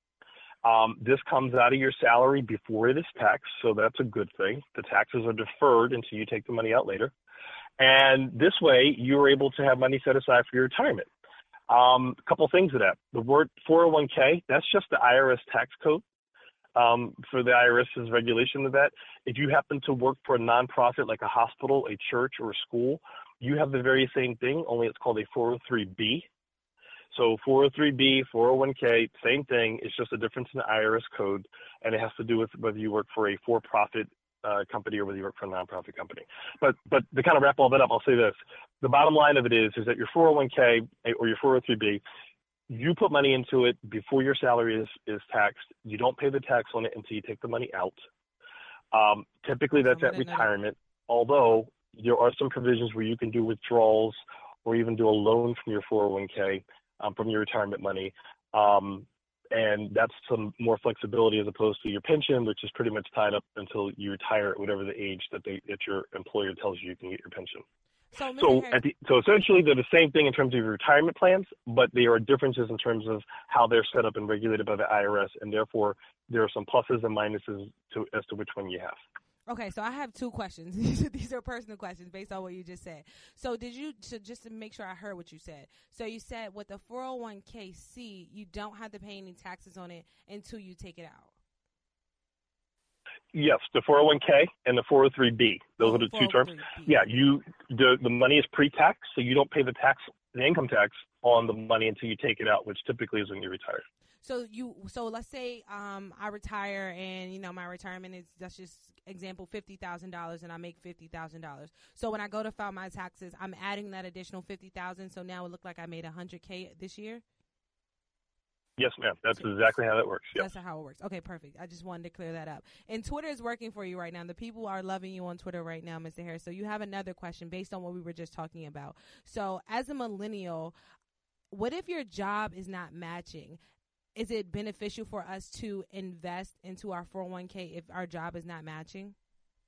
Um, this comes out of your salary before it is taxed, so that's a good thing. The taxes are deferred until you take the money out later. And this way, you're able to have money set aside for your retirement. Um, a couple things of that. The word four oh one k, that's just the I R S tax code. um, for the IRS's regulation of that. If you happen to work for a nonprofit like a hospital, a church, or a school, you have the very same thing, only it's called a four oh three B. So four oh three B, four oh one K, same thing. It's just a difference in the I R S code, and it has to do with whether you work for a for-profit uh, company or whether you work for a nonprofit company. But but to kind of wrap all that up, I'll say this. The bottom line of it is, is that your four oh one K or your four oh three B, you put money into it before your salary is, is taxed. You don't pay the tax on it until you take the money out. Um, typically, that's at retirement, although there are some provisions where you can do withdrawals or even do a loan from your four oh one K, um, from your retirement money. Um, and that's some more flexibility as opposed to your pension, which is pretty much tied up until you retire at whatever the age that, they, that your employer tells you you can get your pension. So, so, at the, so essentially, they're the same thing in terms of your retirement plans, but there are differences in terms of how they're set up and regulated by the I R S, and therefore there are some pluses and minuses to, as to which one you have. Okay, so I have two questions. These are personal questions based on what you just said. So did you, so just to make sure I heard what you said. So you said with the four oh one K C, you don't have to pay any taxes on it until you take it out. Yes, the four oh one K and the four oh three B. Those oh, are the two terms. Yeah, you the the money is pre-tax, so you don't pay the tax, the income tax on the money until you take it out, which typically is when you retire. So you, so let's say um, I retire, and you know my retirement is, that's just example, fifty thousand dollars, and I make fifty thousand dollars. So when I go to file my taxes, I'm adding that additional fifty thousand. So now it look like I made a hundred k this year. Yes, ma'am. That's exactly how that works. Yep. That's how it works. Okay, perfect. I just wanted to clear that up. And Twitter is working for you right now. The people are loving you on Twitter right now, Mister Harris. So you have another question based on what we were just talking about. So as a millennial, what if your job is not matching? Is it beneficial for us to invest into our four oh one K if our job is not matching?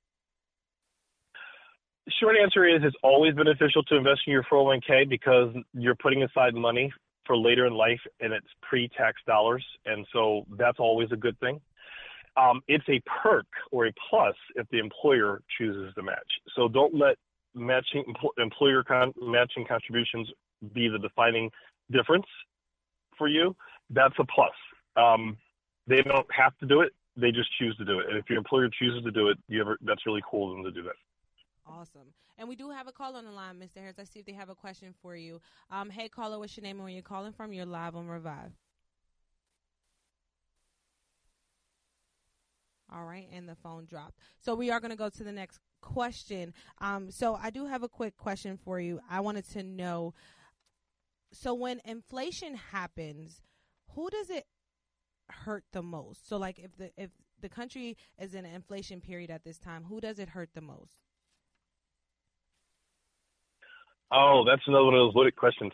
Short answer is it's always beneficial to invest in your four oh one K because you're putting aside money for later in life, and it's pre-tax dollars, and so that's always a good thing. Um, it's a perk or a plus if the employer chooses to match. So don't let matching employer con- matching contributions be the defining difference for you. That's a plus. Um, they don't have to do it; they just choose to do it. And if your employer chooses to do it, you ever, that's really cool of them to do that. Awesome. And we do have a caller on the line, Mister Harris. I see if they have a question for you. Um, hey, caller, what's your name and where you're calling from? You're live on Revive. All right, and the phone dropped. So we are going to go to the next question. Um, so I do have a quick question for you. I wanted to know, so when inflation happens, who does it hurt the most? So, like, if the if the country is in an inflation period at this time, who does it hurt the most? Oh, that's another one of those loaded questions.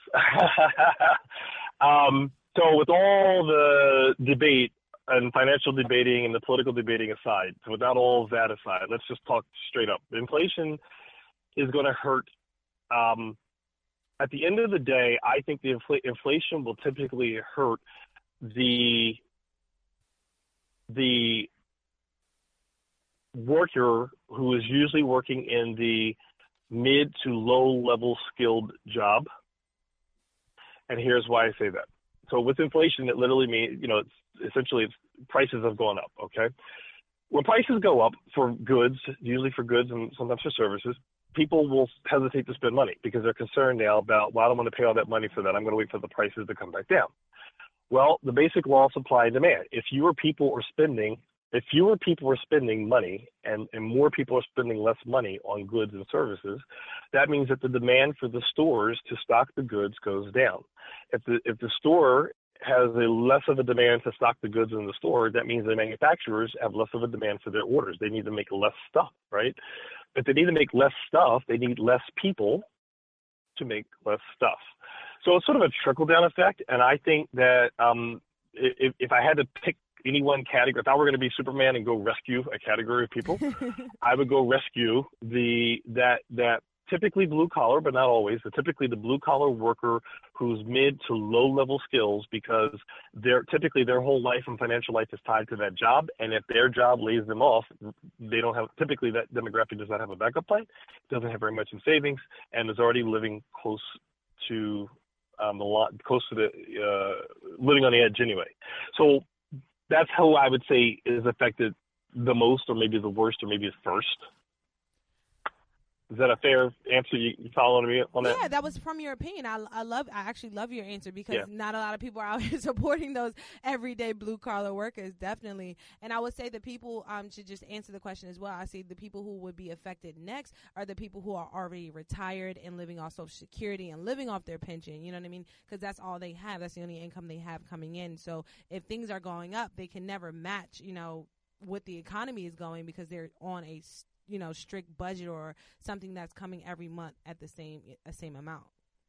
um, so with all the debate and financial debating and the political debating aside, so without all of that aside, let's just talk straight up. Inflation is going to hurt. Um, at the end of the day, I think the infl- inflation will typically hurt the the worker who is usually working in the mid to low level skilled job. And here's why I say that. So with inflation, it literally means, you know, it's essentially it's, prices have gone up. Okay. When prices go up for goods, usually for goods and sometimes for services, people will hesitate to spend money because they're concerned now about, well, I don't want to pay all that money for that. I'm going to wait for the prices to come back down. Well, the basic law of supply and demand. If fewer people are spending If fewer people are spending money and, and more people are spending less money on goods and services, that means that the demand for the stores to stock the goods goes down. If the if the store has a less of a demand to stock the goods in the store, that means the manufacturers have less of a demand for their orders. They need to make less stuff, right? If they need to make less stuff, they need less people to make less stuff. So it's sort of a trickle-down effect, and I think that um, if, if I had to pick any one category, if I were going to be Superman and go rescue a category of people, I would go rescue the that that typically blue collar, but not always, but typically the blue collar worker who's mid to low level skills, because they're typically their whole life and financial life is tied to that job, and if their job lays them off, they don't have typically that demographic does not have a backup plan, doesn't have very much in savings, and is already living close to um, a lot close to the uh, living on the edge anyway. So that's how I would say is affected the most, or maybe the worst, or maybe the first. Is that a fair answer? You, you following me on that? Yeah, that was from your opinion. I, I love. I actually love your answer because Yeah. not a lot of people are out here supporting those everyday blue collar workers, definitely. And I would say the people um should just answer the question as well. I see the people who would be affected next are the people who are already retired and living off Social Security and living off their pension. You know what I mean? Because that's all they have. That's the only income they have coming in. So if things are going up, they can never match, you know, what the economy is going because they're on a you know, strict budget or something that's coming every month at the same uh, same amount.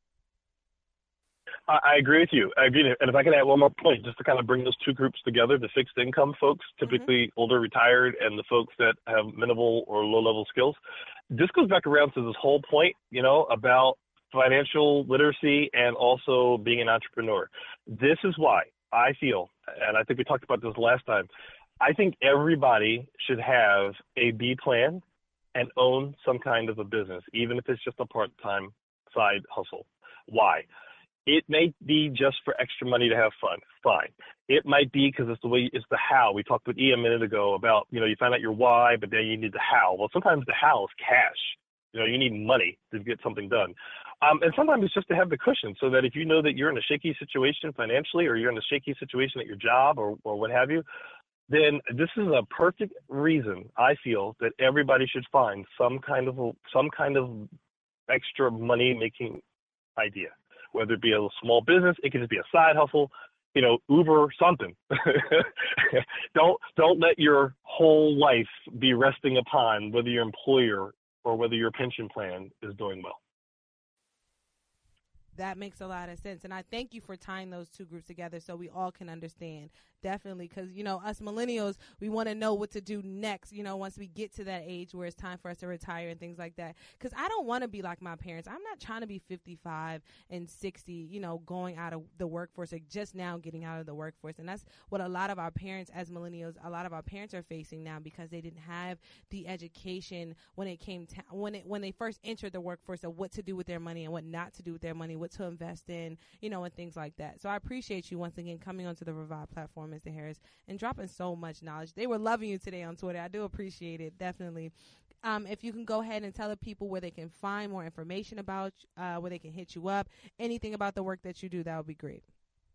I, I agree with you. I agree. And if I can add one more point, just to kind of bring those two groups together, the fixed income folks, typically mm-hmm. older retired, and the folks that have minimal or low level skills. This goes back around to this whole point, you know, about financial literacy and also being an entrepreneur. This is why I feel, and I think we talked about this last time, I think everybody should have a B plan and own some kind of a business, even if it's just a part-time side hustle. Why? It may be just for extra money to have fun. Fine. It might be because it's the way, it's the how. We talked with E a minute ago about, you know, you find out your why, but then you need the how. Well, sometimes the how is cash. You know, you need money to get something done. Um, and sometimes it's just to have the cushion so that if you know that you're in a shaky situation financially, or you're in a shaky situation at your job, or, or what have you, then this is a perfect reason, I feel, that everybody should find some kind of some kind of extra money making idea, whether it be a small business, it could just be a side hustle, you know, Uber something. don't don't let your whole life be resting upon whether your employer or whether your pension plan is doing well. That makes a lot of sense. And I thank you for tying those two groups together so we all can understand. Definitely. Because, you know, us millennials, we want to know what to do next, you know, once we get to that age where it's time for us to retire and things like that. Because I don't want to be like my parents. I'm not trying to be fifty-five and sixty, you know, going out of the workforce, like just now getting out of the workforce. And that's what a lot of our parents as millennials, a lot of our parents are facing now because they didn't have the education when it came to, when it, when they first entered the workforce of what to do with their money and what not to do with their money, what to invest in, you know, and things like that. So I appreciate you once again coming onto the Revive platform, Mister Harris, and dropping so much knowledge. They were loving you today on Twitter. I do appreciate it, definitely. Um, if you can go ahead and tell the people where they can find more information about, uh, where they can hit you up, anything about the work that you do, that would be great.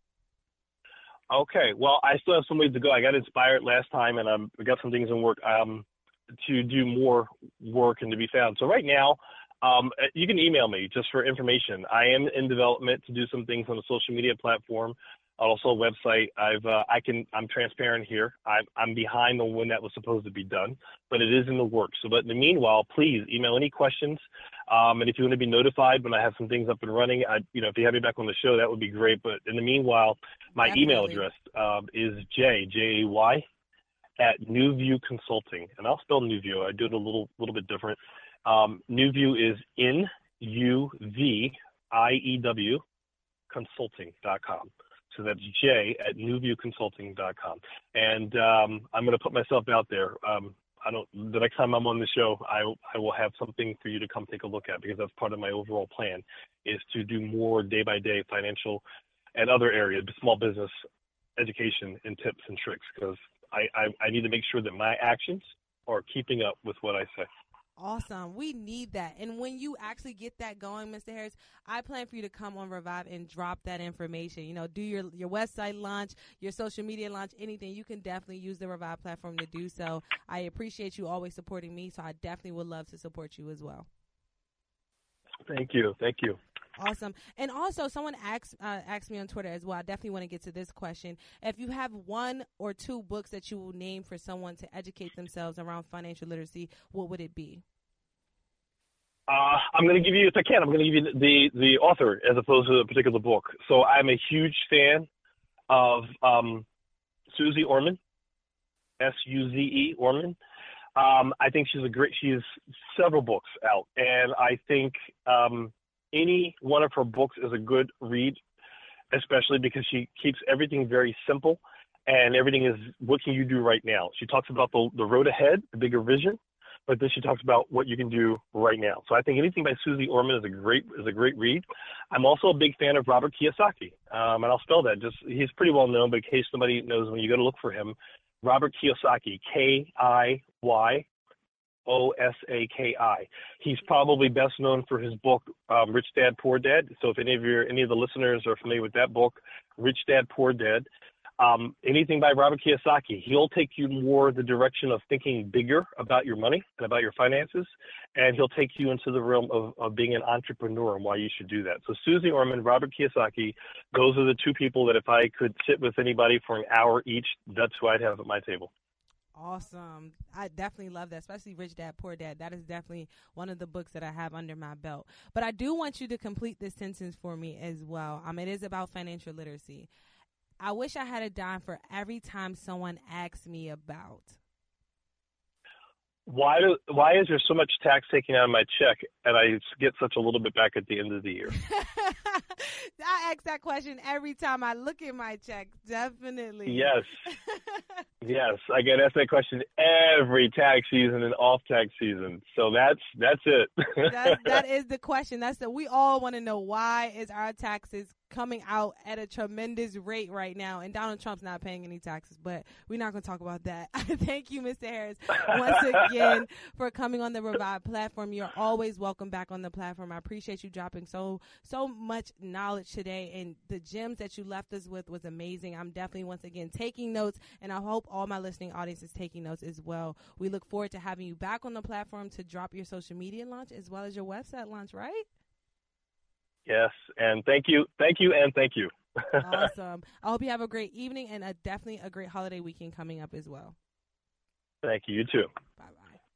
Okay. Well, I still have some ways to go. I got inspired last time, and um, I got some things in work um, to do more work and to be found. So right now, Um, you can email me just for information. I am in development to do some things on a social media platform, also a website. I've, uh, I can, I'm transparent here. I'm, I'm behind on when that was supposed to be done, but it is in the works. So, but in the meanwhile, please email any questions. Um, and if you want to be notified when I have some things up and running, I, you know, if you have me back on the show, that would be great. But in the meanwhile, my Definitely. email address um, is J, J A Y, at Newview Consulting. And I'll spell Newview. I do it a little, little bit different. Um, Newview is N U V I E W consulting dot com. So that's J at newview consulting dot com. And um, I'm going to put myself out there. Um, I don't. The next time I'm on the show, I, I will have something for you to come take a look at, because that's part of my overall plan, is to do more day-by-day financial and other areas, small business education and tips and tricks, because I, I, I need to make sure that my actions are keeping up with what I say. Awesome. We need that. And when you actually get that going, Mister Harris, I plan for you to come on Revive and drop that information. You know, do your, your website launch, your social media launch, anything. You can definitely use the Revive platform to do so. I appreciate you always supporting me, so I definitely would love to support you as well. Thank you. Thank you. Awesome. And also, someone asked uh, asked me on Twitter as well. I definitely want to get to this question. If you have one or two books that you will name for someone to educate themselves around financial literacy, what would it be? Uh, I'm going to give you, if I can, I'm going to give you the, the author as opposed to a particular book. So I'm a huge fan of um, Susie Orman, S U Z E Orman. Um, I think she's a great, she has several books out, and I think um, any one of her books is a good read, especially because she keeps everything very simple, and everything is, what can you do right now? She talks about the, the road ahead, the bigger vision, but then she talks about what you can do right now. So I think anything by Susie Orman is a great is a great read. I'm also a big fan of Robert Kiyosaki, um, and I'll spell that. Just he's pretty well known, but in case somebody knows when you go to look for him, Robert Kiyosaki, K I Y O S A K I. He's probably best known for his book, um, Rich Dad, Poor Dad. So if any of your any of the listeners are familiar with that book, Rich Dad, Poor Dad, um, anything by Robert Kiyosaki, he'll take you more the direction of thinking bigger about your money and about your finances, and he'll take you into the realm of, of being an entrepreneur and why you should do that. So Susie Orman, Robert Kiyosaki, those are the two people that if I could sit with anybody for an hour each, that's who I'd have at my table. Awesome. I definitely love that, especially Rich Dad, Poor Dad. That is definitely one of the books that I have under my belt. But I do want you to complete this sentence for me as well. Um, it is about financial literacy. I wish I had a dime for every time someone asks me about. Why do, why is there so much tax taken out of my check and I get such a little bit back at the end of the year? I ask that question every time I look at my check. Definitely. Yes. Yes. I get asked that question every tax season and off tax season. So that's that's it. that, that is the question. That's the we all want to know, why is our taxes coming out at a tremendous rate right now? And Donald Trump's not paying any taxes, but we're not going to talk about that. Thank you, Mister Harris, once again for coming on the Revive platform. You're always welcome back on the platform. I appreciate you dropping so so much knowledge today, and the gems that you left us with was amazing. I'm definitely once again taking notes, and I hope all my listening audience is taking notes as well. We look forward to having you back on the platform to drop your social media launch as well as your website launch, right? Yes, and thank you, thank you, and thank you. Awesome. I hope you have a great evening and a, definitely a great holiday weekend coming up as well. Thank you. You too. Bye-bye.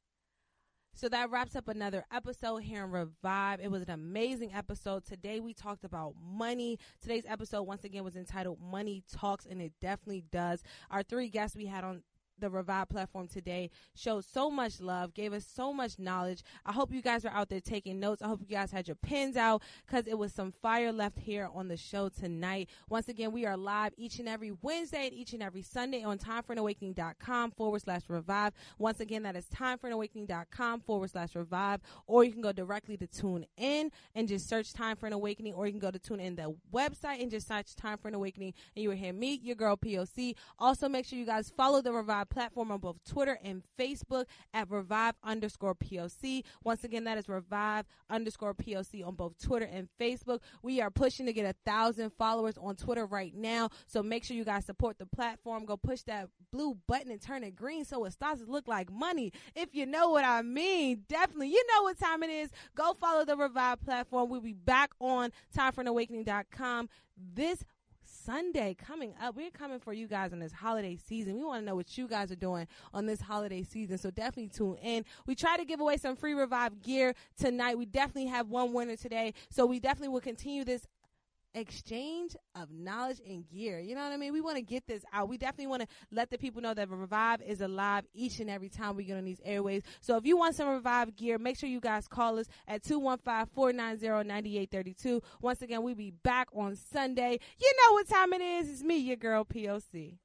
So that wraps up another episode here in Revive. It was an amazing episode. Today we talked about money. Today's episode, once again, was entitled Money Talks, and it definitely does. Our three guests we had on the Revive platform today showed so much love, gave us so much knowledge. I hope you guys are out there taking notes. I hope you guys had your pens out, because it was some fire left here on the show tonight. Once again, we are live each and every Wednesday and each and every Sunday on timeforanawakening.com forward slash revive. Once again, that is timeforanawakening.com forward slash revive, or you can go directly to Tune In and just search Time for an Awakening, or you can go to Tune In the website and just search Time for an Awakening, and you will hear me, your girl P O C. Also, make sure you guys follow the Revive platform on both Twitter and Facebook at Revive underscore P O C. Once again, that is Revive underscore P O C on both Twitter and Facebook. We are pushing to get a thousand followers on Twitter right now, so make sure you guys support the platform. Go push that blue button and turn it green so it starts to look like money, if you know what I mean. Definitely, you know what time it is. Go follow the Revive platform. We'll be back on time for an awakening dot com this Sunday coming up. We're coming for you guys on this holiday season. We want to know what you guys are doing on this holiday season, so definitely tune in. We try to give away some free Revive gear tonight. We definitely have one winner today, so we definitely will continue this exchange of knowledge and gear. You know what I mean? We want to get this out. We definitely want to let the people know that Revive is alive each and every time we get on these airways. So if you want some Revive gear, make sure you guys call us at two one five, four nine zero, nine eight three two. Once again, we'll be back on Sunday. You know what time it is. It's me, your girl P O C.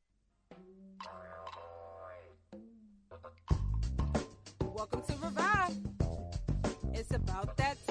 Welcome to Revive. It's about that time.